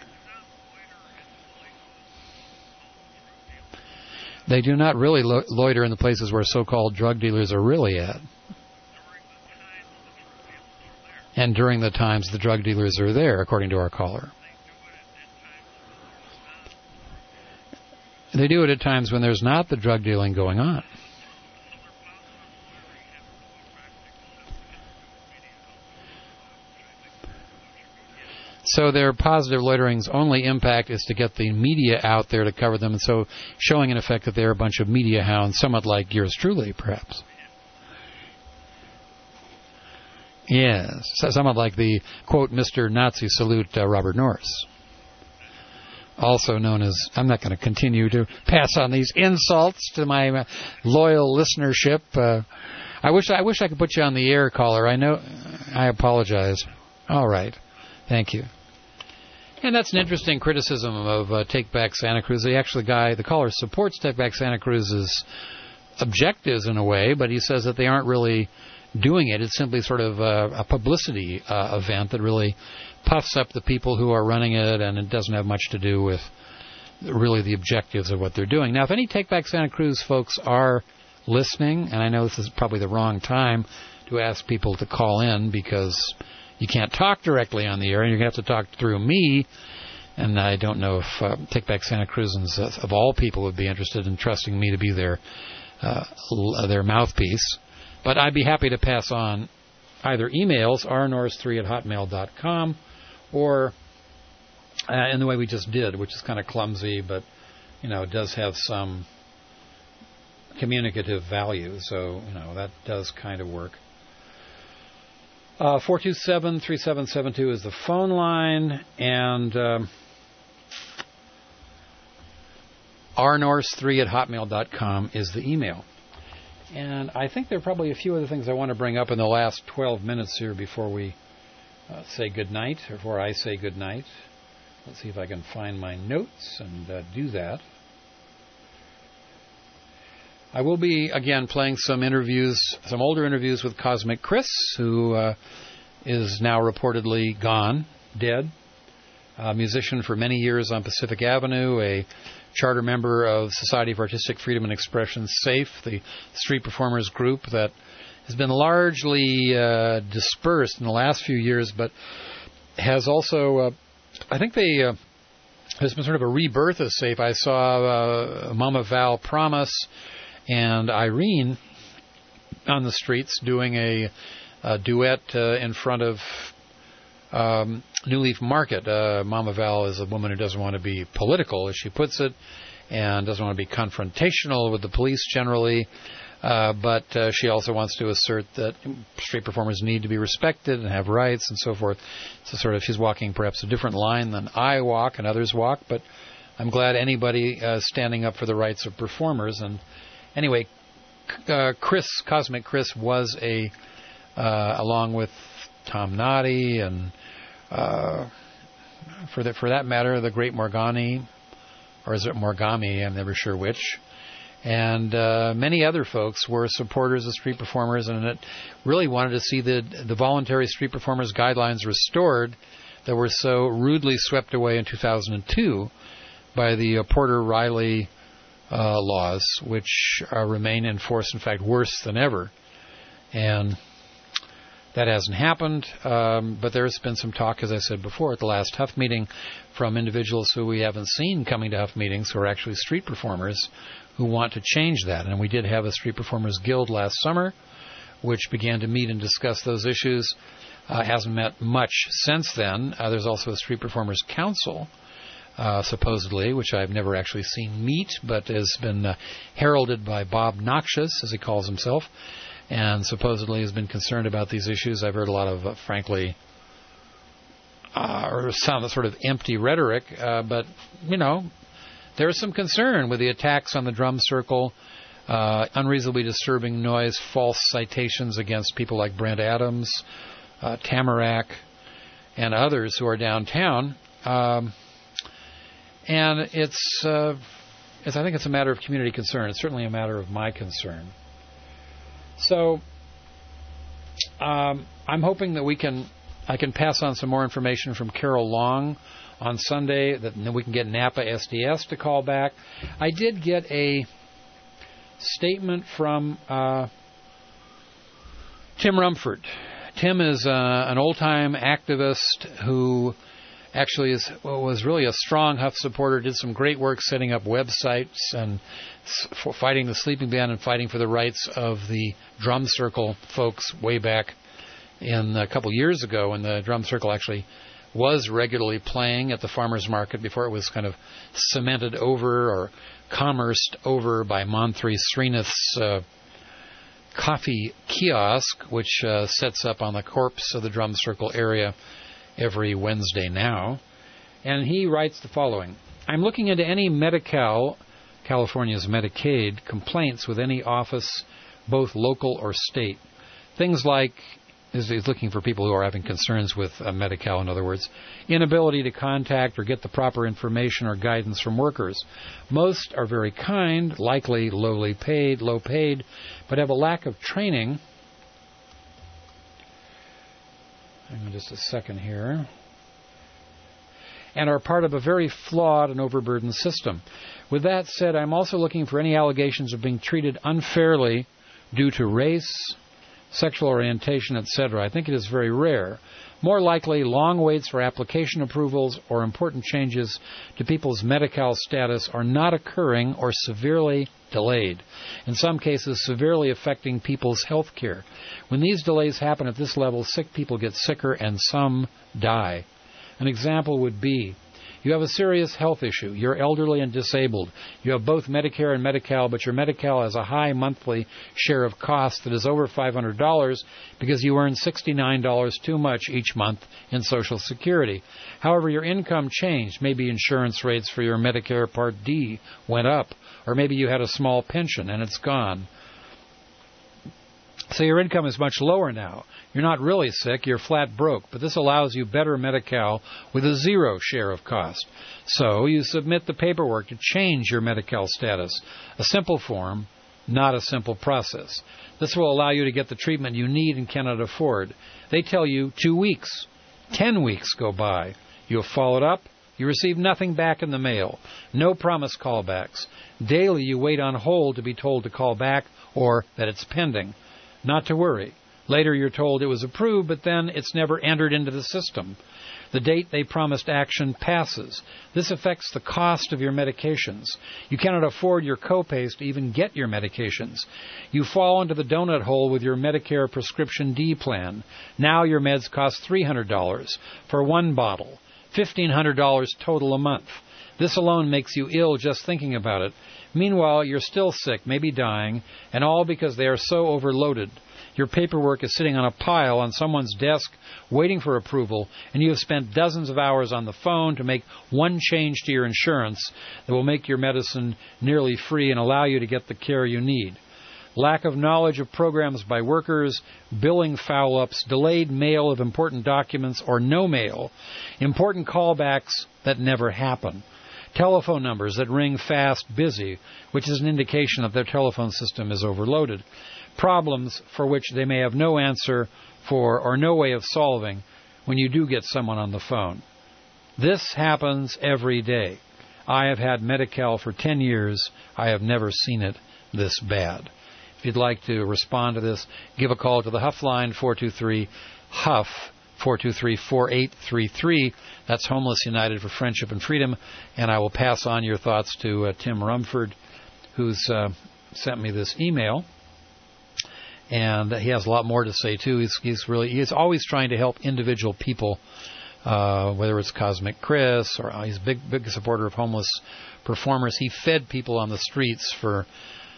they do not really lo- loiter in the places where so-called drug dealers are really at. And during the times the drug dealers are there, according to our caller. They do it at times when there's not the drug dealing going on. So their positive loitering's only impact is to get the media out there to cover them, and so showing in effect that they're a bunch of media hounds, somewhat like yours truly, perhaps. Yes, somewhat like the, quote, Mister Nazi salute uh, Robert Norris. Also known as, I'm not going to continue to pass on these insults to my uh, loyal listenership. Uh, I wish I wish I could put you on the air, caller. I know, I apologize. All right, thank you. And that's an interesting criticism of uh, Take Back Santa Cruz. The actually guy, the caller supports Take Back Santa Cruz's objectives in a way, but he says that they aren't really doing it. It's simply sort of a, a publicity uh, event that really puffs up the people who are running it, and it doesn't have much to do with really the objectives of what they're doing. Now, if any Take Back Santa Cruz folks are listening, and I know this is probably the wrong time to ask people to call in because you can't talk directly on the air, and you're going to have to talk through me, and I don't know if uh, Take Back Santa Cruzans, uh, of all people, would be interested in trusting me to be their uh, their mouthpiece. But I'd be happy to pass on either emails, r norris three at hotmail dot com, or uh, in the way we just did, which is kind of clumsy, but, you know, it does have some communicative value, so, you know, that does kind of work. Uh, four two seven, three seven seven two is the phone line, and um, r norris three at hotmail dot com is the email. And I think there are probably a few other things I want to bring up in the last twelve minutes here before we uh, say goodnight, or before I say goodnight. Let's see if I can find my notes and uh, do that. I will be, again, playing some interviews, some older interviews with Cosmic Chris, who uh, is now reportedly gone, dead. A musician for many years on Pacific Avenue, a charter member of Society for Artistic Freedom and Expression, SAFE, the street performers group that has been largely uh, dispersed in the last few years, but has also, uh, I think they, uh, there's been sort of a rebirth of SAFE. I saw uh, Mama Val Promise and Irene on the streets doing a, a duet uh, in front of um, New Leaf Market. Uh, Mama Val is a woman who doesn't want to be political, as she puts it, and doesn't want to be confrontational with the police generally, uh, but uh, she also wants to assert that street performers need to be respected and have rights and so forth. So sort of she's walking perhaps a different line than I walk and others walk, but I'm glad anybody uh, standing up for the rights of performers. And anyway, uh, Chris, Cosmic Chris, was a, uh, along with Tom Noddy and uh, for that for that matter, the great Morgani, or is it Morgami? I'm never sure which. And uh, many other folks were supporters of street performers, and it really wanted to see the the voluntary street performers guidelines restored that were so rudely swept away in two thousand two by the uh, Porter-Riley uh, laws, which uh, remain in force, in fact, worse than ever. And that hasn't happened, um, but there's been some talk, as I said before, at the last Huff meeting from individuals who we haven't seen coming to Huff meetings who are actually street performers who want to change that. And we did have a Street Performers Guild last summer, which began to meet and discuss those issues. Uh, hasn't met much since then. Uh, there's also a Street Performers Council, uh, supposedly, which I've never actually seen meet, but has been uh, heralded by Bob Noxious, as he calls himself, and supposedly has been concerned about these issues. I've heard a lot of, uh, frankly, uh, or sound sort of empty rhetoric, uh, but, you know, there's some concern with the attacks on the drum circle, uh, unreasonably disturbing noise, false citations against people like Brent Adams, uh, Tamarack, and others who are downtown. Um, and it's, uh, it's, I think it's a matter of community concern. It's certainly a matter of my concern. So um, I'm hoping that we can, I can pass on some more information from Carol Long on Sunday, that then we can get Napa S D S to call back. I did get a statement from uh, Tim Rumford. Tim is uh, an old-time activist who actually is well, was really a strong Huff supporter, did some great work setting up websites and for fighting the sleeping ban and fighting for the rights of the drum circle folks way back in a couple years ago when the drum circle actually was regularly playing at the farmers market before it was kind of cemented over or commerced over by Manthri Srinath's uh, coffee kiosk, which uh, sets up on the corpse of the drum circle area every Wednesday now. And he writes the following: I'm looking into any Medi-Cal, California's Medicaid, complaints with any office, both local or state. Things like, he's looking for people who are having concerns with uh, Medi-Cal, in other words, inability to contact or get the proper information or guidance from workers. Most are very kind, likely lowly paid, low paid, but have a lack of training. Hang on just a second here. And are part of a very flawed and overburdened system. With that said, I'm also looking for any allegations of being treated unfairly due to race, sexual orientation, et cetera. I think it is very rare. More likely, long waits for application approvals or important changes to people's Medi-Cal status are not occurring or severely delayed, in some cases severely affecting people's health care. When these delays happen at this level, sick people get sicker and some die. An example would be, you have a serious health issue. You're elderly and disabled. You have both Medicare and Medi-Cal, but your Medi-Cal has a high monthly share of cost that is over five hundred dollars because you earn sixty-nine dollars too much each month in Social Security. However, your income changed. Maybe insurance rates for your Medicare Part D went up, or maybe you had a small pension and it's gone. So your income is much lower now. You're not really sick, you're flat broke, but this allows you better Medi-Cal with a zero share of cost. So you submit the paperwork to change your Medi-Cal status, a simple form, not a simple process. This will allow you to get the treatment you need and cannot afford. They tell you two weeks. Ten weeks go by. You have followed up. You receive nothing back in the mail. No promised callbacks. Daily you wait on hold to be told to call back or that it's pending. Not to worry. Later you're told it was approved, but then it's never entered into the system. The date they promised action passes. This affects the cost of your medications. You cannot afford your copays to even get your medications. You fall into the donut hole with your Medicare Prescription D plan. Now your meds cost three hundred dollars for one bottle, fifteen hundred dollars total a month. This alone makes you ill just thinking about it. Meanwhile, you're still sick, maybe dying, and all because they are so overloaded. Your paperwork is sitting on a pile on someone's desk waiting for approval, and you have spent dozens of hours on the phone to make one change to your insurance that will make your medicine nearly free and allow you to get the care you need. Lack of knowledge of programs by workers, billing foul-ups, delayed mail of important documents or no mail, important callbacks that never happen. Telephone numbers that ring fast, busy, which is an indication that their telephone system is overloaded. Problems for which they may have no answer for or no way of solving when you do get someone on the phone. This happens every day. I have had Medi-Cal for ten years. I have never seen it this bad. If you'd like to respond to this, give a call to the Huff line, four two three, Huff, four two three, four eight three three. That's Homeless United for Friendship and Freedom. And I will pass on your thoughts to uh, Tim Rumford, who's uh, sent me this email. And he has a lot more to say, too. He's, he's really, he's always trying to help individual people, uh, whether it's Cosmic Chris or uh, he's a big, big supporter of homeless performers. He fed people on the streets for,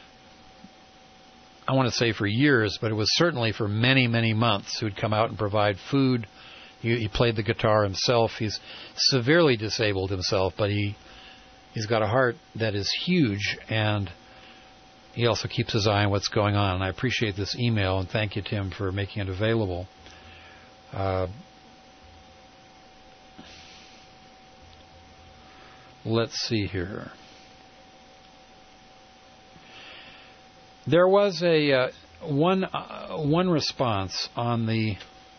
I want to say for years, but it was certainly for many, many months, who'd come out and provide food. He, he played the guitar himself. He's severely disabled himself, but he, he's got a heart that is huge, and he also keeps his eye on what's going on. And I appreciate this email, and thank you, Tim, for making it available. Uh, let's see here. There was a uh, one uh, one response on the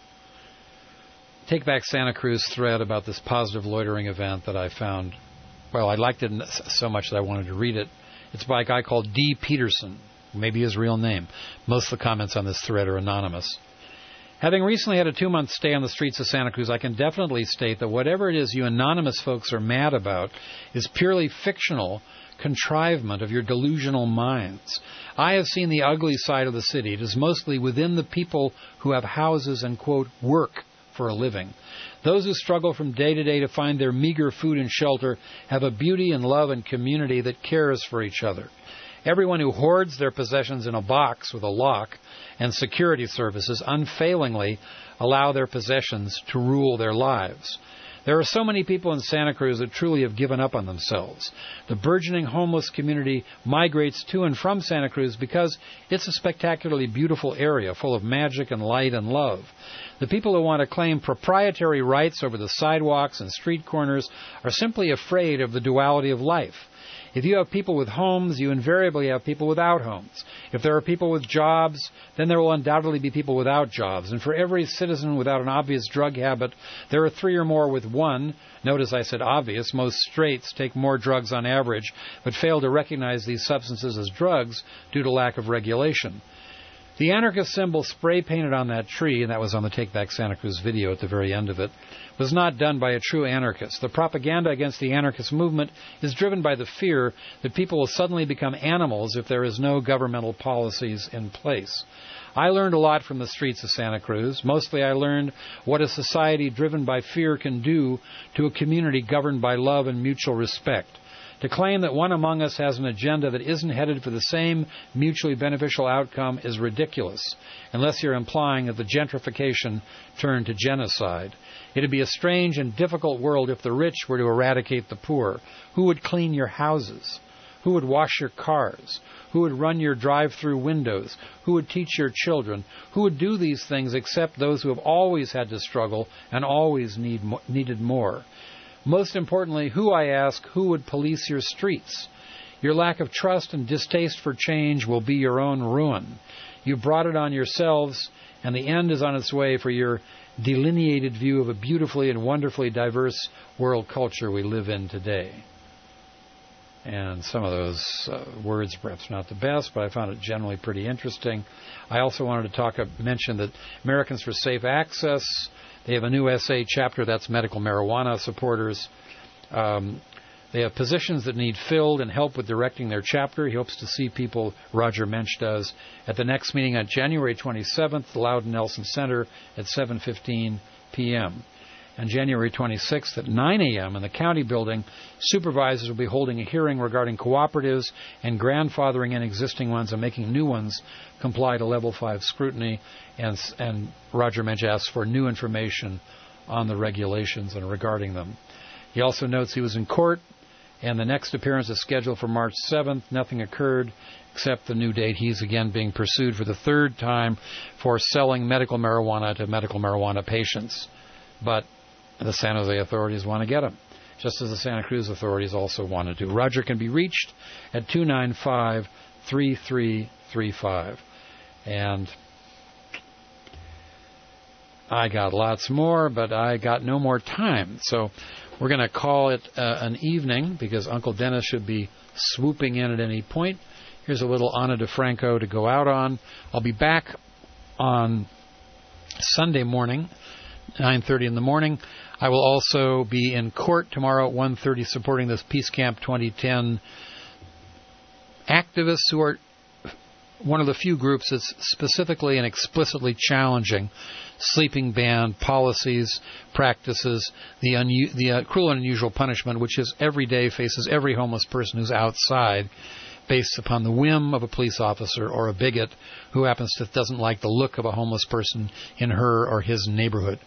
Take Back Santa Cruz thread about this positive loitering event that I found. Well, I liked it so much that I wanted to read it. It's by a guy called D. Peterson, maybe his real name. Most of the comments on this thread are anonymous. Having recently had a two-month stay on the streets of Santa Cruz, I can definitely state that whatever it is you anonymous folks are mad about is purely fictional contrivement of your delusional minds. I have seen the ugly side of the city. It is mostly within the people who have houses and, quote, work for a living. Those who struggle from day to day to find their meager food and shelter have a beauty and love and community that cares for each other. Everyone who hoards their possessions in a box with a lock and security services unfailingly allow their possessions to rule their lives. There are so many people in Santa Cruz that truly have given up on themselves. The burgeoning homeless community migrates to and from Santa Cruz because it's a spectacularly beautiful area full of magic and light and love. The people who want to claim proprietary rights over the sidewalks and street corners are simply afraid of the duality of life. If you have people with homes, you invariably have people without homes. If there are people with jobs, then there will undoubtedly be people without jobs. And for every citizen without an obvious drug habit, there are three or more with one. Notice I said obvious. Most straights take more drugs on average, but fail to recognize these substances as drugs due to lack of regulation. The anarchist symbol spray-painted on that tree, and that was on the Take Back Santa Cruz video at the very end of it, was not done by a true anarchist. The propaganda against the anarchist movement is driven by the fear that people will suddenly become animals if there is no governmental policies in place. I learned a lot from the streets of Santa Cruz. Mostly I learned what a society driven by fear can do to a community governed by love and mutual respect. To claim that one among us has an agenda that isn't headed for the same mutually beneficial outcome is ridiculous, unless you're implying that the gentrification turned to genocide. It would be a strange and difficult world if the rich were to eradicate the poor. Who would clean your houses? Who would wash your cars? Who would run your drive-through windows? Who would teach your children? Who would do these things except those who have always had to struggle and always need needed more? Most importantly, who, I ask, who would police your streets? Your lack of trust and distaste for change will be your own ruin. You brought it on yourselves, and the end is on its way for your delineated view of a beautifully and wonderfully diverse world culture we live in today. And some of those uh, words, perhaps not the best, but I found it generally pretty interesting. I also wanted to talk, uh, mention that Americans for Safe Access, they have a new S A chapter, that's medical marijuana supporters. Um, they have positions that need filled and help with directing their chapter. He hopes to see people, Roger Mensch does, at the next meeting on January twenty-seventh, the Loudon Nelson Center at seven fifteen p.m. On January twenty-sixth at nine a.m. in the county building, supervisors will be holding a hearing regarding cooperatives and grandfathering in existing ones and making new ones comply to level five scrutiny. And, and Roger Mensch asks for new information on the regulations and regarding them. He also notes he was in court, and the next appearance is scheduled for March seventh. Nothing occurred except the new date. He's again being pursued for the third time for selling medical marijuana to medical marijuana patients. But the San Jose authorities want to get him, just as the Santa Cruz authorities also wanted to. Roger can be reached at two nine five, three three three five. And I got lots more, but I got no more time. So we're going to call it uh, an evening because Uncle Dennis should be swooping in at any point. Here's a little Ana DeFranco to go out on. I'll be back on Sunday morning, nine thirty in the morning. I will also be in court tomorrow at one thirty supporting this Peace Camp twenty ten activists who are one of the few groups that's specifically and explicitly challenging sleeping ban policies, practices, the, unu- the uh, cruel and unusual punishment which is every day faces every homeless person who's outside based upon the whim of a police officer or a bigot who happens to doesn't like the look of a homeless person in her or his neighborhood.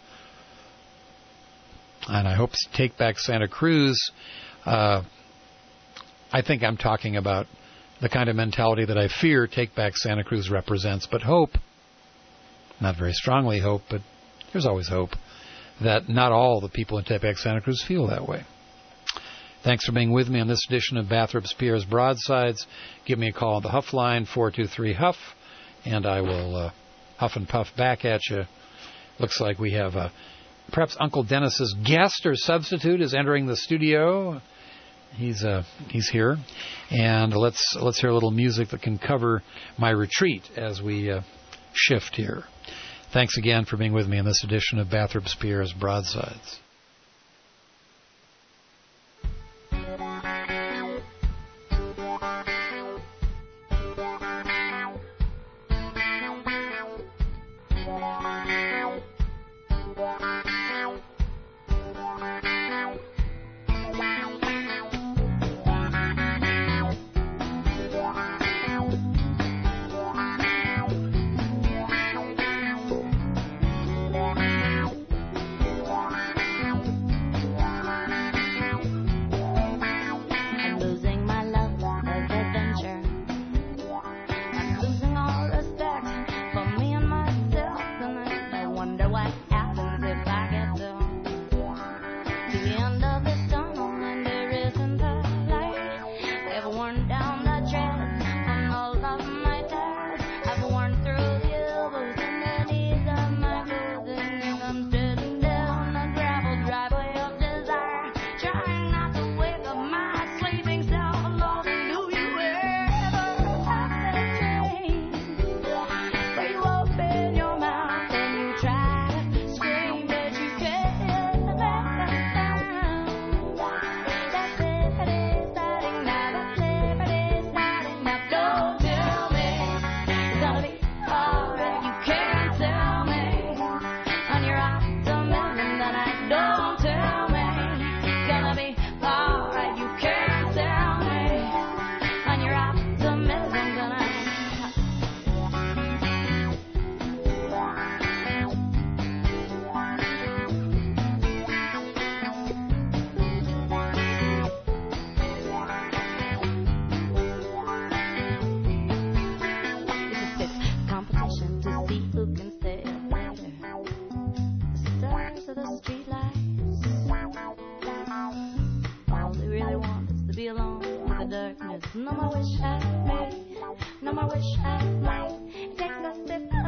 And I hope Take Back Santa Cruz, uh, I think I'm talking about the kind of mentality that I fear Take Back Santa Cruz represents. But hope, not very strongly hope, but there's always hope, that not all the people in Take Back Santa Cruz feel that way. Thanks for being with me on this edition of Bathrops Pierre's Broadsides. Give me a call on the Huff line, four two three Huff, and I will uh, huff and puff back at you. Looks like we have a... Perhaps Uncle Dennis's guest or substitute is entering the studio. He's uh, he's here, and let's let's hear a little music that can cover my retreat as we uh, shift here. Thanks again for being with me in this edition of Bathrops Pierre's Broadsides. No more wish I may, no more wish I may. Take the step